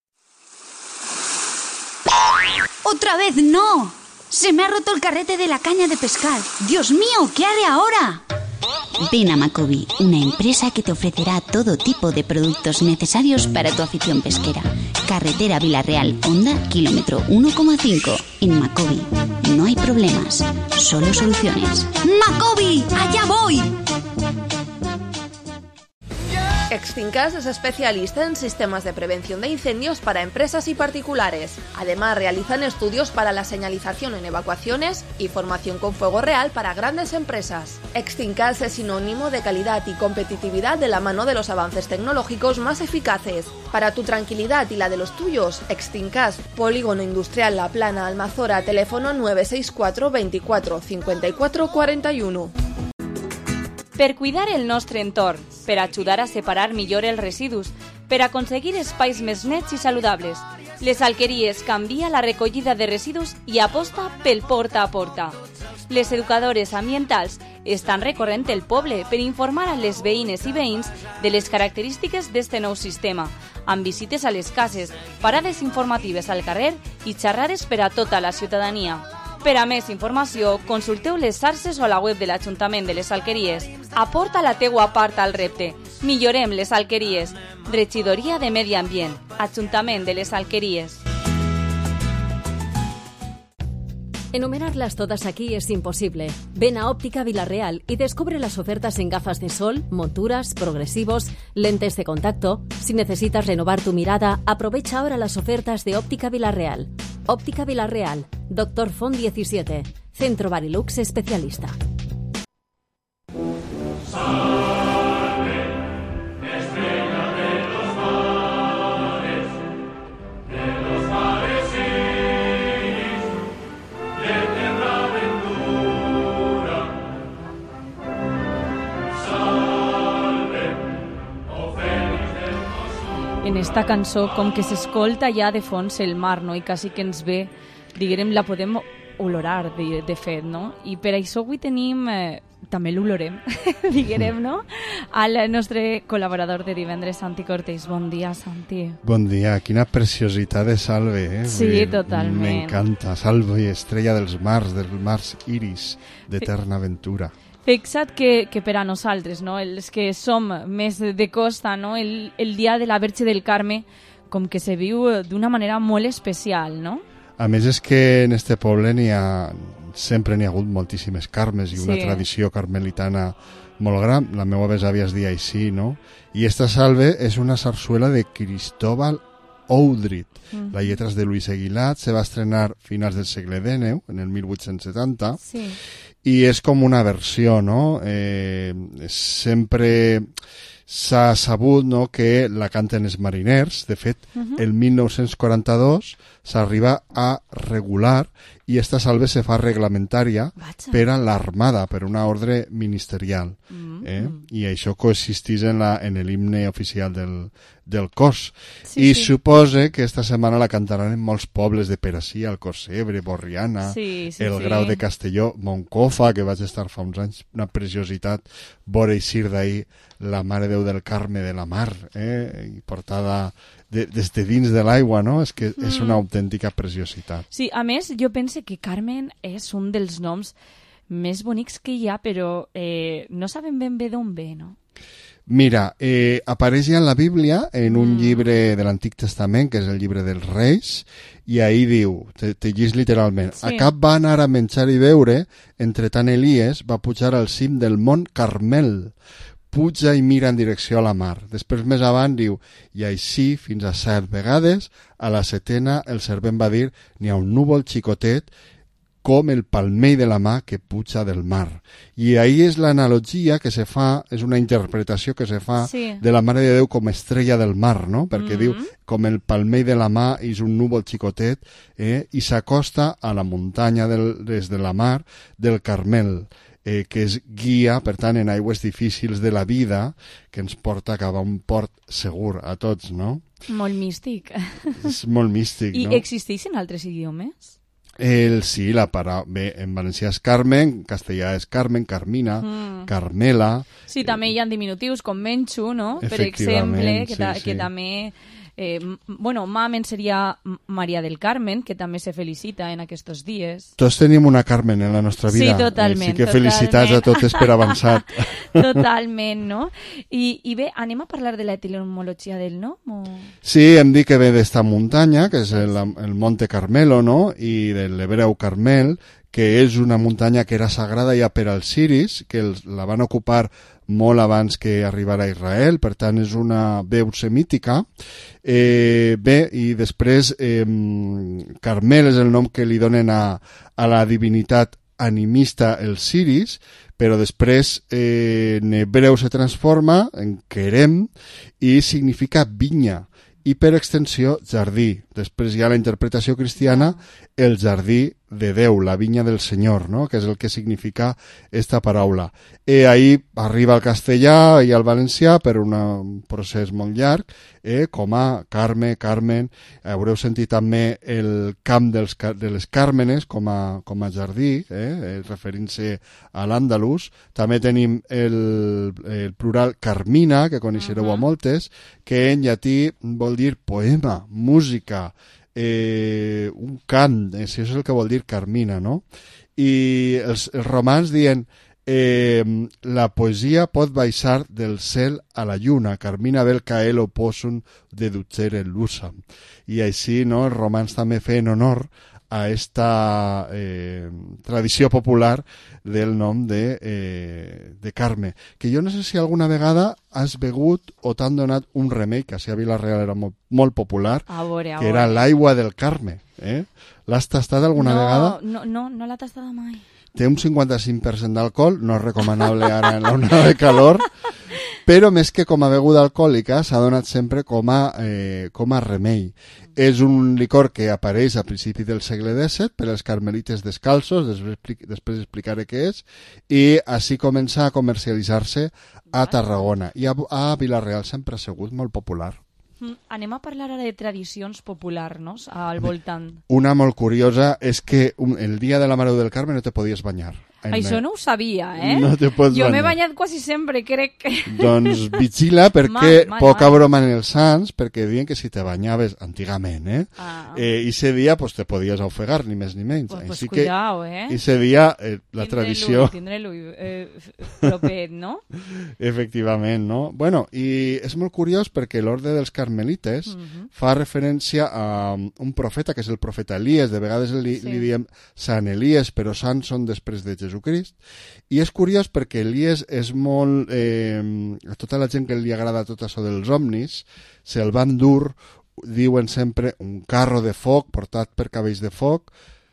¡Otra vez no! ¡Se me ha roto el carrete de la caña de pescar! ¡Dios mío! ¿Qué haré ahora? Ven a Macobi, una empresa que te ofrecerá todo tipo de productos necesarios para tu afición pesquera. Carretera Villarreal, Honda, kilómetro 1,5. En Macobi no hay problemas, solo soluciones. ¡Macobi! ¡Allá voy! Extincas es especialista en sistemas de prevención de incendios para empresas y particulares. Además, realizan estudios para la señalización en evacuaciones y formación con fuego real para grandes empresas. Extincas es sinónimo de calidad y competitividad de la mano de los avances tecnológicos más eficaces. Para tu tranquilidad y la de los tuyos, Extincas, Polígono Industrial La Plana, Almazora, teléfono 964 24 54 41. Per cuidar el nostre entorn, per ajudar a separar millor els residus, per aconseguir espais més nets i saludables. Les Alqueries canvia la recollida de residus i aposta pel porta a porta. Les educadores ambientals estan recorrent el poble per informar a les veïnes i veïns de les característiques d'este nou sistema, amb visites a les cases, parades informatives al carrer i xerrades per a tota la ciutadania. Per a més informació, consulteu les xarxes o la web de l'Ajuntament de les Alqueries. Aporta la teua part al repte. Millorem les Alqueries. Regidoria de Medi Ambient. Ajuntament de les Alqueries. Enumerarlas todas aquí es imposible. Ven a Óptica Villarreal y descubre las ofertas en gafas de sol, monturas, progresivos, lentes de contacto. Si necesitas renovar tu mirada, aprovecha ahora las ofertas de Óptica Villarreal. Óptica Villarreal, Dr. Font 17, Centro Barilux Especialista. En esta cançó, com que s'escolta ja de fons el mar, no? I quasi que ens ve, diguem, la podem olorar, de fet, no? I per això avui tenim també l'olorem, diguem, no? Al nostre col·laborador de divendres, Santi Cortés. Bon dia, Santi. Bon dia, quina preciositat de salve, eh? Sí, totalment. M'encanta, salve, estrella dels mars iris, d'eterna aventura. Fixa't que per a nosaltres, no? Els que som més de costa, no? El dia de la Verge del Carme com que se viu d'una manera molt especial, no? A més és que en este poble sempre n'hi ha hagut moltíssimes carmes i una tradició carmelitana molt gran. La meva besàvia es deia així, no? I esta salve és una sarsuela de Cristóbal Oudrit. La lletra és de Luis Aguilat, se va estrenar finals del segle XIX, en el 1870, i és com una versió, no? Sempre s'ha sabut, no, que la canten els mariners. De fet, el 1942 s'arriba a regular i esta salve se fa reglamentària per a l'Armada, per una ordre ministerial. I això coexistís en l'himne oficial del cos. I suposa que esta setmana la cantaran en molts pobles de Perací, Alcocebre, Borriana, el Grau de Castelló, Moncofa, que vaig estar fa uns anys, una preciositat, vora eixir d'ahir la Mare Déu del Carme de la Mar, i portada des de dins de l'aigua, no? És que és una autèntica preciositat. Sí, a més, jo penso que Carmen és un dels noms més bonics que hi ha, però no sabem ben bé d'on ve, no? Mira, apareix ja en la Bíblia, en un llibre de l'Antic Testament, que és el llibre dels Reis, i ahí diu, te llis literalment, Acab va anar a menjar i beure, entre tant Elies va pujar al cim del mont Carmel, puja i mira en direcció a la mar. Després, més avant, diu, i així, fins a 7 vegades, a la setena, el servent va dir, n'hi ha un núvol xicotet, com el palmell de la mà que puja del mar. I ahí és l'analogia que se fa, és una interpretació que se fa de la Mare de Déu com estrella del mar, no? Perquè diu, com el palmell de la mà és un núvol xicotet, i s'acosta a la muntanya des de la mar del Carmel, que és guia, per tant, en aigües difícils de la vida, que ens porta cap a un port segur a tots, no? Molt místic. És molt místic, no? I existeixen altres idiomes? Sí, la paraula... Bé, en valencià és Carmen, en castellà és Carmen, Carmina, Carmela... Sí, també hi ha diminutius com Menxu, no? Per exemple, que també... bueno, Mamen seria Maria del Carmen, que també se felicita en aquests dies. Tots tenim una Carmen en la nostra vida. Sí, totalment. Sí que felicitats a totes per avançat. Totalment, no? I bé, anem a parlar de la etimologia del nom? Sí, hem dit que ve d'esta muntanya, que és el Monte Carmelo, no? I de l'hebreu Carmel, que és una muntanya que era sagrada ja per als siris, que la van ocupar molt abans que arribara a Israel, per tant és una veu semítica. Bé, i després Carmel és el nom que li donen a la divinitat animista els siris, però després en hebreu se transforma en Kerem i significa vinya i per extensió jardí. Després hi ha la interpretació cristiana, el jardí de Déu, la vinya del Senyor, no? Que és el que significa esta paraula. Ahí arriba al castellà i al valencià per un procés molt llarg, com a Carme, Carmen. Haureu sentit també el camp de les Càrmenes com a jardí, referint-se a l'Àndalus. També tenim el plural Carmina, que coneixereu a moltes, que en llatí vol dir poema, música, un cant, això és el que vol dir Carmina, no? I els romans diuen la poesia pot baixar del cel a la lluna, Carmina vel caelo possum deducere l'usam. I així, no, els romans també feien honor a esta tradició popular del nom de Carme, que jo no sé si alguna vegada has begut o t'han donat un remei, que a Vila-real era molt popular, que era l'aigua del Carme. L'has tastat alguna vegada? No l'ha tastada mai. Té un 55% d'alcohol, no és recomanable ara en l'onada de calor, però més que com a beguda alcohòlica s'ha donat sempre com a remei. És un licor que apareix a principi del segle XVII per als carmelites descalços, després explicaré què és, i així comença a comercialitzar-se a Tarragona. I a Vila-real sempre ha sigut molt popular. Anem a parlar ara de tradicions populars al voltant. Una molt curiosa és que el dia de la Mare del Carme no te podies banyar. Això no ho sabia, No te pots Jo m'he banyar. banyat quasi sempre, crec que... Doncs vigila perquè Mal. poca broma en els sants, perquè diuen que si te banyaves antigament, i ese dia pues, te podies ofegar, ni més ni menys. Pues Així cuidao, que ese dia la tradició... Tindré l'ull propet, no? Efectivament, no? Bueno, i és molt curiós perquè l'orde dels carmelites fa referència a un profeta, que és el profeta Elies, de vegades li diem Sant Elies, però sant són després de Jesucrist, i és curiós perquè Elies és molt... a tota la gent que li agrada tot això dels ovnis, se'l van dur, diuen sempre, un carro de foc portat per cavalls de foc,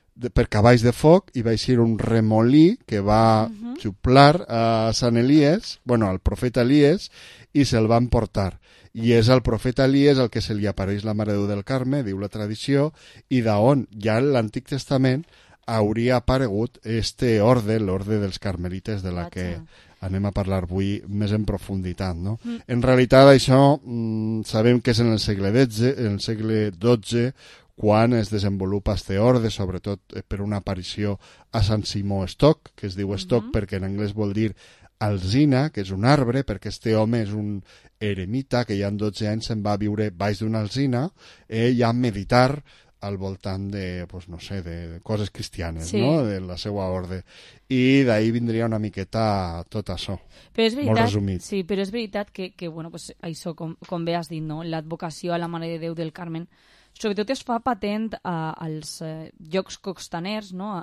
i va eixir un remolí que va xuplar a Sant Elies, bueno, al profeta Elies, i se'l van portar. I és al profeta Elies el que se li apareix la Mare de Déu del Carme, diu la tradició, i d'on ja en l'Antic Testament hauria aparegut este orde, l'orde dels carmelites, de la que anem a parlar avui més en profunditat, no? En realitat això sabem que és en el segle XII, quan es desenvolupa este orde, sobretot per una aparició a Sant Simó Stock, que es diu Stock perquè en anglès vol dir alzina, que és un arbre, perquè este home és un eremita que ja en 12 anys se'n va viure baix d'una alzina i a meditar al voltant de, pues, no sé, de coses cristianes, no? De la seva orde. I d'ahir vindria una miqueta tot això. Però és veritat, molt resumit. Sí, però és veritat que bueno, pues, això, com bé has dit, no? L'advocació a la Mare de Déu del Carmen sobretot es fa patent als llocs costaners, no?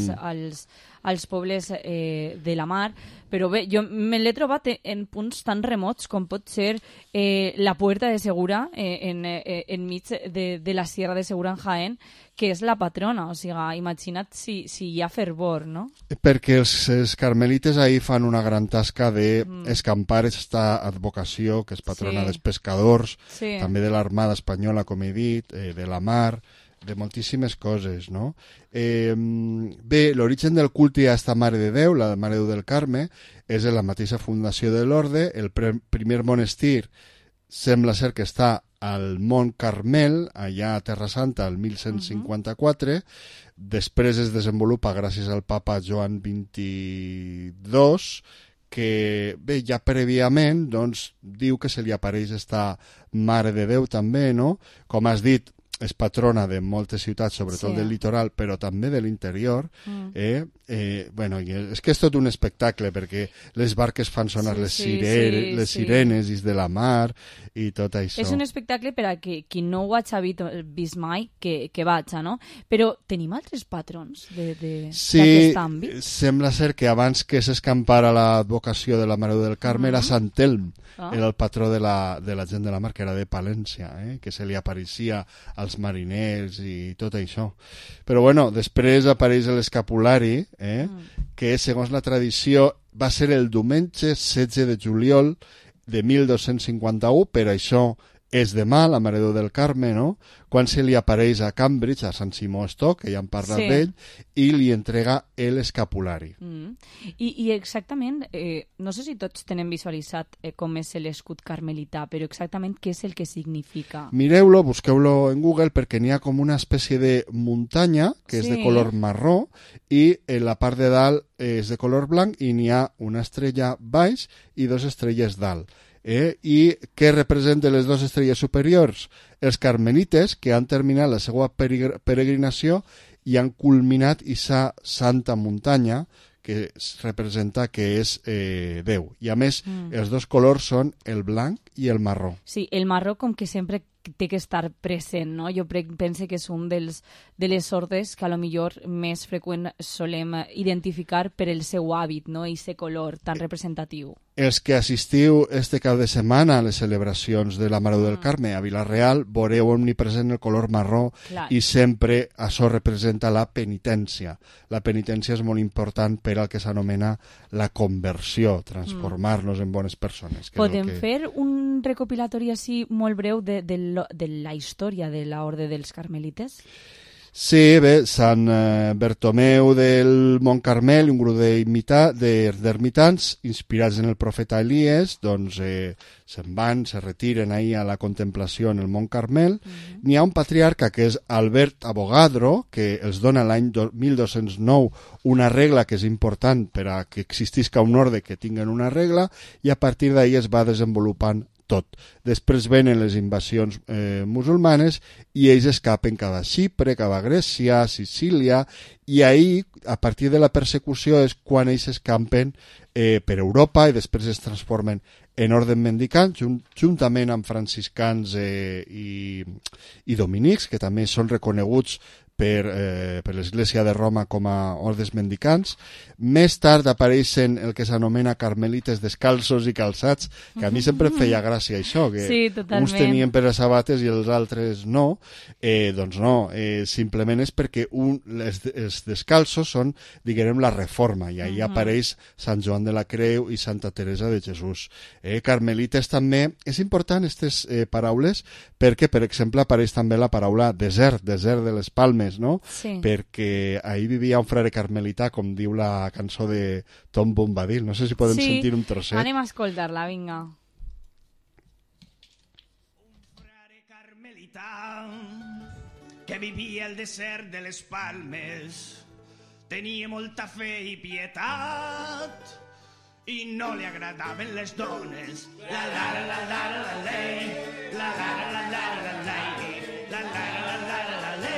als pobles de la mar, però bé, jo me l'he trobat en punts tan remots com pot ser la Puerta de Segura enmig de la Sierra de Segura en Jaén, que és la patrona, o sigui, imagina't si hi ha fervor, no? Perquè els carmelites ahir fan una gran tasca d'escampar aquesta advocació, que és patrona dels pescadors, també de l'Armada Espanyola, com he dit, de la mar, de moltíssimes coses, no? Bé, l'origen del culte a esta Mare de Déu, la Mare de Déu del Carme, és en la mateixa fundació de l'orde. El primer monestir sembla ser que està al Mont Carmel, allà a Terra Santa, el 1154. Després es desenvolupa gràcies al papa Joan XXII, que, bé, ja prèviament, doncs, diu que se li apareix esta Mare de Déu també, no? Com has dit, és patrona de moltes ciutats, sobretot del litoral, però també de l'interior. Bueno, és que és tot un espectacle, perquè les barques fan sonar les sirenes dins de la mar i tot això. És un espectacle per a qui no ho hagi vist mai, que vaja, no? Però tenim altres patrons d'aquest àmbit? Sí, sembla ser que abans que s'escampara l'advocació de la Mare del Carme era Sant Telm, era el patró de la gent de la mar, que era de Palència, que se li apareixia als mariners i tot això. Però bueno, després apareix l'escapulari, que segons la tradició va ser el diumenge 16 de juliol de 1251, però això és demà, la Mare de Déu del Carme, no? Quan se li apareix a Cambridge, a Sant Simó Stock, que ja hem parlat d'ell, i li entrega l'escapulari. I exactament, no sé si tots tenen visualitzat com és l'escut carmelità, però exactament què és el que significa? Mireu-lo, busqueu-lo en Google, perquè n'hi ha com una espècie de muntanya, que és de color marró, i en la part de dalt és de color blanc, i n'hi ha una estrella baix i 2 estrelles dalt. I què representen les 2 estrelles superiors? Els carmelites, que han terminat la seva peregrinació i han culminat aquesta santa muntanya, que representa que és Déu. I a més, els 2 colors són el blanc i el marró. Sí, el marró com que sempre té que estar present, no? Jo penso que és un de les ordes que a lo millor més freqüent solem identificar per el seu hàbit, no? I aquest color tan representatiu. Els que assistiu este cap de setmana a les celebracions de la Mare del Carme a Vila-real veureu omnipresent el color marró. Clar. I sempre això representa la penitència. La penitència és molt important per al que s'anomena la conversió, transformar-nos en bones persones. Podem fer un recopilatori així molt breu de la història de l'orde dels carmelites? Sí, bé, Sant Bertomeu del Mont Carmel, un grup d'ermitans inspirats en el profeta Elies, doncs se'n van, se retiren ahir a la contemplació en el Mont Carmel. N'hi ha un patriarca que és Albert Avogadro, que els dona l'any 1209 una regla que és important per a que existisca un ordre que tinguen una regla, i a partir d'ahir es va desenvolupant tot. Després venen les invasions musulmanes i ells escapen cap a Xipre, cap a Grècia, Sicília, i ahir, a partir de la persecució, és quan ells escampen per Europa i després es transformen en orden mendicant, juntament amb franciscans i dominics, que també són reconeguts per l'Església de Roma com a ordes mendicants. Més tard apareixen el que s'anomena carmelites descalços i calçats, que a mi sempre em feia gràcia això, que sí, uns tenien per les sabates i els altres no. Doncs no, simplement és perquè els descalços són, diguem, la reforma, i ahí apareix Sant Joan de la Creu i Santa Teresa de Jesús. Carmelites també, és important aquestes paraules, perquè, per exemple, apareix també la paraula desert de les Palmes, no? Sí. Perquè ahí vivia un frare carmelità, com diu la cançó de Tom Bombadil. No sé si podem sentir un trosset. Sí, anem a escoltar-la, vinga. Que vivia al desert de les Palmes, tenia molta fe i pietat i no li agradaven les dones. La la la la la la la la la la la la la la la la la la.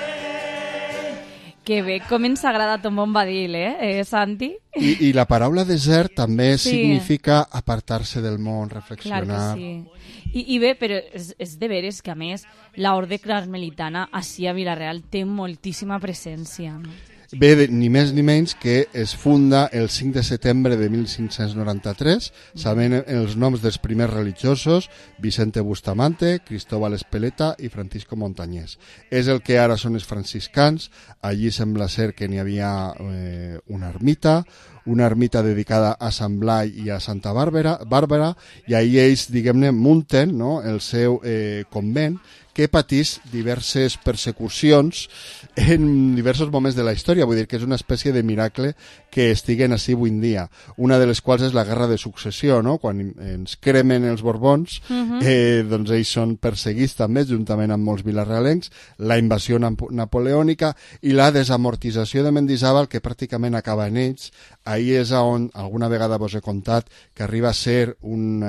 Que bé, com ens agrada Tom Bombadil, Santi? I la paraula desert també significa apartar-se del món, reflexionar. Clar que sí. I bé, però és de veres que, a més, l'orde carmelitana ací a Vila-real té moltíssima presència, no? Bé, ni més ni menys que es funda el 5 de setembre de 1593, sabent els noms dels primers religiosos, Vicente Bustamante, Cristóbal Espeleta i Francisco Montañés. És el que ara són els franciscans. Allí sembla ser que n'hi havia una ermita dedicada a Sant Blai i a Santa Bàrbara, i ahí ells, diguem-ne, munten, no?, el seu convent, que patís diverses persecucions en diversos moments de la història. Vull dir que és una espècie de miracle que estiguen així avui en dia. Una de les quals és la Guerra de Successió, no? Quan ens cremen els Borbons, doncs ells són perseguits també, juntament amb molts vilarealencs, la invasió napoleònica i la desamortització de Mendizábal, que pràcticament acaba en ells. Ahí és on alguna vegada vos he contat que arriba a ser un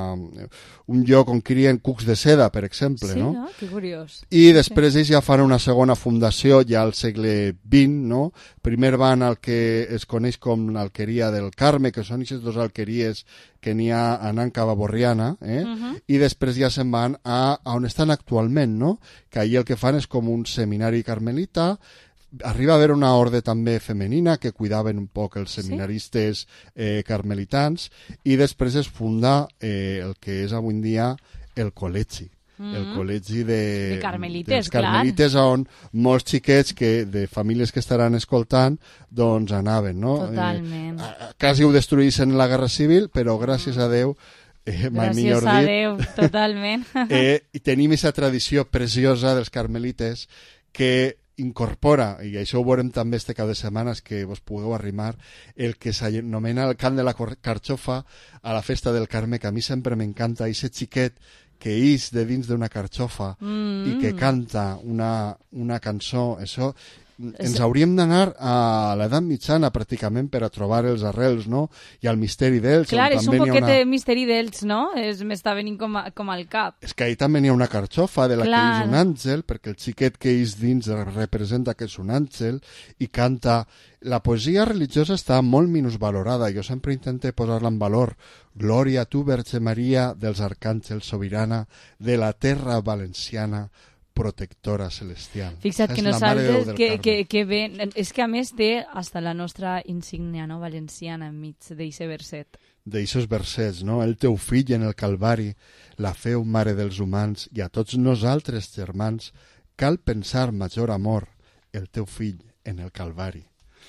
lloc on crien cucs de seda, per exemple. Sí, no? Que curiós. I després ells ja fan una segona fundació ja al segle XX, no? Primer van al que es coneix com l'Alqueria del Carme, que són aquestes dues alqueries que n'hi ha anant cap a Borriana, i després ja se'n van a on estan actualment, no? Que allí el que fan és com un seminari carmelita. Arriba a haver una orde també femenina que cuidaven un poc els seminaristes carmelitans, i després es funda el que és avui en dia el col·legi. El col·legi de carmelites, dels carmelites, on molts xiquets de famílies que estaran escoltant doncs anaven, no? Totalment. Quasi ho destruïssin en la Guerra Civil, però gràcies a Déu, mai millor dit. Gràcies a Déu, totalment. I tenim aquesta tradició preciosa dels carmelites que incorpora, i això ho veurem també este cap de setmanes que vos pugueu arrimar, el que s'anomena el cant de la carxofa a la festa del Carme, que a mi sempre m'encanta, i aquest xiquet que ix de dins d'una carxofa i que canta una cançó. Això ens hauríem d'anar a l'edat mitjana pràcticament per a trobar els arrels, no? I el misteri d'ells. Clar, és un poquet de misteri d'ells, no? M'està venint com al cap. És que ahí també n'hi ha una carxofa de la que és un àngel, perquè el xiquet que és dins representa que és un àngel i canta. La poesia religiosa està molt minusvalorada. Jo sempre intento posar-la en valor. Glòria a tu, Verge Maria, dels arcàngels, sobirana de la terra valenciana, protectora celestial. Fixa't que nosaltres, que bé, és que a més té hasta la nostra insígnia, no?, valenciana enmig d'eixe verset. D'eixos versets, no? El teu fill en el Calvari, la feu mare dels humans, i a tots nosaltres, germans, cal pensar major amor, el teu fill en el Calvari.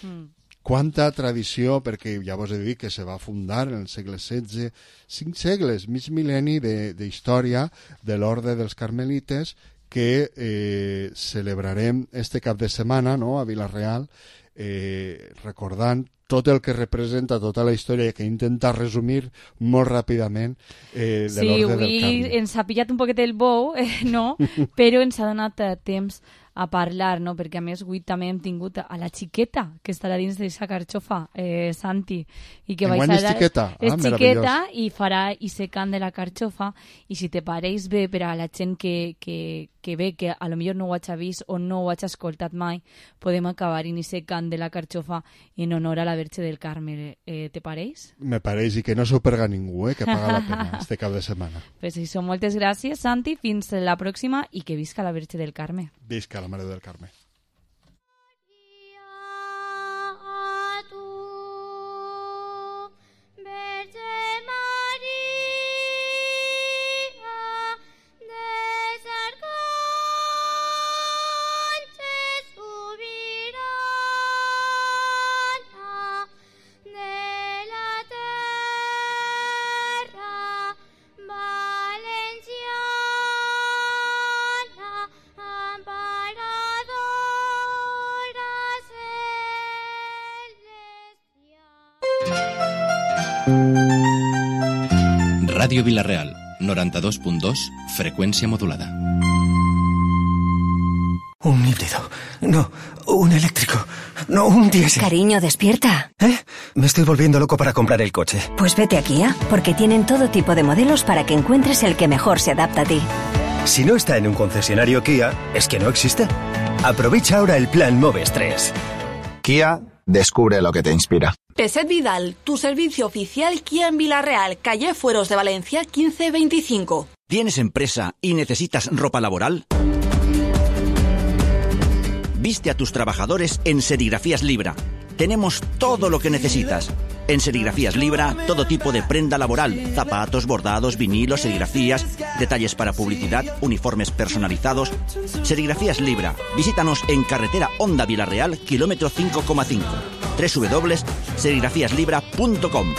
Quanta tradició, perquè ja vos he dit que se va fundar en el segle XVI, 5 segles, mig mil·lenni d'història de l'orde dels carmelites, que celebrarem este cap de setmana, no?, a Vila-real, recordant tot el que representa tota la història que intenta resumir molt ràpidament de l'Orde del Carme. Sí, ens ha pillat un poquet el bou, no? Però ens ha donat temps a parlar, no? Perquè a més avui també hem tingut a la xiqueta que estarà dins d'aquesta carxofa, Santi, i que enguany és xiqueta. És xiqueta i farà i secant de la carxofa, i si te pareix bé per a la gent que ve, que a lo millor no ho hagi vist o no ho hagi escoltat mai, podem acabar en ese cant de la carxofa en honor a la Verge del Carme. Te pareix? Me pareix, i que no s'ho perga ningú, que paga la pena este cap de setmana. Pues això, moltes gràcies, Santi, fins la pròxima, i que visca la Verge del Carme. Visca la Mare del Carme. Ràdio Vila-real, 92.2, frecuencia modulada. Un híbrido. No, un eléctrico. No, un diésel. Cariño, despierta. Me estoy volviendo loco para comprar el coche. Pues vete a Kia, porque tienen todo tipo de modelos para que encuentres el que mejor se adapta a ti. Si no está en un concesionario Kia, es que no existe. Aprovecha ahora el plan Moves 3. Kia, descubre lo que te inspira. Peset Vidal, tu servicio oficial Kia en Vila-real, calle Fueros de Valencia 1525. ¿Tienes empresa y necesitas ropa laboral? Viste a tus trabajadores en Serigrafías Libra. Tenemos todo lo que necesitas. En Serigrafías Libra, todo tipo de prenda laboral, zapatos, bordados, vinilos, serigrafías, detalles para publicidad, uniformes personalizados. Serigrafías Libra. Visítanos en carretera Honda Vila-real, kilómetro 5,5. www.serigrafíaslibra.com.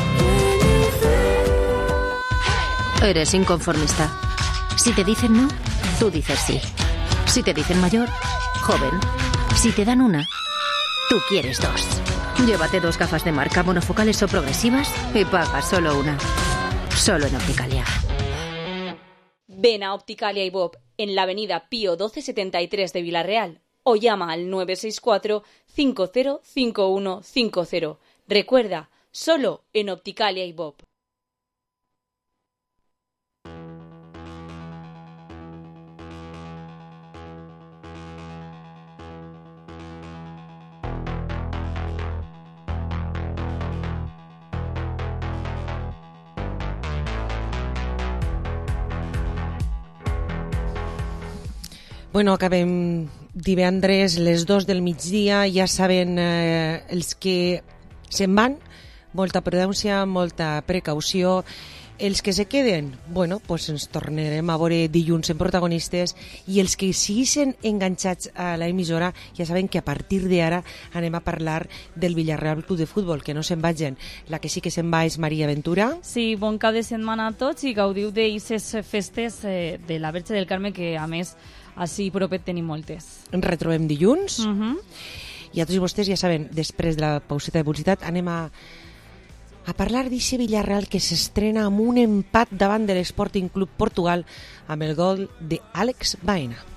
Eres inconformista. Si te dicen no, tú dices sí. Si te dicen mayor, joven. Si te dan una, tú quieres dos. Llévate 2 gafas de marca monofocales o progresivas y paga solo una. Solo en Opticalia. Ven a Opticalia y Bob en la avenida Pío 1273 de Vila-real o llama al 964 505150. Recuerda, solo en Opticalia y Bob. Bueno, acabem divendres, les 2 del migdia, ja saben els que se'n van, molta prudència, molta precaució. Els que se queden, bueno, pues ens tornarem a veure dilluns en protagonistes, i els que siguin enganxats a l'emissora ja saben que a partir d'ara anem a parlar del Villarreal Club de Futbol, que no se'n vagin. La que sí que se'n va és Maria Ventura. Sí, bon cap de setmana a tots i gaudiu d'aquestes festes de la Verge del Carme, que a més així propet tenim moltes. Ens retrobem dilluns. I a tots vostès ja saben, després de la pauseta de publicitat anem a parlar d'eixe Villarreal que s'estrena amb un empat davant de l'Sporting Club Portugal amb el gol d'Àlex Baena.